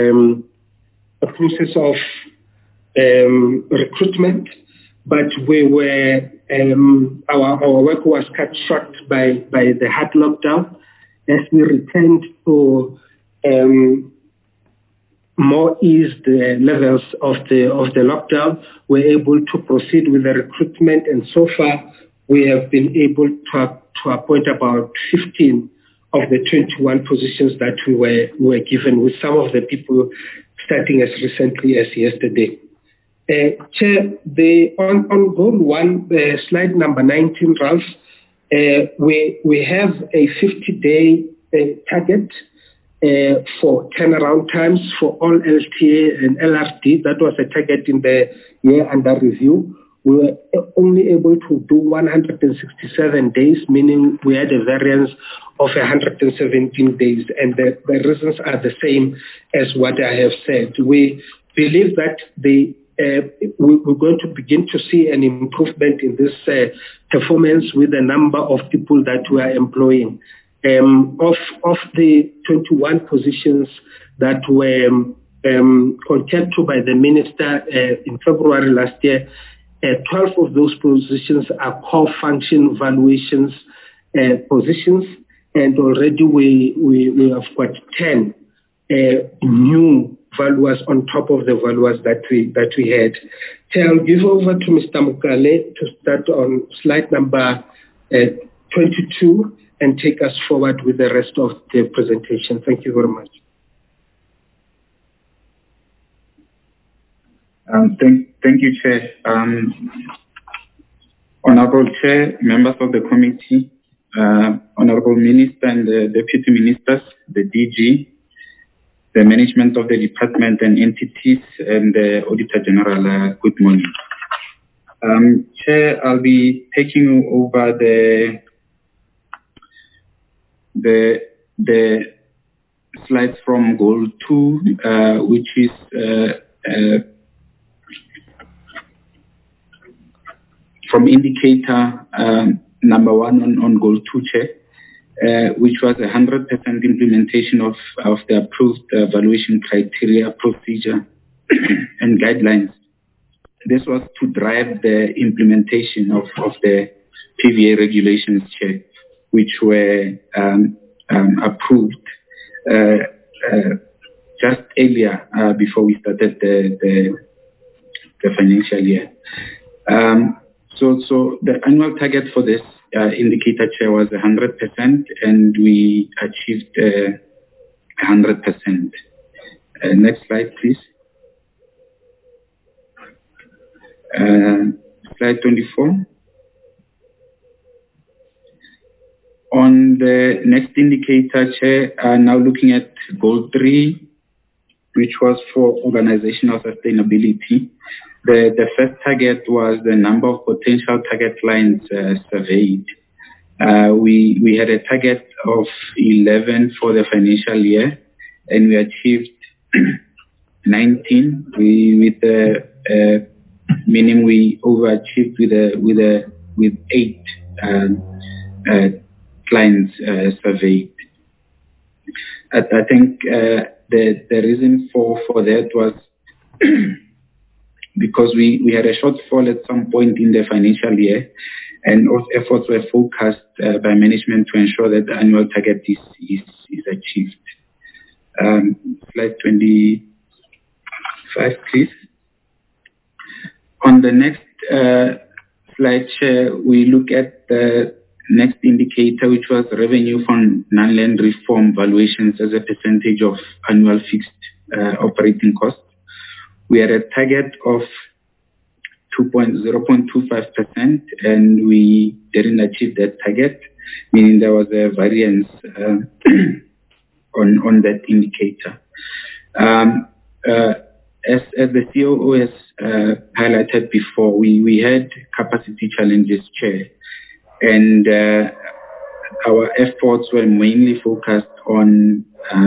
recruitment, but we were our work was cut short by the hard lockdown. As we returned to more eased levels of the lockdown, we're able to proceed with the recruitment, and so far we have been able to appoint about 15 of the 21 positions that we were given, with some of the people starting as recently as yesterday. Chair, on goal 1, slide number 19, Ralph, we have a 50-day target for turnaround times for all LTA and LRD. That was a target in the year under review. We were only able to do 167 days, meaning we had a variance of 117 days, and the reasons are the same as what I have said. We believe that we're going to begin to see an improvement in this performance with the number of people that we are employing. Of the 21 positions that were contact to by the minister in February last year, 12 of those positions are core function valuations positions, and already we have got 10 new valuers on top of the valuers that we had. So I'll give over to Mr. Mukale to start on slide number 22 and take us forward with the rest of the presentation. Thank you very much. Thank you, Chair. Honorable Chair, members of the committee, Honorable Minister and the Deputy Ministers, the DG, the management of the department and entities, and the Auditor General, good morning. Chair, I'll be taking over the slides from goal 2, which is from indicator number 1 on goal 2, Chair, which was 100% implementation of the approved valuation criteria, procedure, and guidelines. This was to drive the implementation of the PVA regulations, Chair, which were approved just earlier before we started the financial year. So the annual target for this indicator, Chair, was 100%, and we achieved 100%. Next slide, please. Slide 24. On the next indicator, Chair, now looking at goal 3, which was for organizational sustainability. The first target was the number of potential target clients surveyed. We had a target of 11 for the financial year, and we achieved 19. Meaning we overachieved with 8 clients surveyed. I think the reason for that was because we had a shortfall at some point in the financial year, and those efforts were focused by management to ensure that the annual target is achieved. Slide 25, please. On the next slide, Chair, we look at the next indicator, which was revenue from non-land reform valuations as a percentage of annual fixed operating costs. We had a target of 0.25%, and we didn't achieve that target, meaning there was a variance on that indicator. As the COO has highlighted before, we had capacity challenges, Chair, and our efforts were mainly focused on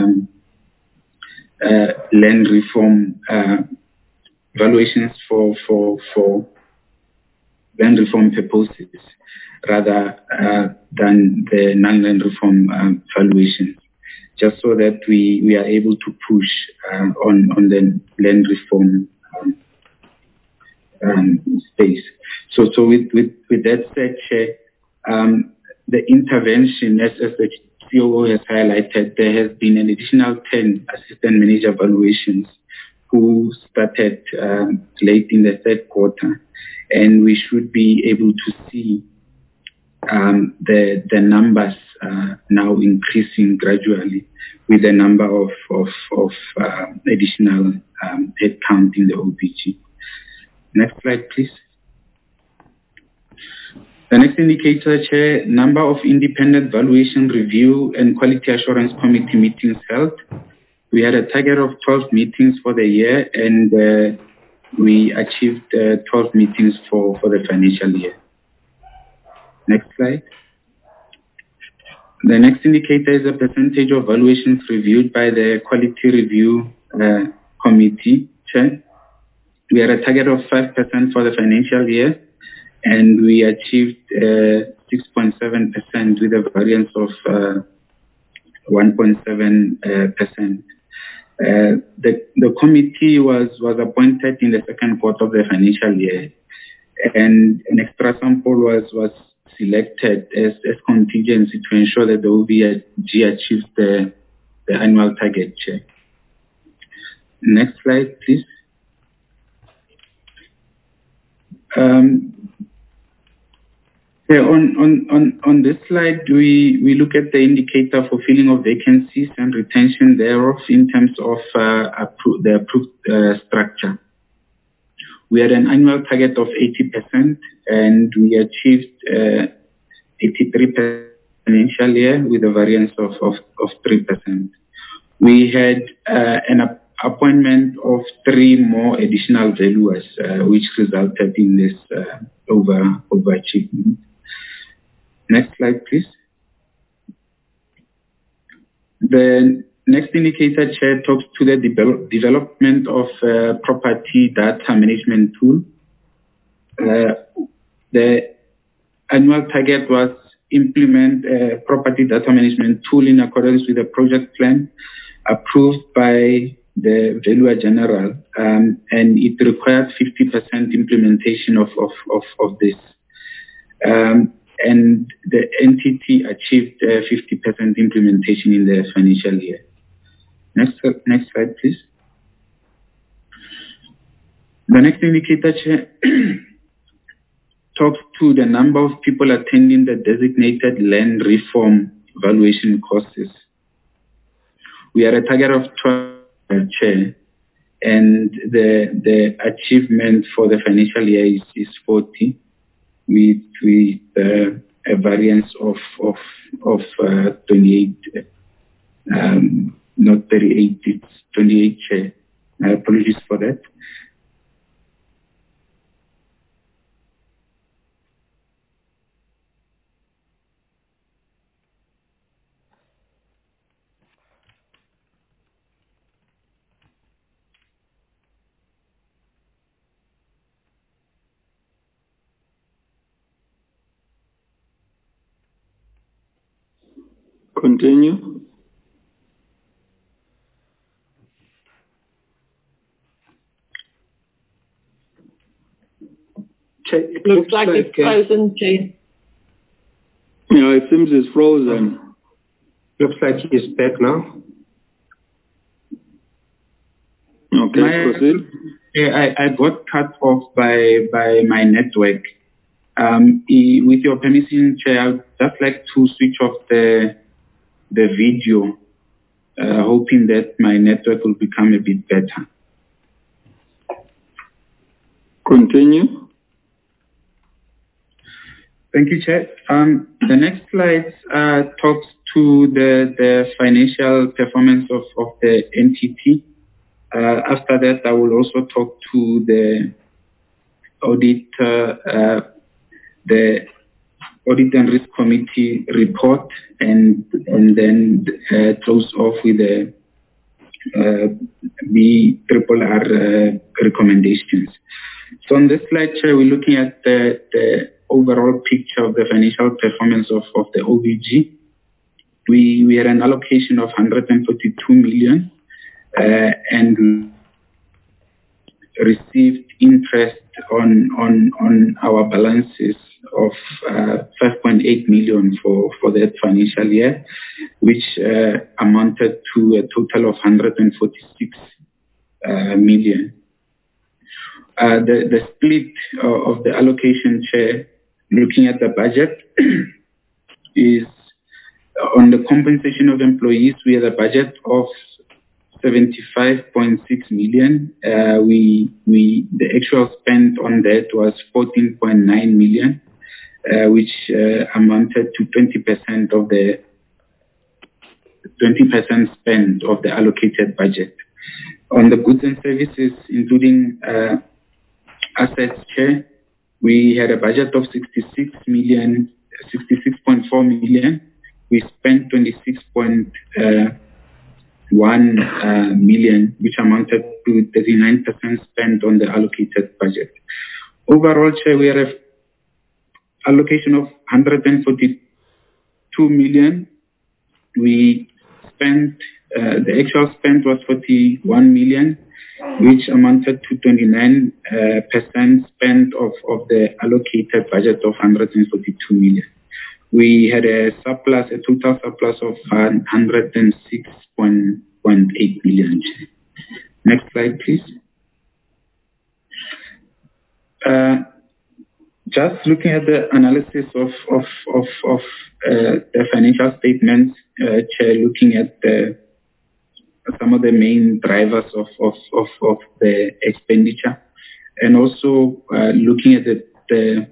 land reform valuations for land reform purposes rather than the non-land reform valuations, just so that we are able to push on the land reform space. So with that said, Chair, the intervention, as the COO has highlighted, there has been an additional 10 assistant manager evaluations who started late in the third quarter, and we should be able to see the numbers now increasing gradually with the number of additional headcount in the OPG. Next slide, please. The next indicator, Chair, number of independent valuation review and quality assurance committee meetings held. We had a target of 12 meetings for the year, and we achieved 12 meetings for the financial year. Next slide. The next indicator is the percentage of valuations reviewed by the quality review committee, Chair. We had a target of 5% for the financial year, and we achieved 6.7% with a variance of 1.7%. The committee was appointed in the second quarter of the financial year, and an extra sample was selected as contingency to ensure that the OVG achieves the annual target, Chair. Next slide, please. On this slide, we look at the indicator for filling of vacancies and retention thereof in terms of the approved structure. We had an annual target of 80%, and we achieved 83% financial year with a variance of 3%. We had an appointment of 3 more additional valuers, which resulted in this overachievement. Next slide, please. The next indicator, Chair, talks to the development of property data management tool. The annual target was implement a property data management tool in accordance with the project plan approved by the Valuer General, and it required 50% implementation of this. And the entity achieved 50% implementation in the financial year. Next slide, please. The next indicator, Chair, talks to the number of people attending the designated land reform valuation courses. We had a target of 12, Chair, and the achievement for the financial year is 40, with a variance of 28, not 38, it's 28, Chair. Apologies for that. Continue. It looks like it's frozen, Jane. Yeah, it seems it's frozen. Looks like he's back now. Okay, proceed. I got cut off by my network. With your permission, Chair, I'd just like to switch off the video, hoping that my network will become a bit better. Continue. Thank you, Chair. The next slide talks to the financial performance of the entity. After that, I will also talk to the audit, the Audit and Risk Committee report, and then close off with the BRRR recommendations. So on this slide, Chair, we're looking at the overall picture of the financial performance of the OVG. We had an allocation of 142 million and received interest on our balances of 5.8 million for that financial year, which amounted to a total of 146 million. The split of the allocation, Chair, looking at the budget, is on the compensation of employees. We had a budget of 75.6 million. The actual spend on that was 14.9 million, which amounted to 20% of the 20% spend of the allocated budget. On the goods and services, including assets, Chair, we had a budget of 66.4 million. We spent 26.1 million, which amounted to 39% spent on the allocated budget. Overall, Chair, we had an allocation of 142 million. We spent, the actual spend was 41 million, which amounted to 29% spent of the allocated budget of 142 million. We had a surplus, a total surplus of 106.8 million. Next slide, please. Just looking at the analysis of the financial statements, Chair, looking at some of the main drivers of the expenditure, and also looking at the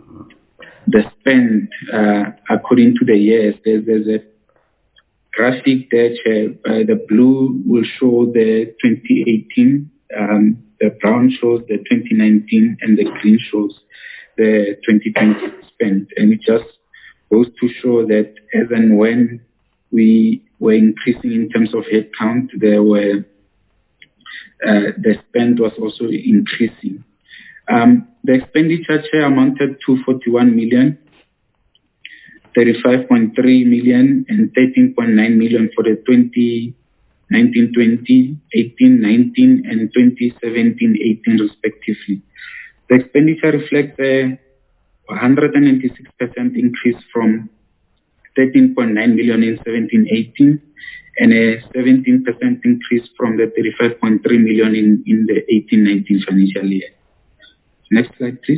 spend according to the years. There's a graphic there, Chair. The blue will show the 2018, the brown shows the 2019, and the green shows the 2020 spend. And it just goes to show that as and when we were increasing in terms of headcount, the spend was also increasing. The expenditure, Chair, amounted to 41 million, 35.3 million, and 13.9 million for the 2019-20, 18-19, and 2017-18 respectively. The expenditure reflects a 196% increase from 13.9 million in 17-18 and a 17% increase from the 35.3 million in the 18-19 financial year. Next slide, please.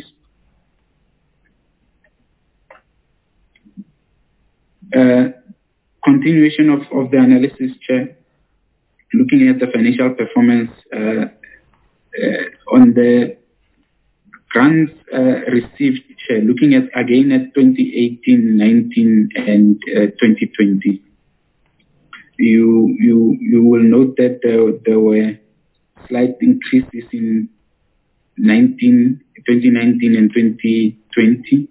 Continuation of the analysis, Chair. Looking at the financial performance on the grants received, Chair, looking at again at 2018, 19, and 2020. You will note that there were slight increases in 2019 and 2020,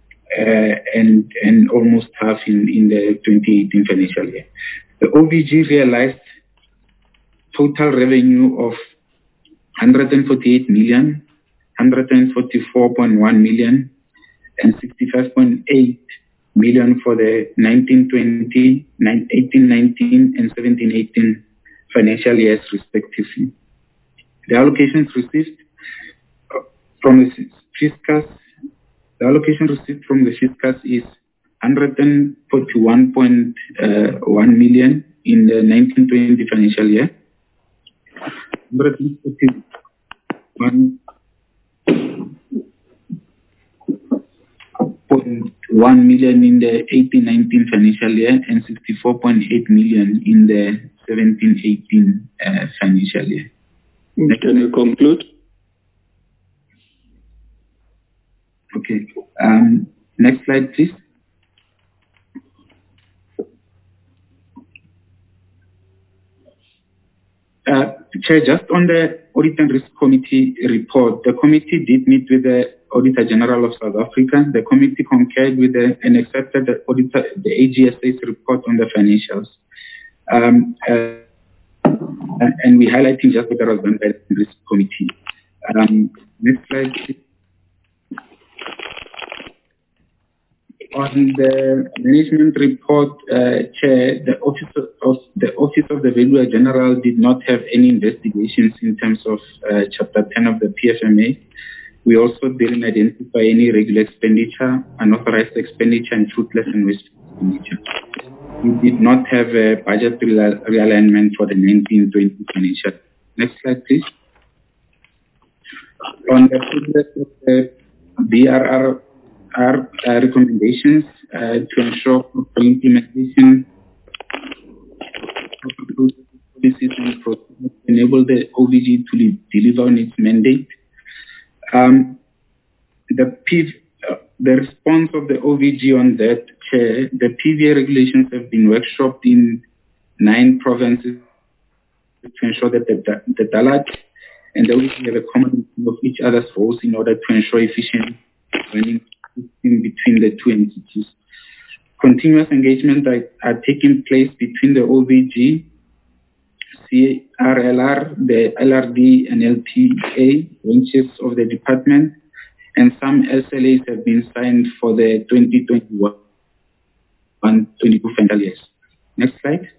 and almost half in the 2018 financial year. The OVG realized total revenue of 148 million, 144.1 million, and 65.8 million for the 19-20, 18-19, and 17-18 financial years respectively. The allocations received from the fiscus, the allocation received from the fiscus is 141.1 million in the 19-20 financial year, 141.1 million in the 18-19 financial year, and 64.8 million in the 17-18 financial year. Can you conclude? Okay. Next slide, please. Chair, just on the Audit and Risk Committee report, the committee did meet with the Auditor General of South Africa. The committee concurred with and accepted the AGSA's report on the financials. And we highlighting just what was done by the Risk Committee. Next slide, please. On the management report, Chair, the Office of the Valuer General did not have any investigations in terms of Chapter 10 of the PFMA. We also didn't identify any irregular expenditure, unauthorized expenditure, and fruitless and wasteful expenditure. We did not have a budget realignment for the 19-20 financial. Next slide, please. On the progress of the BRR recommendations to ensure proper implementation of policies and procedures to enable the OVG to deliver on its mandate. The response of the OVG on that, Chair, the PVA regulations have been workshopped in 9 provinces to ensure that the DALAT and the OVG have a common understanding of each other's roles in order to ensure efficient running between the two entities. Continuous engagement are taking place between the OVG, CRLR, the LRD and LTA branches of the department, and some SLAs have been signed for the 2021-22 financial years. Next slide.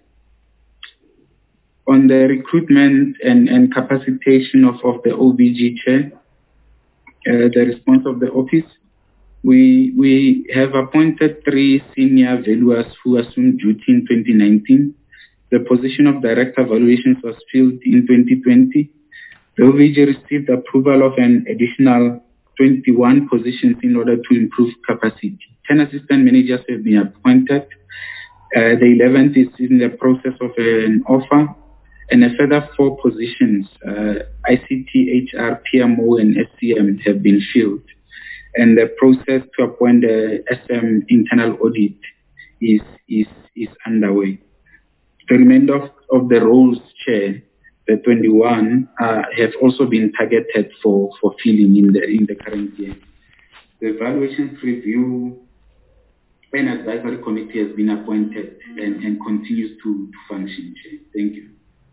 On the recruitment and capacitation of the OVG Chair, the response of the office, we have appointed 3 senior valuers who assumed duty in 2019. The position of Director Valuations was filled in 2020. The OVG received approval of an additional 21 positions in order to improve capacity. 10 assistant managers have been appointed. The 11th is in the process of an offer, and a further 4 positions, ICT, HR, PMO, and SCM have been filled. And the process to appoint the SM internal audit is underway. The remainder of the roles, Chair, the 21, have also been targeted for filling in the current year. The evaluations review and advisory committee has been appointed and continues to function, Chair. Thank you.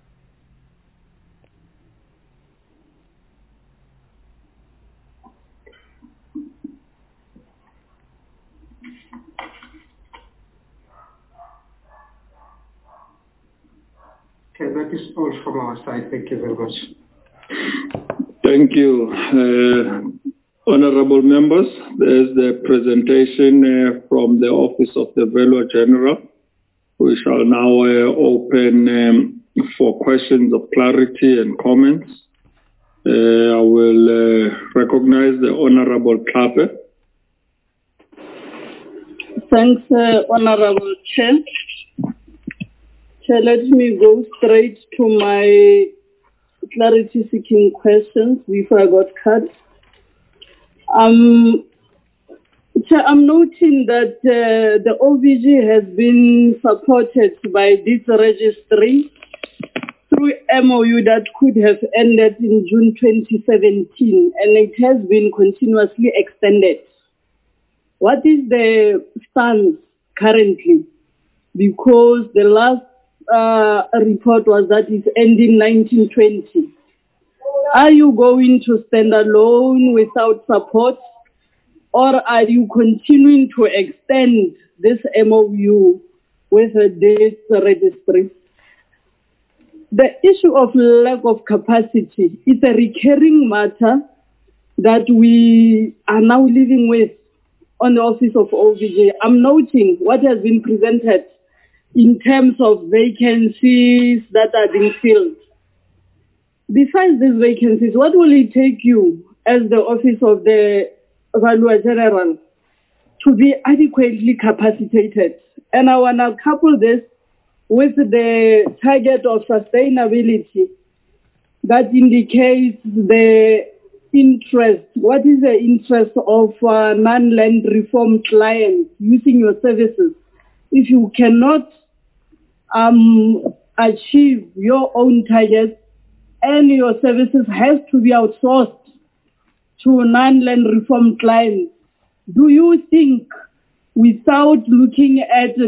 Okay, that is all from our side. Thank you very much. Thank you. Honorable members, there's the presentation from the Office of the Valuer General. We shall now open for questions of clarity and comments. I will recognize the Honorable Klape. Thanks, Honorable Chair. Chair, let me go straight to my clarity-seeking questions before I got cut. Chair, I'm noting that the OVG has been supported by this registry through MOU that could have ended in June 2017, and it has been continuously extended. What is the stance currently? Because the last report was that it's ending 1920. Are you going to stand alone without support, or are you continuing to extend this MOU with this registry? The issue of lack of capacity is a recurring matter that we are now living with on the Office of OVG. I'm noting what has been presented in terms of vacancies that are being filled. Besides these vacancies, what will it take you as the Office of the Valuer General to be adequately capacitated? And I want to couple this with the target of sustainability that indicates the interest. What is the interest of non-land reform clients using your services if you cannot achieve your own targets and your services has to be outsourced to non-land reform clients? Do you think, without looking at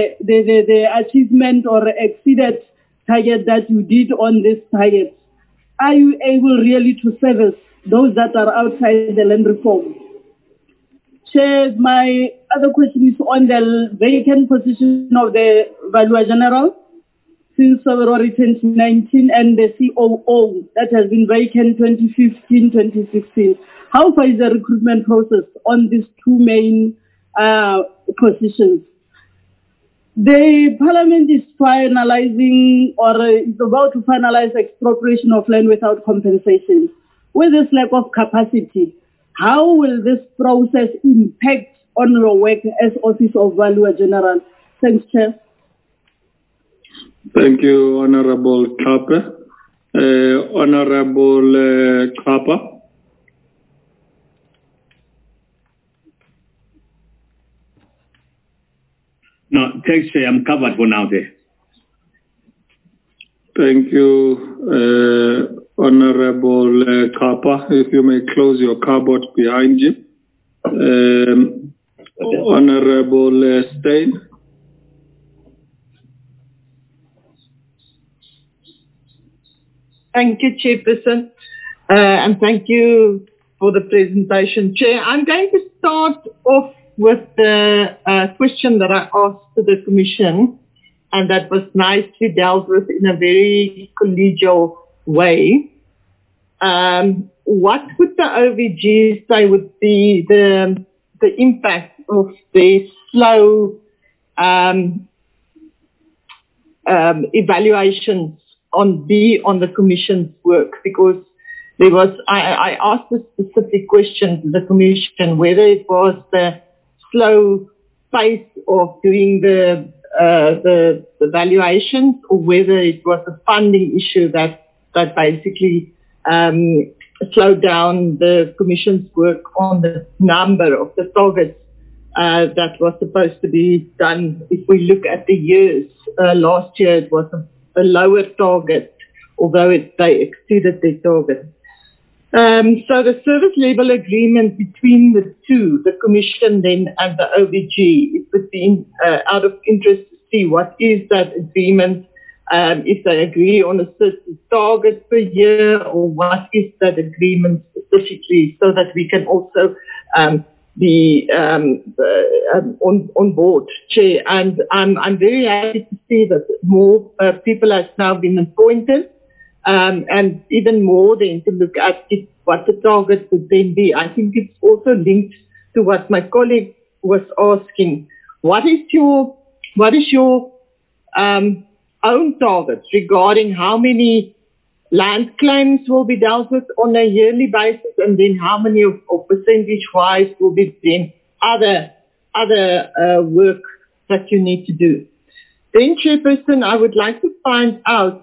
the achievement or exceeded target that you did on this target, are you able really to service those that are outside the land reform? Chair, my other question is on the vacant position of the Valuer General since February 2019 and the COO that has been vacant 2015-2016. How far is the recruitment process on these two main positions? The Parliament is finalizing or is about to finalize expropriation of land without compensation. With this lack of capacity, how will this process impact on your work as Office of Valuer General? Thanks, Chair. Thank you, Honorable Kappa. Honorable Kappa. No, thanks, Chair. I'm covered for now there. Thank you, Honorable Kappa. If you may close your cupboard behind you. Honorable Steyn. Thank you, Chairperson, and thank you for the presentation, Chair. I'm going to start off with the question that I asked to the Commission, and that was nicely dealt with in a very collegial way. What would the OVG say would be the impact of the slow evaluations on the Commission's work? Because there was, I asked a specific question to the Commission whether it was the slow pace of doing the valuations or whether it was a funding issue that basically slowed down the Commission's work on the number of the targets that was supposed to be done. If we look at the years, last year it was a lower target, although they exceeded their target. So the service level agreement between the two, the Commission then and the OVG, it would be out of interest to see what is that agreement, if they agree on a certain target per year, or what is that agreement specifically, so that we can also be on board, Chair. And I'm very happy to see that more people have now been appointed, and even more then to look at what the target would then be. I think it's also linked to what my colleague was asking. What is your own targets regarding how many land claims will be dealt with on a yearly basis, and then how many of percentage-wise will be then other work that you need to do? Then, Chairperson, I would like to find out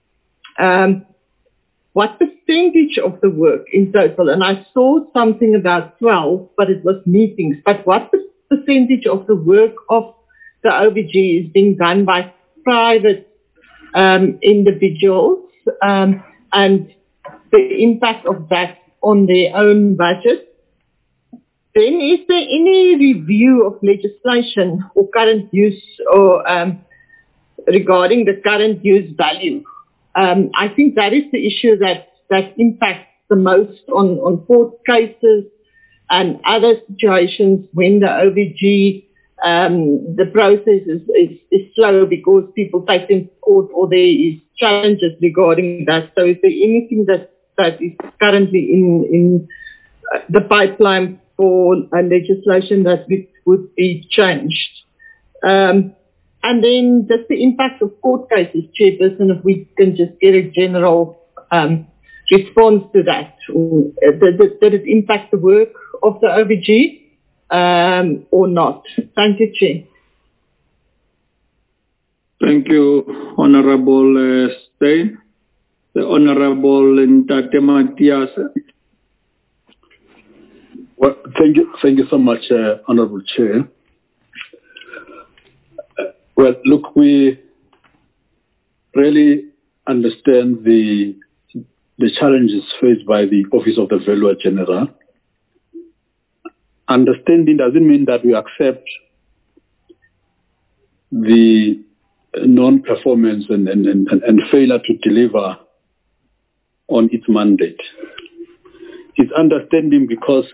what percentage of the work in total, and I saw something about 12, but it was meetings, but what percentage of the work of the OVG is being done by private individuals, and the impact of that on their own budget? Then is there any review of legislation or current use or regarding the current use value? I think that is the issue that impacts the most on court cases and other situations when the OVG, the process is slow because people take them to court or there is challenges regarding that. So is there anything that is currently in the pipeline for legislation that would be changed? And then just the impact of court cases, Chairperson, if we can just get a general response to that. Did it impact the work of the OVG or not? Thank you, Chair. Thank you, Honorable Steyn. The Honorable Ntate Matiase. Well, thank you so much, Honorable Chair. Well, look, we really understand the challenges faced by the Office of the Valuer General. Understanding doesn't mean that we accept the non-performance and failure to deliver on its mandate. It's understanding because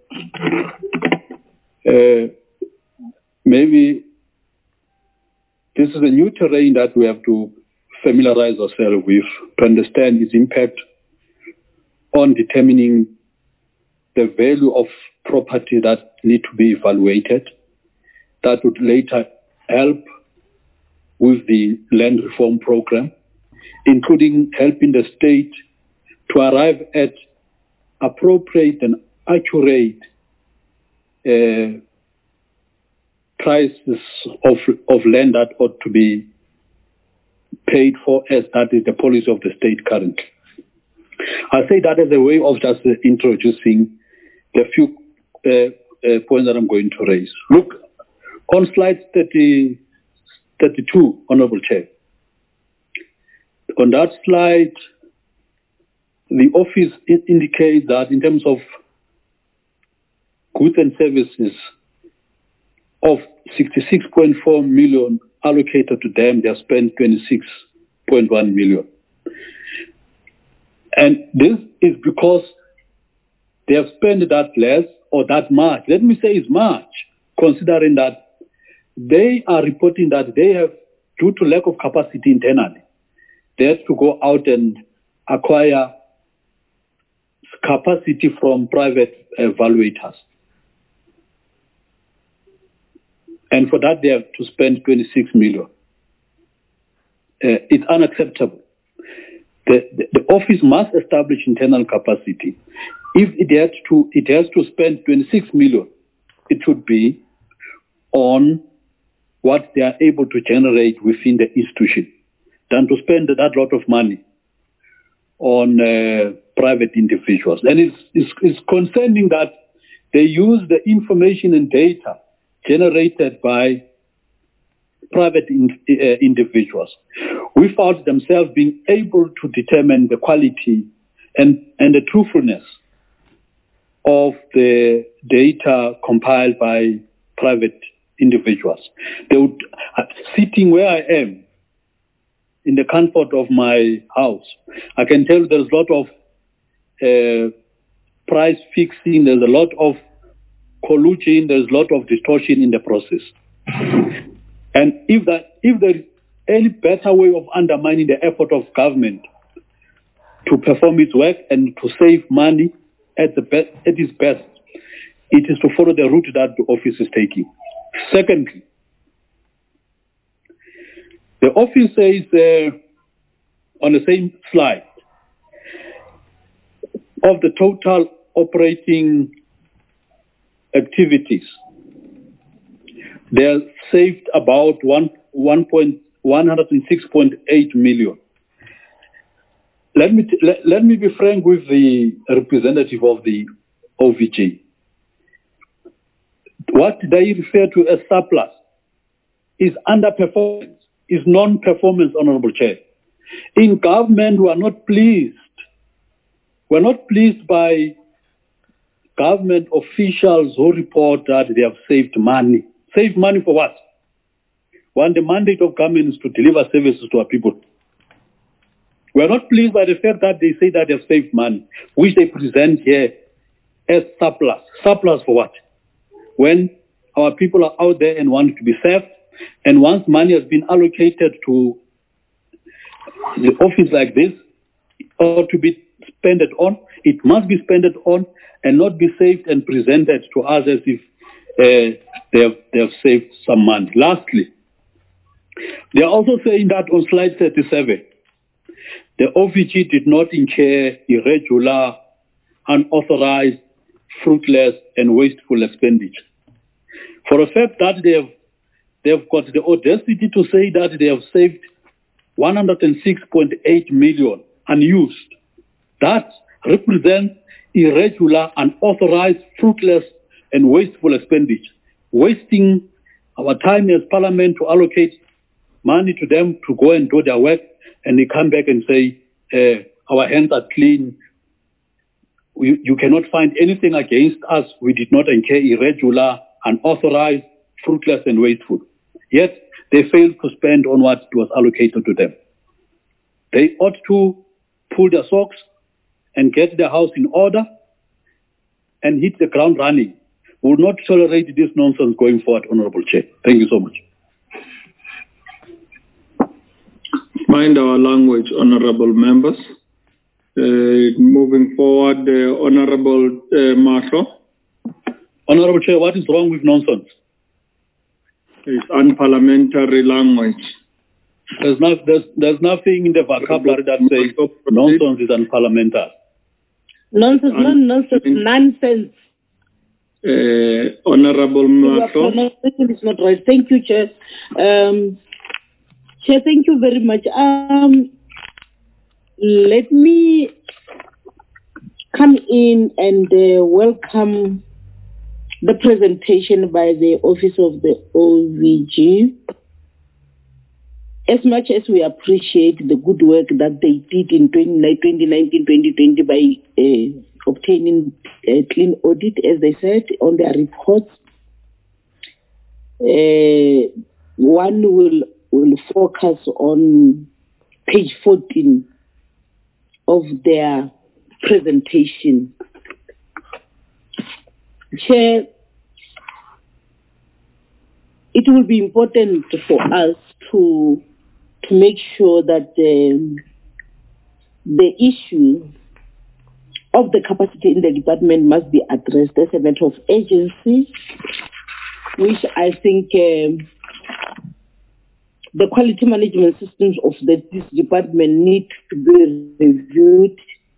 maybe this is a new terrain that we have to familiarize ourselves with to understand its impact on determining the value of property that need to be evaluated. That would later help with the land reform program, including helping the state to arrive at appropriate and accurate prices of land that ought to be paid for, as that is the policy of the state currently. I say that as a way of just introducing the few points that I'm going to raise. Look, on slide 32, Honorable Chair. On that slide, the office indicates that in terms of goods and services, of 66.4 million allocated to them, they have spent 26.1 million. And this is because they have spent that less or that much. Let me say it's much, considering that they are reporting that they have, due to lack of capacity internally, they have to go out and acquire capacity from private evaluators. And for that, they have to spend 26 million. It's unacceptable. The office must establish internal capacity. If it has to spend 26 million, it should be on what they are able to generate within the institution, than to spend that lot of money on private individuals. And it's concerning that they use the information and data generated by private individuals without themselves being able to determine the quality and the truthfulness of the data compiled by private individuals. They would, sitting where I am, in the comfort of my house, I can tell there's a lot of price fixing, there's a lot of collusion, there's a lot of distortion in the process. And if there is any better way of undermining the effort of government to perform its work and to save money at its best, it is to follow the route that the office is taking. Secondly, the office says on the same slide, of the total operating activities, they have saved about 106.8 million. Let me be frank with the representative of the OVG. What they refer to as surplus is underperformance, is non-performance, Honorable Chair. In government, we are not pleased. We're not pleased by government officials who report that they have saved money. Saved money for what? When the mandate of government is to deliver services to our people. We're not pleased by the fact that they say that they have saved money, which they present here as surplus. Surplus for what? When our people are out there and want to be served, and once money has been allocated to the office like this, or to be spent on, it must be spent on and not be saved and presented to us as if they have saved some money. Lastly, they are also saying that on slide 37, the OVG did not incur irregular, unauthorized, fruitless, and wasteful expenditure. For a fact that they have got the audacity to say that they have saved 106.8 million unused. That represents irregular, unauthorized, fruitless, and wasteful expenditure. Wasting our time as Parliament to allocate money to them to go and do their work, and they come back and say, our hands are clean. You cannot find anything against us. We did not incur irregular, unauthorized, fruitless, and wasteful. Yet, they failed to spend on what was allocated to them. They ought to pull their socks and get the house in order and hit the ground running. We will not tolerate this nonsense going forward, Honorable Chair. Thank you so much. Mind our language, honorable members. Moving forward, Honorable Mahlo. Honorable Chair, what is wrong with nonsense? It's unparliamentary language. There's nothing in the vocabulary that says nonsense is unparliamentary. Nonsense. Honorable Mahlo. It's not right. Thank you, Chair. Chair, thank you very much. Let me come in and welcome the presentation by the Office of the OVG. As much as we appreciate the good work that they did in 2019-2020 by obtaining a clean audit, as they said, on their reports, one will focus on page 14 of their presentation. Chair, it will be important for us to make sure that the issue of the capacity in the department must be addressed as a matter of urgency, which I think the quality management systems of this department need to be reviewed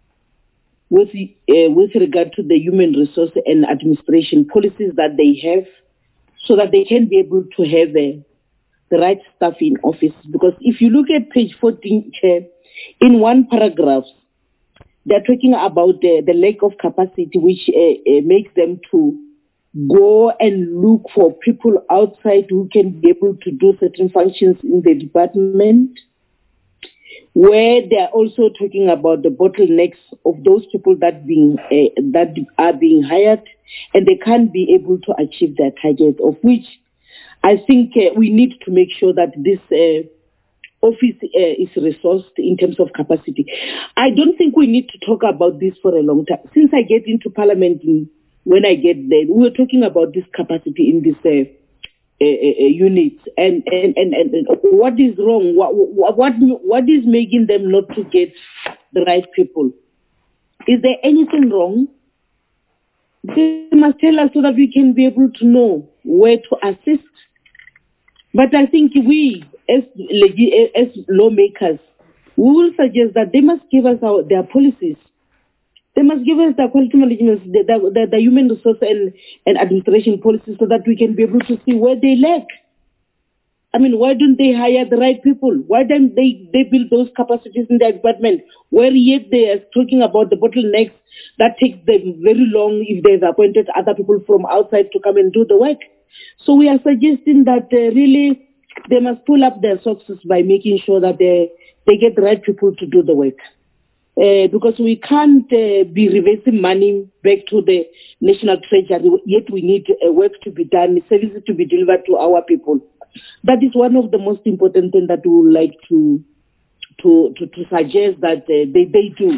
with regard to the human resource and administration policies that they have, so that they can be able to have the right staff in office. Because if you look at page 14, Chair, in one paragraph, they're talking about the lack of capacity, which makes them to go and look for people outside who can be able to do certain functions in the department, where they're also talking about the bottlenecks of those people that are being hired, and they can't be able to achieve their target, of which I think we need to make sure that this office is resourced in terms of capacity. I don't think we need to talk about this for a long time. Since I get into Parliament, when I get there, we were talking about this capacity in this units, and what is wrong? What is making them not to get the right people? Is there anything wrong? They must tell us so that we can be able to know where to assist. But I think we, as lawmakers, we will suggest that they must give us their policies. They must give us the quality management, the human resource and administration policies, so that we can be able to see where they lack. I mean, why don't they hire the right people? Why don't they build those capacities in their department? Where yet they are talking about the bottlenecks that takes them very long if they've appointed other people from outside to come and do the work. So we are suggesting that really they must pull up their socks by making sure that they get the right people to do the work. Because we can't be reversing money back to the national treasury, yet we need work to be done, services to be delivered to our people. That is one of the most important things that we would like to suggest that they do.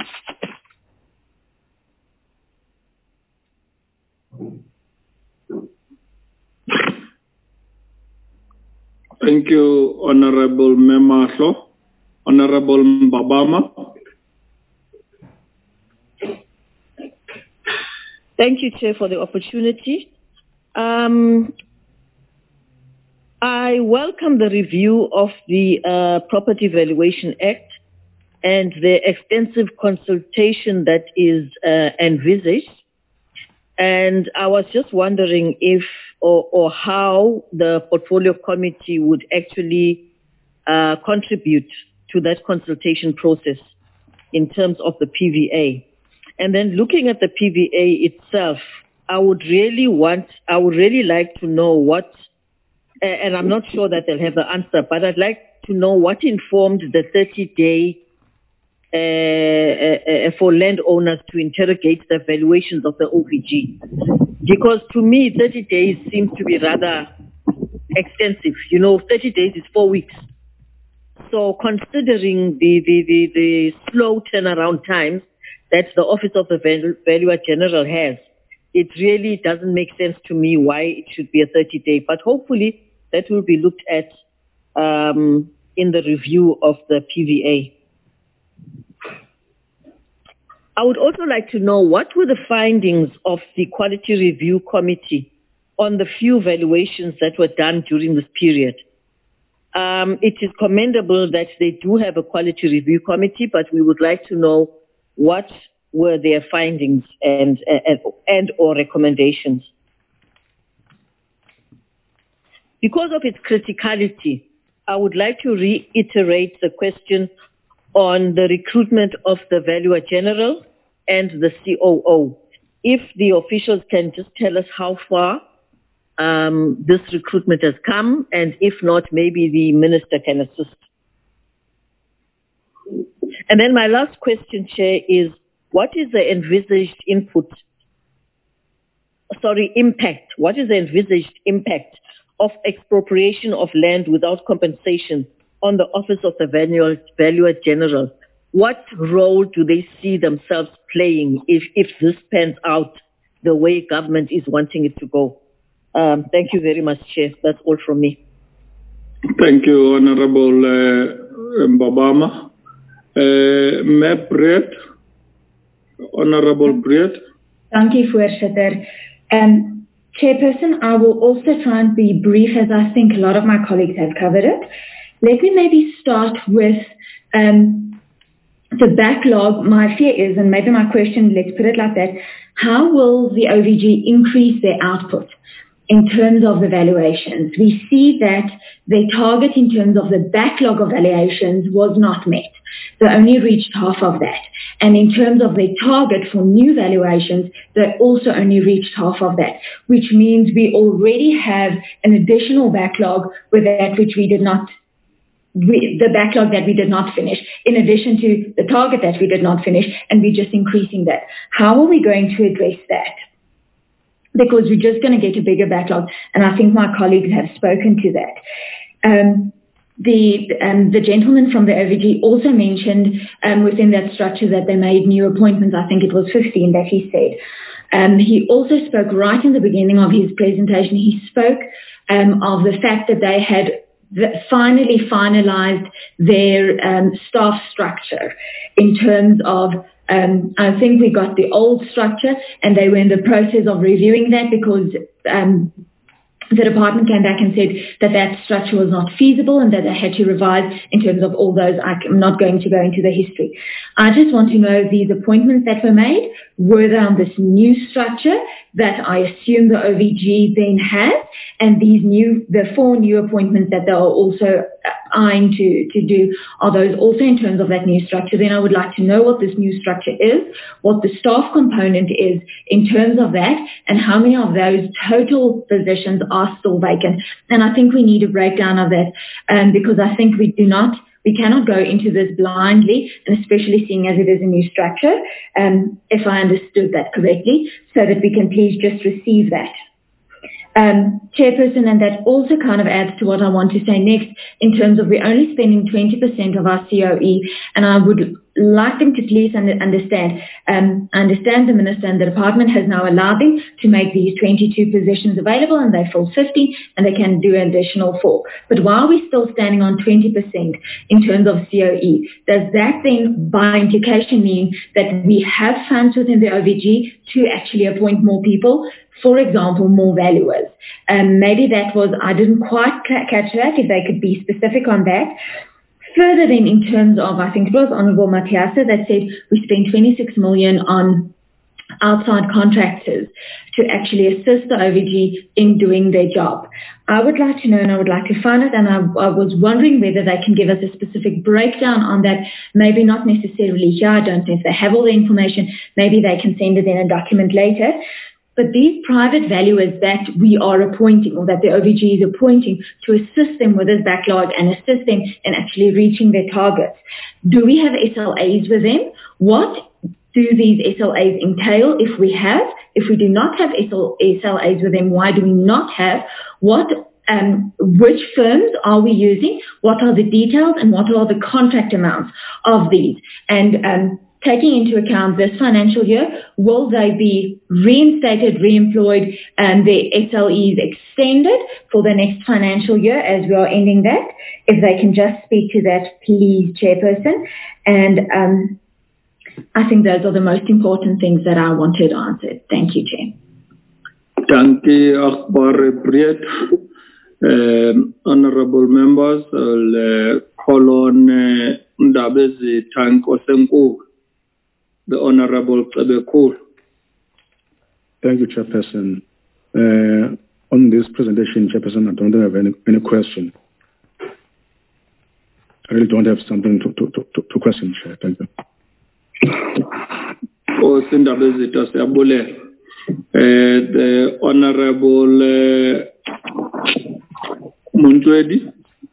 Thank you, Honorable Mahlo. Honorable Mbabama. Thank you, Chair, for the opportunity. I welcome the review of the Property Valuation Act and the extensive consultation that is envisaged. And I was just wondering if or how the Portfolio Committee would actually contribute to that consultation process in terms of the PVA. And then looking at the PVA itself, I would really like to know what, and I'm not sure that they'll have the answer, but I'd like to know what informed the 30-day for landowners to interrogate the valuations of the OVG. Because to me, 30 days seems to be rather extensive. 30 days is 4 weeks. So considering the slow turnaround times that the Office of the Valuer General has, it really doesn't make sense to me why it should be a 30-day. But hopefully that will be looked at in the review of the PVA. I would also like to know what were the findings of the Quality Review Committee on the few valuations that were done during this period. It is commendable that they do have a Quality Review Committee, but we would like to know what were their findings and or recommendations. Because of its criticality, I would like to reiterate the question on the recruitment of the Valuer General and the COO. If the officials can just tell us how far this recruitment has come, and if not, maybe the minister can assist. And then my last question, Chair, is what is the envisaged impact? What is the envisaged impact of expropriation of land without compensation on the Office of the Valuer General? What role do they see themselves playing if this pans out the way government is wanting it to go? Thank you very much, Chair. That's all from me. Thank you, Honorable Mbabama. Mep Breed. Honorable Breed. Thank you, Voorzitter. Chairperson, I will also try and be brief, as I think a lot of my colleagues have covered it. Let me maybe start with the backlog. My fear is, and maybe my question, let's put it like that, how will the OVG increase their output in terms of the valuations? We see that their target in terms of the backlog of valuations was not met. They only reached half of that. And in terms of their target for new valuations, they also only reached half of that, which means we already have an additional backlog with that which we did not, the backlog that we did not finish, in addition to the target that we did not finish, and we're just increasing that. How are we going to address that? Because we're just going to get a bigger backlog, and I think my colleagues have spoken to that. The gentleman from the OVG also mentioned within that structure that they made new appointments. I think it was 15 that he said. He also spoke right in the beginning of his presentation. He spoke of the fact that they had finally finalized their staff structure in terms of I think we got the old structure and they were in the process of reviewing that because the department came back and said that that structure was not feasible and that they had to revise in terms of all those. I'm not going to go into the history. I just want to know these appointments that were made, were they on this new structure that I assume the OVG then has, and the 4 new appointments that they are also eyeing to do, are those also in terms of that new structure? Then I would like to know what this new structure is, what the staff component is in terms of that, and how many of those total positions are still vacant. And I think we need a breakdown of that because I think we cannot go into this blindly, and especially seeing as it is a new structure, if I understood that correctly, so that we can please just receive that. Chairperson, and that also kind of adds to what I want to say next in terms of we're only spending 20% of our COE, and I would like them to please understand. I understand the Minister and the Department has now allowed them to make these 22 positions available, and they fill 50 and they can do an additional 4. But while we're still standing on 20% in terms of COE, does that then by implication mean that we have funds within the OVG to actually appoint more people? For example, more valuers. Maybe that was, I didn't quite catch that, if they could be specific on that. Further then in terms of, I think it was Honourable Matiasa that said we spent 26 million on outside contractors to actually assist the OVG in doing their job. I would like to know, and I would like to find it, and I was wondering whether they can give us a specific breakdown on that, maybe not necessarily here, I don't know if they have all the information, maybe they can send it in a document later. But these private valuers that we are appointing, or that the OVG is appointing to assist them with this backlog and assist them in actually reaching their targets, do we have SLAs with them? What do these SLAs entail if we do not have SLAs with them? Why do we not have? Which firms are we using? What are the details and what are the contract amounts of these? And taking into account this financial year, will they be reinstated, reemployed, and their SLEs extended for the next financial year as we are ending that? If they can just speak to that, please, Chairperson. And I think those are the most important things that I wanted answered. Thank you, Chair. Thank you, Akbar Briet. Honorable members, I'll call on Ndabezi Tanko Senku, the Honorable Tebekul. Thank you, Chairperson. On this presentation, Chairperson, I don't have any question. I really don't have something to question, Chair. Thank you. Oh, Ndabezi Tasabule. The Honorable Muntwedi.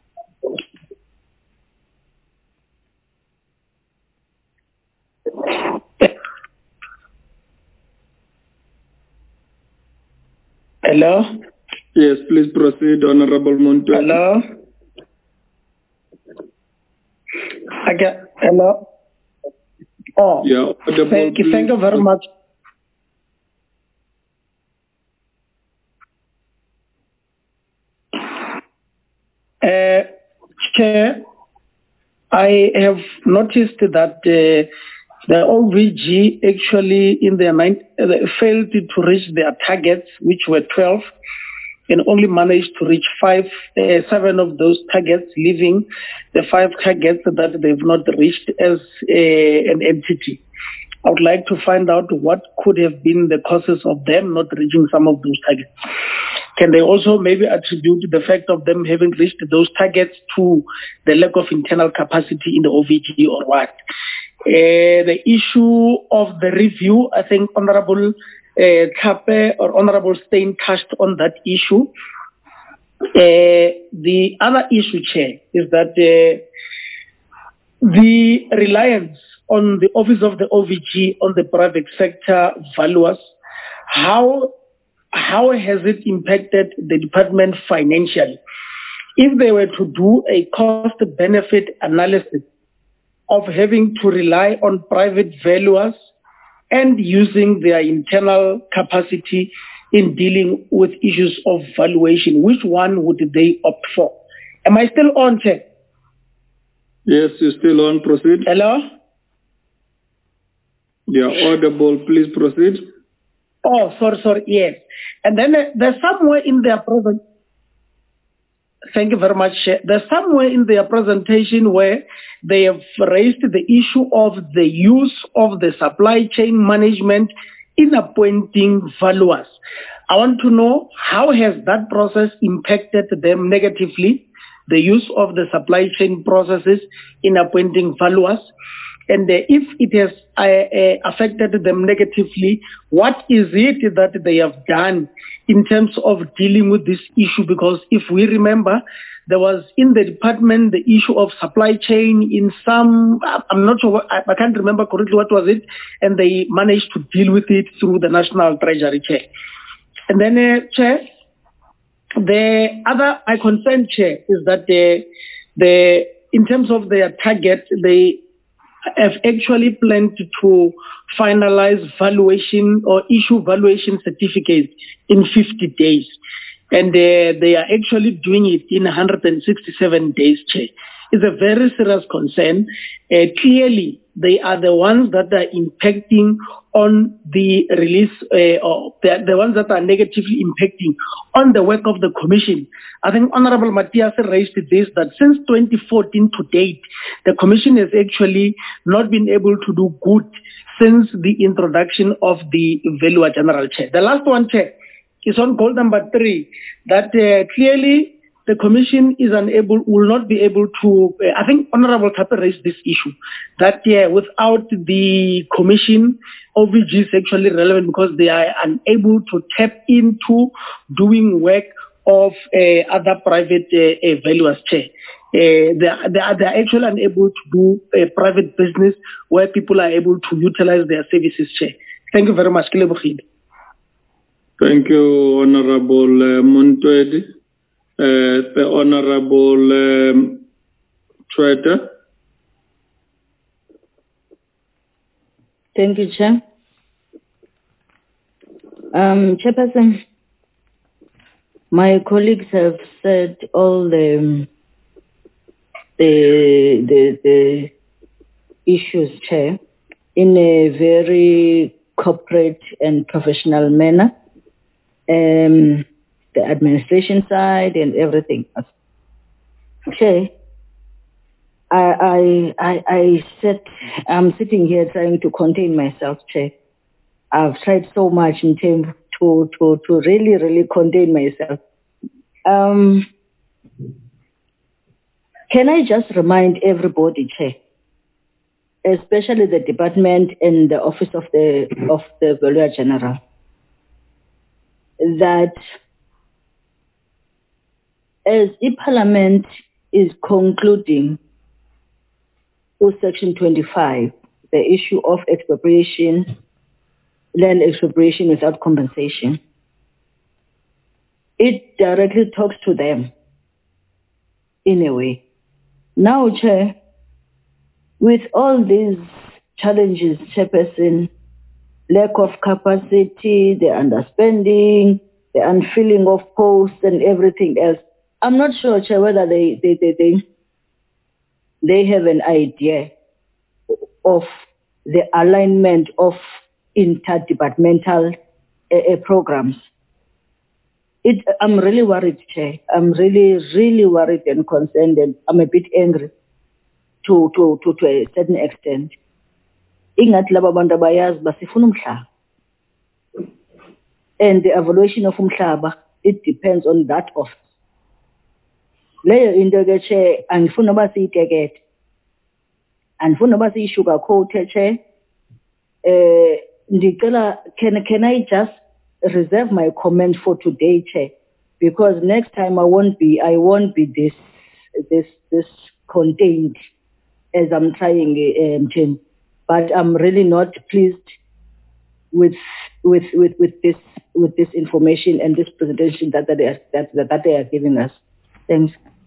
Hello? Yes, please proceed, Honorable Muntwedi. Hello? Hello? Oh, yeah, thank you very much. Chair, I have noticed that the OVG actually in their mind failed to reach their targets, which were 12, and only managed to reach 7 of those targets, leaving the 5 targets that they've not reached as an entity. I would like to find out what could have been the causes of them not reaching some of those targets. Can they also maybe attribute the fact of them having reached those targets to the lack of internal capacity in the OVG or what? The issue of the review, I think Honorable Kape or Honorable Steyn touched on that issue. The other issue, Chair, is that the reliance on the office of the OVG on the private sector valuers, how has it impacted the department financially? If they were to do a cost-benefit analysis of having to rely on private valuers and using their internal capacity in dealing with issues of valuation, which one would they opt for? Am I still on, Chair? Yes, you're still on. Proceed. Hello? Yeah, audible. Please proceed. Oh, sorry, yes. And then there's somewhere in their presentation, thank you very much. There's somewhere in their presentation where they have raised the issue of the use of the supply chain management in appointing valuers. I want to know how has that process impacted them negatively, the use of the supply chain processes in appointing valuers. And if it has affected them negatively, what is it that they have done in terms of dealing with this issue? Because if we remember, there was in the department the issue of supply chain in some, I'm not sure, I can't remember correctly what was it, and they managed to deal with it through the National Treasury, Chair. And then, Chair, the other my concern, Chair, is that in terms of their target, they have actually planned to finalize valuation or issue valuation certificates in 50 days. And they are actually doing it in 167 days, Chair. It's a very serious concern. Clearly, they are the ones that are impacting on the release, or the ones that are negatively impacting on the work of the Commission. I think Honorable Matthias raised this, that since 2014 to date, the Commission has actually not been able to do good since the introduction of the Valuer General, Chair. The last one, Chair, is on goal number 3, that clearly the Commission is will not be able to, I think Honorable Kape raised this issue, that without the Commission, OVG is actually relevant because they are unable to tap into doing work of other private valuers, Chair. They are actually unable to do a private business where people are able to utilize their services, Chair. Thank you very much. Thank you, Honorable Muntwedi. The Honorable Trader. Thank you, Chair. Chairperson, my colleagues have said all the issues, Chair, in a very corporate and professional manner. The administration side and everything else. Chair, I'm sitting here trying to contain myself, Chair. I've tried so much in terms to really contain myself. Can I just remind everybody, Chair, especially the department and the office of the Valuer General, that as Parliament is concluding with Section 25, the issue of expropriation, land expropriation without compensation, it directly talks to them in a way. Now, Chair, with all these challenges, Chairperson, lack of capacity, the underspending, the unfilling of posts and everything else, I'm not sure, Chair, whether they have an idea of the alignment of interdepartmental programs. I'm really worried, Chair. I'm really worried and concerned, and I'm a bit angry to a certain extent. And the evaluation of umhlaba, it depends on that office. Leyo into ke Chair angifuni noba siyitekete, angifuni noba siyi-sugarcoat, Chair. Can I just reserve my comment for today, Chair? Because next time I won't be this contained as I'm trying, Jim. But I'm really not pleased with this information and this presentation that they are giving us. Thanks.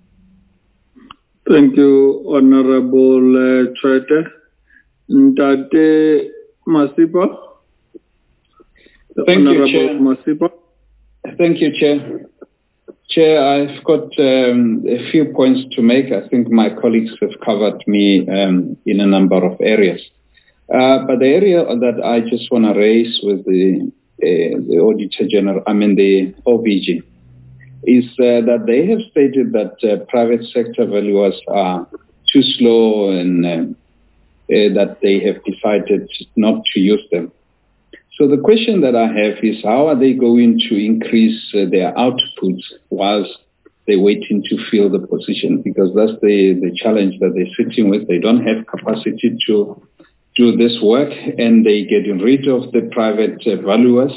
Thank you, Honorable Treasurer. Ndate Masipa. Thank you, Chair. Masipa. Thank you, Chair. Chair, I've got a few points to make. I think my colleagues have covered me in a number of areas. But the area that I just want to raise with the Auditor General, the OVG, is that they have stated that private sector valuers are too slow and that they have decided not to use them. So the question that I have is, how are they going to increase their output whilst they're waiting to fill the position? Because that's the challenge that they're sitting with. They don't have capacity to do this work, and they're getting rid of the private valuers.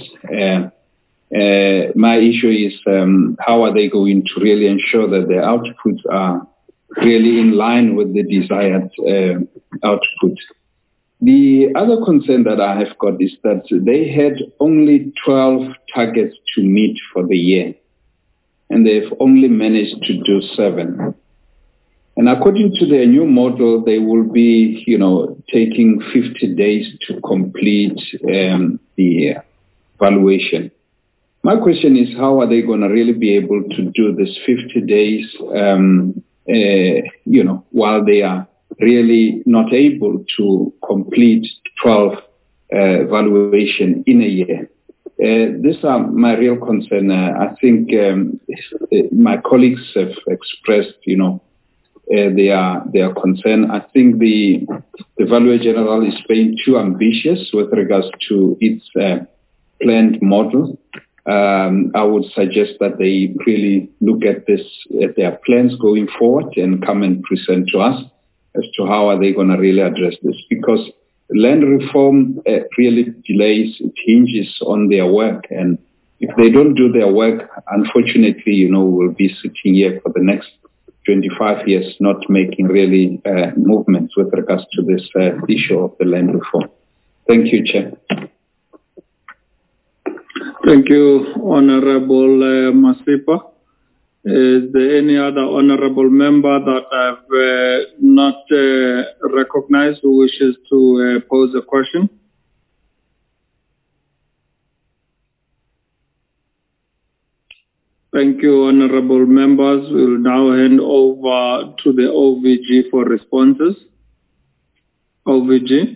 My issue is, how are they going to really ensure that their outputs are really in line with the desired output? The other concern that I have got is that they had only 12 targets to meet for the year, and they've only managed to do 7. And according to their new model, they will be, taking 50 days to complete the valuation. My question is, how are they going to really be able to do this 50 days, while they are really not able to complete 12 valuation in a year? These are my real concern. I think my colleagues have expressed, their concern. I think the Valuer General is being too ambitious with regards to its planned model. I would suggest that they really look at their plans going forward and come and present to us as to how are they going to really address this. Because land reform really delays, it hinges on their work. And if they don't do their work, unfortunately, we'll be sitting here for the next 25 years not making really movements with regards to this issue of the land reform. Thank you, Chair. Thank you, Honorable Masipa. Is there any other honorable member that I have not recognized who wishes to pose a question? Thank you, honorable members. We'll now hand over to the OVG for responses. OVG.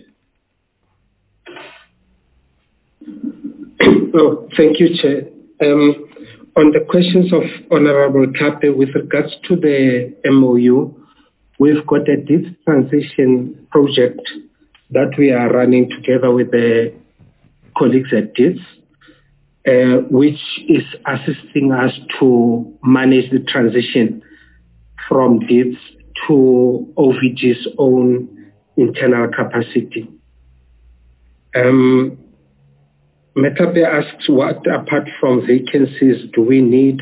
Oh, thank you, Chair. On the questions of Honorable Kape with regards to the MOU, we've got a deep transition project that we are running together with the colleagues at DITS, which is assisting us to manage the transition from DITS to OVG's own internal capacity. Metape asks, what apart from vacancies do we need?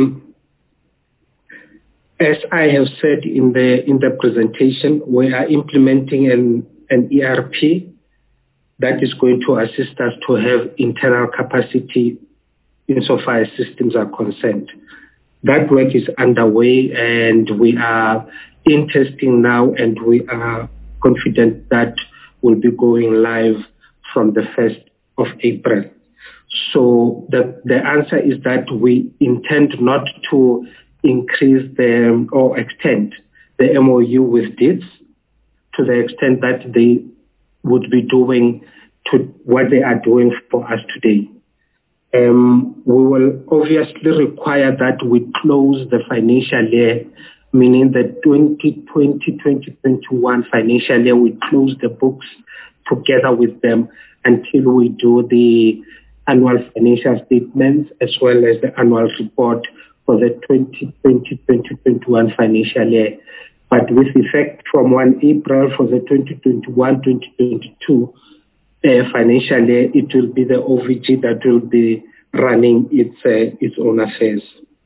As I have said in the presentation, we are implementing an ERP that is going to assist us to have internal capacity insofar as systems are concerned. That work is underway and we are in testing now, and we are confident that will be going live from the 1st of April. So the answer is that we intend not to increase or extend the MOU with DITS to the extent that they would be doing to what they are doing for us today. We will obviously require that we close the financial year, meaning the 2020-2021 financial year, we close the books together with them until we do the annual financial statements as well as the annual report for the 2020-2021 financial year. But with effect from 1 April for the 2021-2022 financial year, it will be the OVG that will be running its own affairs.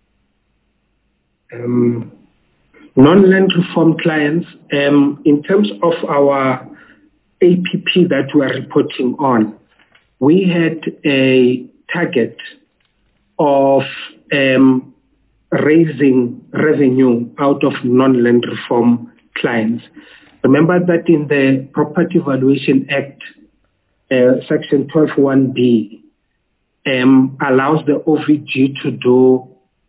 Non-land reform clients, in terms of our APP that we are reporting on, we had a target of raising revenue out of non-land reform clients. Remember that in the Property Valuation Act, Section 12(1)(b) allows the OVG to do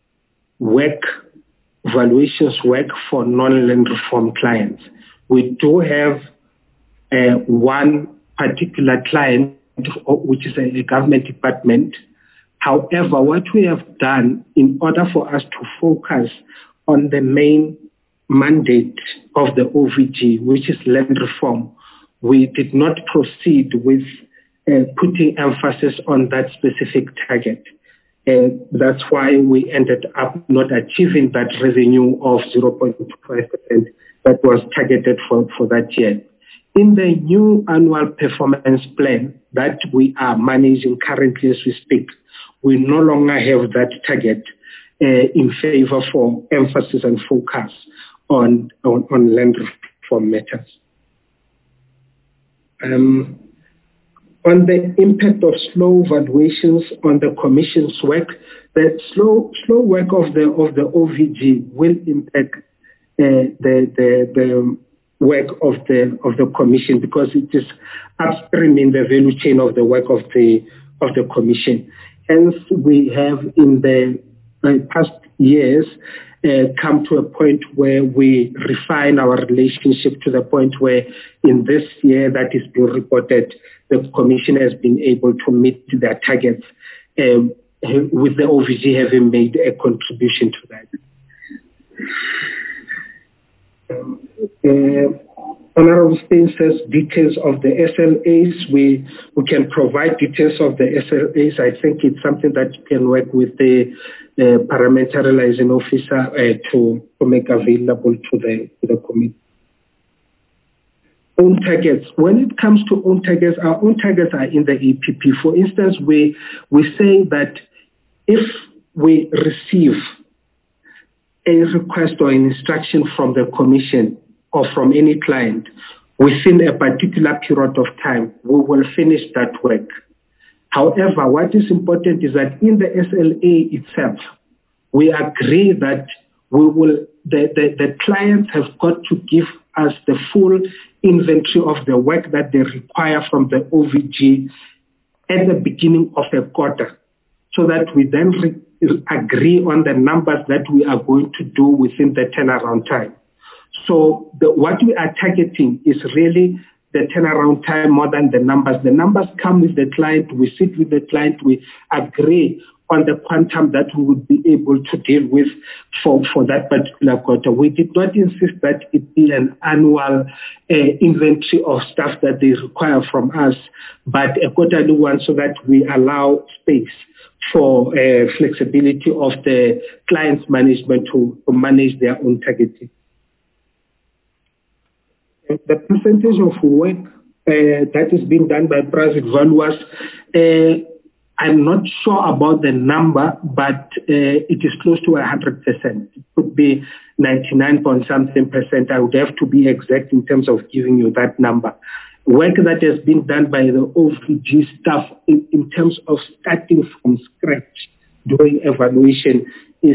valuations work for non-land reform clients. We do have one particular client, which is a government department. However, what we have done in order for us to focus on the main mandate of the OVG, which is land reform, we did not proceed with putting emphasis on that specific target. That's why we ended up not achieving that revenue of 0.25% that was targeted for that year. In the new annual performance plan that we are managing currently as we speak, we no longer have that target in favor for emphasis and focus on land reform matters. On the impact of slow valuations on the Commission's work, the slow work of the OVG will impact the work of the Commission because it is upstream in the value chain of the work of the Commission. Hence, we have in the past years come to a point where we refine our relationship to the point where in this year that is being reported, the Commission has been able to meet their targets with the OVG having made a contribution to that. Honorable Stein says details of the SLAs. We can provide details of the SLAs. I think it's something that you can work with the parliamentary liaison officer to make available to the committee. Own targets. When it comes to own targets, our own targets are in the APP. For instance, we say that if we receive a request or an instruction from the Commission or from any client within a particular period of time, we will finish that work. However, what is important is that in the SLA itself, we agree that the clients have got to give us the full inventory of the work that they require from the OVG at the beginning of a quarter. so that we then agree on the numbers that we are going to do within the turnaround time. So what we are targeting is really the turnaround time more than the numbers. The numbers come with the client, we sit with the client, we agree on the quantum that we would be able to deal with for that particular quarter. We did not insist that it be an annual inventory of stuff that they require from us, but a quarterly one so that we allow space for flexibility of the client's management to manage their own targeting. The percentage of work that is being done by private valuers, I'm not sure about the number, but it is close to 100%. It could be 99.something%. I would have to be exact in terms of giving you that number. Work that has been done by the OVG staff in terms of starting from scratch, doing evaluation is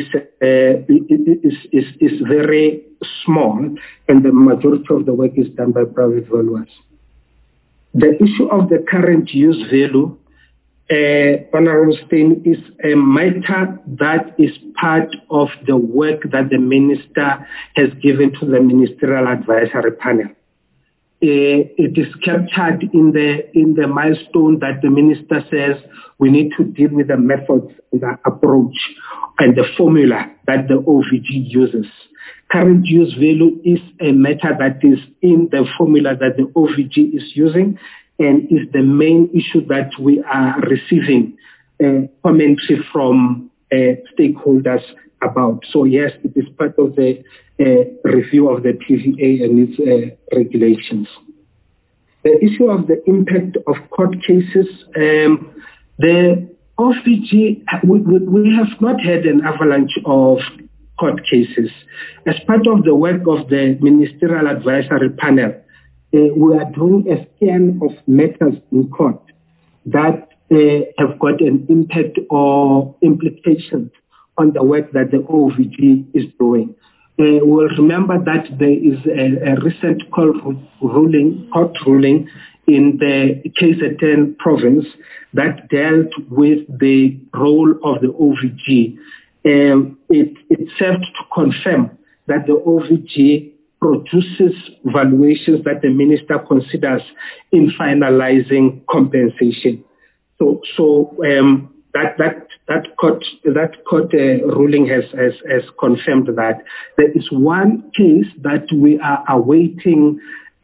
very small, and the majority of the work is done by private valuers. The issue of the current use value, Honorable Steyn, is a matter that is part of the work that the Minister has given to the Ministerial Advisory Panel. It is captured in the milestone that the Minister says we need to deal with the methods, the approach, and the formula that the OVG uses. Current use value is a matter that is in the formula that the OVG is using, and is the main issue that we are receiving commentary from stakeholders about. So yes, it is part of the review of the PVA and its regulations. The issue of the impact of court cases, the OVG, we have not had an avalanche of court cases. As part of the work of the Ministerial Advisory Panel, we are doing a scan of matters in court that have got an impact or implications on the work that the OVG is doing. We'll remember that there is a recent court ruling in the KZN province that dealt with the role of the OVG. It served to confirm that the OVG produces valuations that the minister considers in finalizing compensation. So that court ruling has confirmed that. There is one case that we are awaiting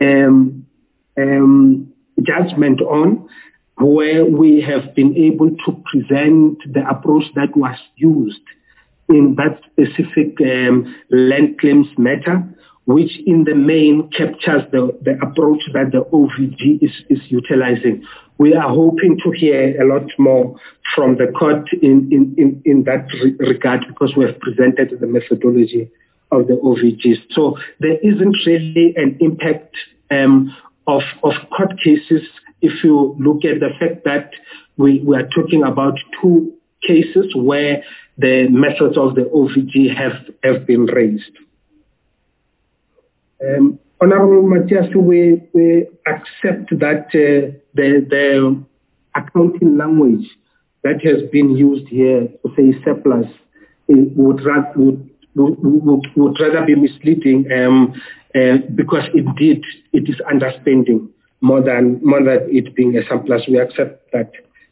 judgment on, where we have been able to present the approach that was used in that specific land claims matter, which in the main captures the approach that the OVG is utilizing. We are hoping to hear a lot more from the court in that regard, because we have presented the methodology of the OVG. So there isn't really an impact of court cases if you look at the fact that we are talking about two cases where the methods of the OVG have been raised. Honorable Matthias, we accept that the accounting language that has been used here, say surplus, would rather be misleading because indeed it is underspending more than it being a surplus. We accept that.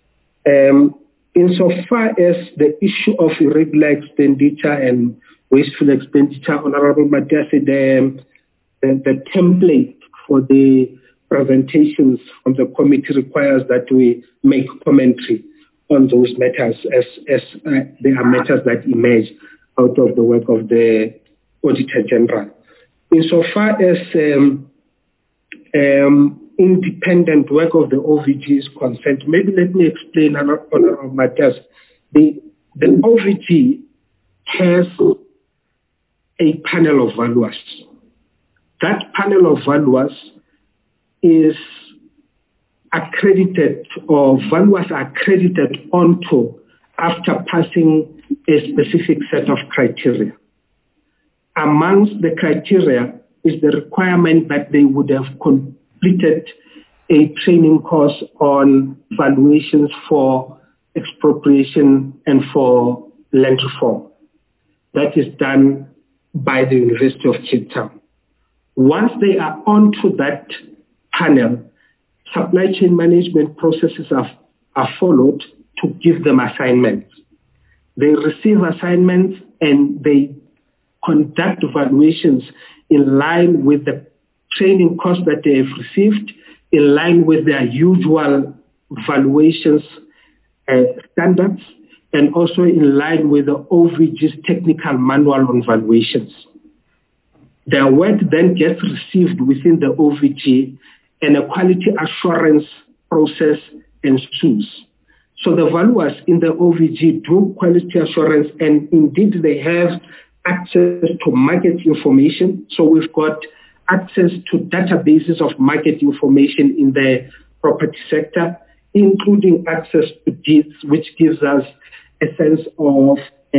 Insofar as the issue of irregular expenditure and wasteful expenditure, Honorable Matthias, the template for the presentations from the committee requires that we make commentary on those matters as there are matters that emerge out of the work of the Auditor General. Insofar as independent work of the OVG is concerned, maybe let me explain, Honorable Matthias. The OVG has a panel of valuers. That panel of valuers is accredited, or valuers are accredited onto after passing a specific set of criteria. Amongst the criteria is the requirement that they would have completed a training course on valuations for expropriation and for land reform. That is done by the University of Cape Town. Once they are onto that panel, supply chain management processes are followed to give them assignments. They receive assignments and they conduct evaluations in line with the training costs that they have received, in line with their usual valuations standards, and also in line with the OVG's technical manual on valuations. Their work then gets received within the OVG and a quality assurance process ensues. So the valuers in the OVG do quality assurance, and indeed they have access to market information. So we've got access to databases of market information in the property sector, including access to deeds, which gives us a sense of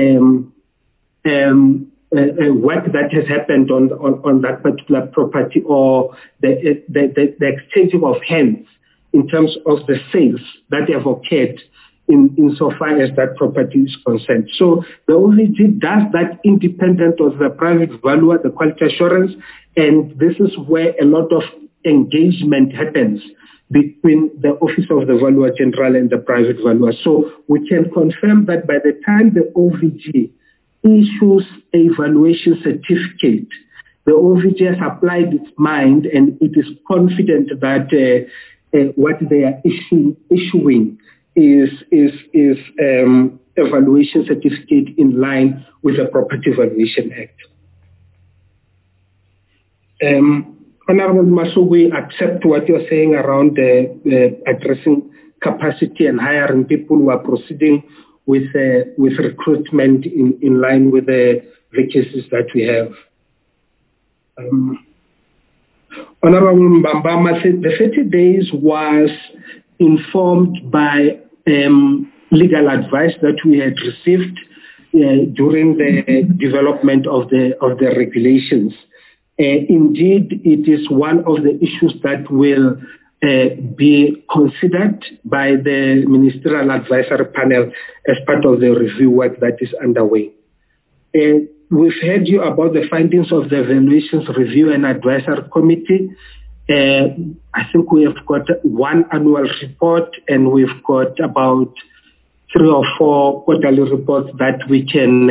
work that has happened on that particular property, or the exchanging of hands in terms of the sales that have occurred insofar as that property is concerned. So the OVG does that independent of the private valuer, the quality assurance, and this is where a lot of engagement happens between the Office of the Valuer General and the private valuer. So we can confirm that by the time the OVG issues a valuation certificate, the OVG has applied its mind and it is confident that what they are issuing is a valuation certificate in line with the Property Valuation Act. Honorable Masu, we accept what you're saying around addressing capacity and hiring people who are proceeding with recruitment in line with the vacancies that we have. Honorable Mbambama said the 30 days was informed by legal advice that we had received during the development of the regulations. Indeed, it is one of the issues that will be considered by the Ministerial Advisory Panel as part of the review work that is underway. We've heard you about the findings of the Evaluations Review and Advisory Committee. I think we have got one annual report and we've got about 3 or 4 quarterly reports that we can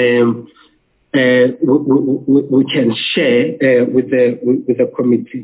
share with the committee.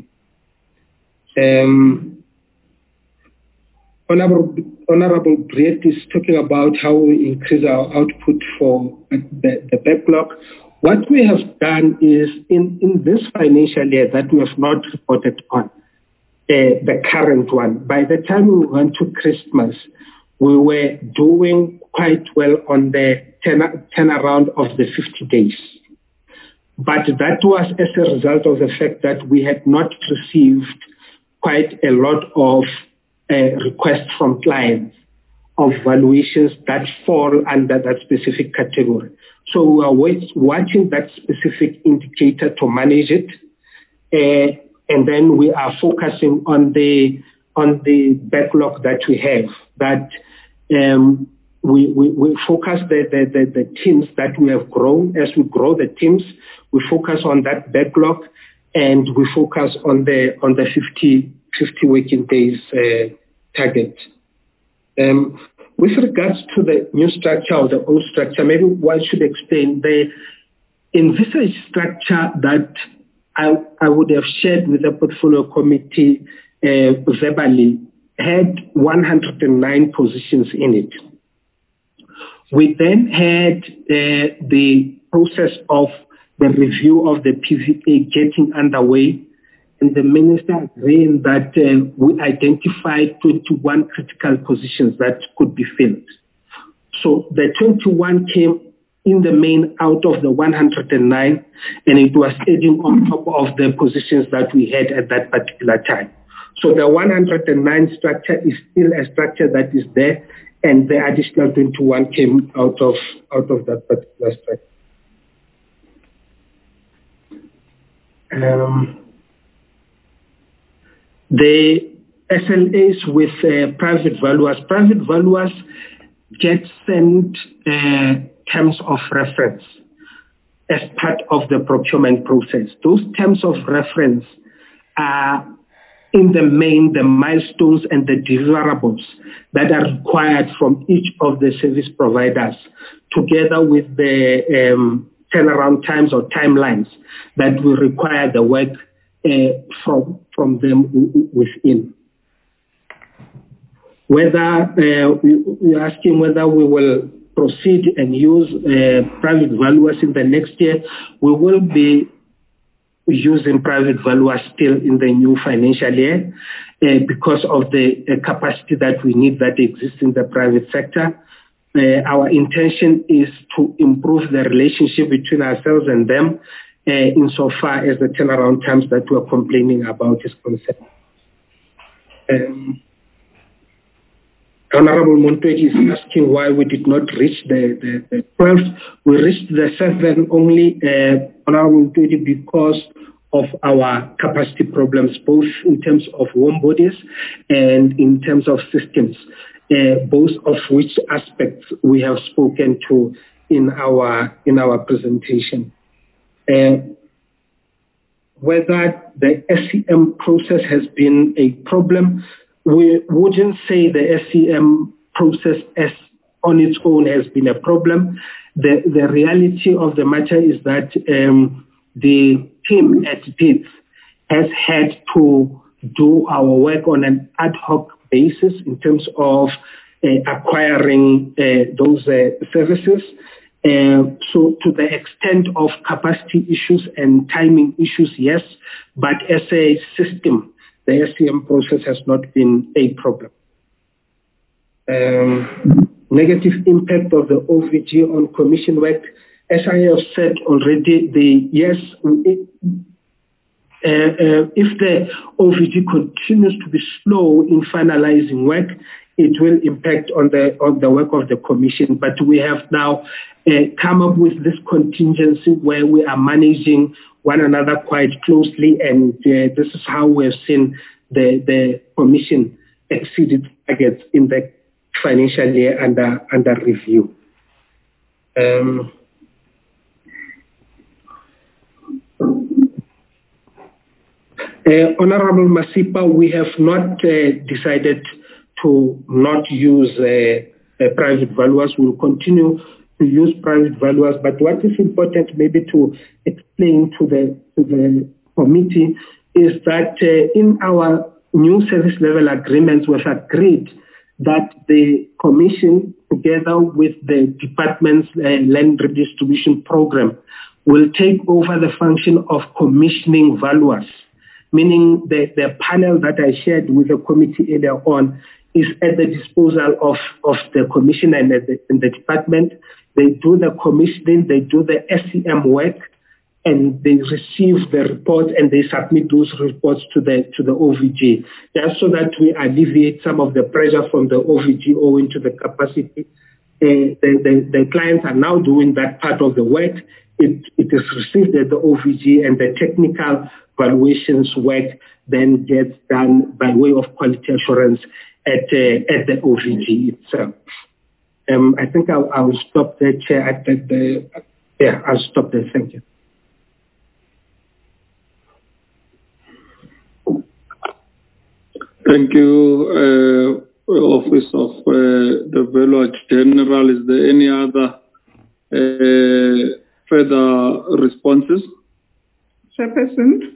Honorable Briet is talking about how we increase our output for the backlog. What we have done is in this financial year that we have not reported on, the current one, by the time we went to Christmas, we were doing quite well on the turnaround of the 50 days. But that was as a result of the fact that we had not received quite a lot of requests from clients of valuations that fall under that specific category. So we are watching that specific indicator to manage it. And then we are focusing on the backlog that we have, that we focus the teams that we have grown. As we grow the teams, we focus on that backlog and we focus on the 50 working days target. With regards to the new structure or the old structure, maybe one should explain the envisaged structure that I would have shared with the portfolio committee verbally had 109 positions in it. We then had the process of the review of the PVA getting underway, and the minister agreed that we identified 21 critical positions that could be filled. So the 21 came in the main out of the 109, and it was adding on top of the positions that we had at that particular time. So the 109 structure is still a structure that is there, and the additional 21 came out of that particular structure. The SLAs with private valuers. Private valuers get sent terms of reference as part of the procurement process. Those terms of reference are in the main the milestones and the deliverables that are required from each of the service providers, together with the turnaround times or timelines that will require the work from them within. Whether we're asking whether we will proceed and use private valuers in the next year, we will be using private valuers still in the new financial year because of the capacity that we need that exists in the private sector. Our intention is to improve the relationship between ourselves and them insofar as the turnaround times that we're complaining about is concerned. Honorable Montpellier is asking why we did not reach the 12. We reached the 7 only, Honorable Montpellier, because of our capacity problems, both in terms of warm bodies and in terms of systems, both of which aspects we have spoken to in our presentation. Whether the SCM process has been a problem, we wouldn't say the SCM process as on its own has been a problem. The reality of the matter is that the team at BITS has had to do our work on an ad hoc basis in terms of acquiring those services. So to the extent of capacity issues and timing issues, yes, but as a system, the SCM process has not been a problem. Negative impact of the OVG on commission work. As I have said already, if the OVG continues to be slow in finalizing work, it will impact on the work of the commission. But we have now come up with this contingency where we are managing one another quite closely, and this is how we have seen the commission exceed its targets in the financial year under review. Honorable Masipa, we have not decided to not use private valuers. We'll continue to use private valuers, but what is important maybe to explain to the committee is that in our new service level agreements, we've agreed that the commission, together with the department's land redistribution program, will take over the function of commissioning valuers, meaning the panel that I shared with the committee earlier on is at the disposal of the commission and the department. They do the commissioning, they do the SCM work, and they receive the report and they submit those reports to the OVG, just so that we alleviate some of the pressure from the OVG owing to the capacity. The clients are now doing that part of the work. It is received at the OVG, and the technical valuations work then gets done by way of quality assurance at the OVG itself. I think I'll stop there, Chair. I'll stop there. Thank you. Thank you, Office of the Valuer General. Is there any other further responses? Chairperson?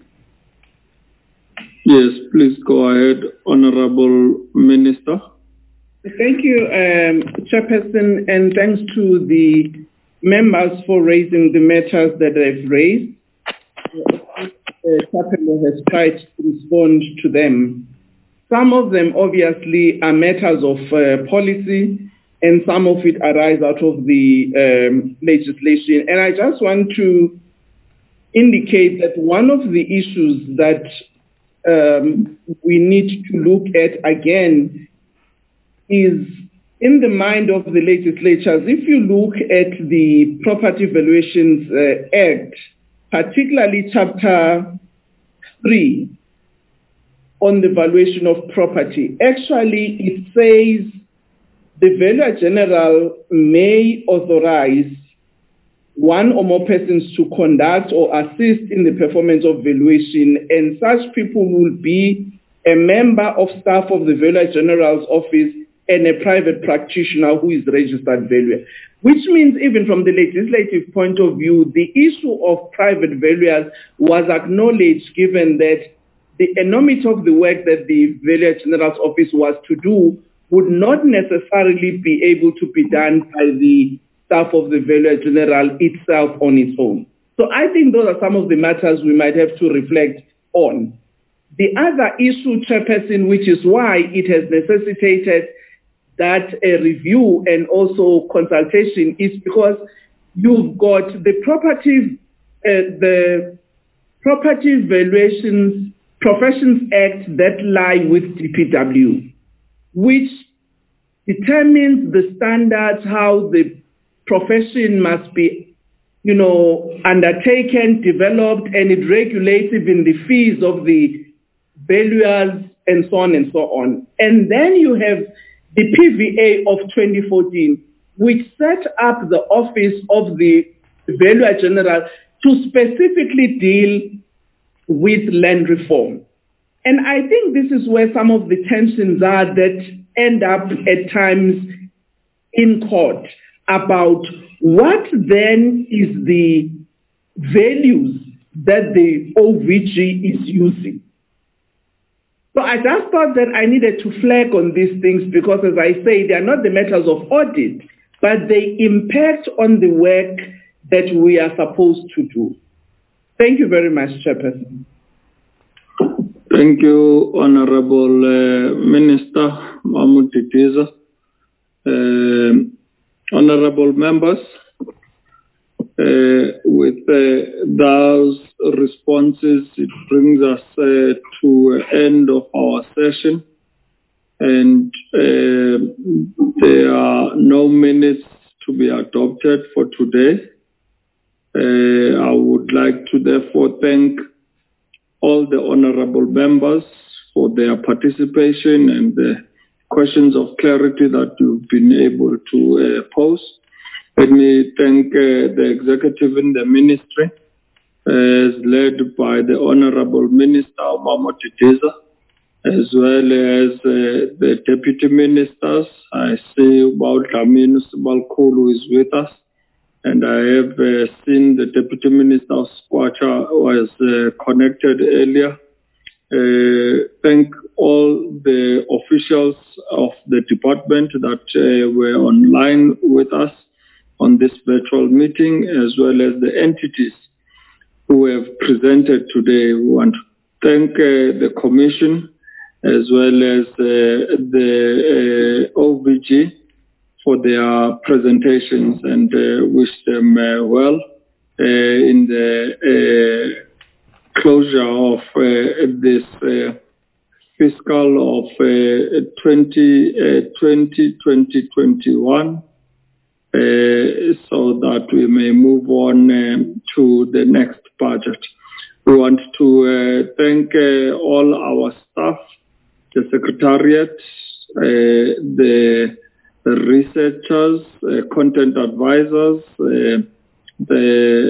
Yes, please go ahead, Honorable Minister. Thank you, Chairperson, and thanks to the members for raising the matters that they've raised. Chairperson has tried to respond to them. Some of them obviously are matters of policy, and some of it arise out of the legislation. And I just want to indicate that one of the issues that we need to look at again is in the mind of the legislatures. If you look at the Property Valuations Act, particularly Chapter 3 on the valuation of property, actually it says the Valuer General may authorize one or more persons to conduct or assist in the performance of valuation, and such people will be a member of staff of the Valuer General's office and a private practitioner who is registered valuer. Which means even from the legislative point of view, the issue of private valuers was acknowledged, given that the enormity of the work that the Valuer General's office was to do would not necessarily be able to be done by the staff of the Valuer General itself on its own. So I think those are some of the matters we might have to reflect on. The other issue, Chairperson, which is why it has necessitated that a review and also consultation, is because you've got the Property Valuations Professions Act that lie with DPW, which determines the standards, how the profession must be, undertaken, developed, and it regulates even the fees of the valuers and so on and so on. And then you have the PVA of 2014, which set up the office of the Valuer General to specifically deal with land reform. And I think this is where some of the tensions are that end up at times in court about what then is the values that the OVG is using. So I just thought that I needed to flag on these things because, as I say, they are not the matters of audit, but they impact on the work that we are supposed to do. Thank you very much, Chairperson. Thank you, Honorable Minister Mahmoud Didiza. Honorable members, with those responses, it brings us to the end of our session, and there are no minutes to be adopted for today. I would like to therefore thank all the honorable members for their participation and the questions of clarity that you've been able to pose. Let me thank the executive and the ministry, as led by the Honorable Minister Mahmoud Didiza, as well as the deputy ministers. I see Dlamini Sibalkhulu who is with us, and I have seen the Deputy Minister of Skwatsha was connected earlier. Thank all the officials of the department that were online with us on this virtual meeting, as well as the entities who have presented today. We want to thank the Commission, as well as the OVG, for their presentations, and wish them well in the closure of this fiscal of 2020-2021, so that we may move on to the next budget. We want to thank all our staff, the Secretariat, the researchers, content advisors, the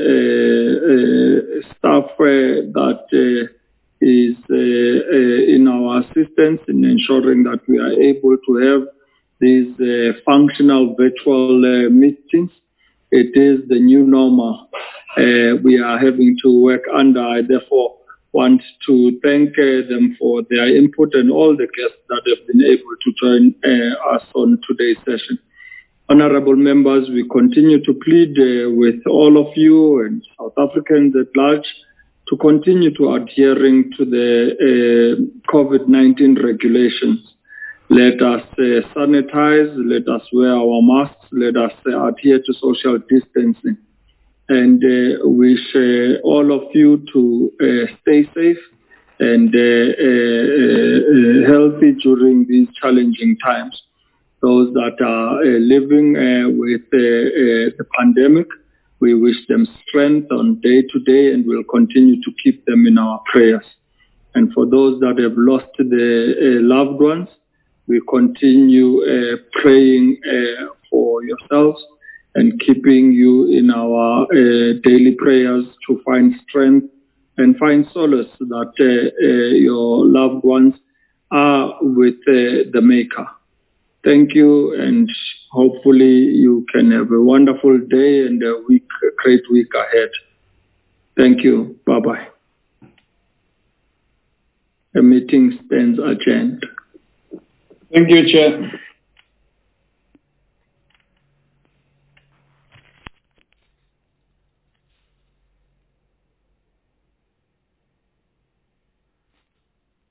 staff that is in our assistance in ensuring that we are able to have these functional virtual meetings. It is the new normal we are having to work under. I therefore want to thank them for their input and all the guests that have been able to join us on today's session. Honorable members, we continue to plead with all of you and South Africans at large to continue to adhering to the COVID-19 regulations. Let us sanitize, let us wear our masks, let us adhere to social distancing. And wish all of you to stay safe and healthy during these challenging times. Those that are living with the pandemic, we wish them strength on day to day, and we'll continue to keep them in our prayers. And for those that have lost their loved ones, we continue praying for yourselves and keeping you in our daily prayers to find strength and find solace that your loved ones are with the Maker. Thank you, and hopefully you can have a wonderful day and a great week ahead. Thank you. Bye-bye. The meeting stands adjourned. Thank you, Chair.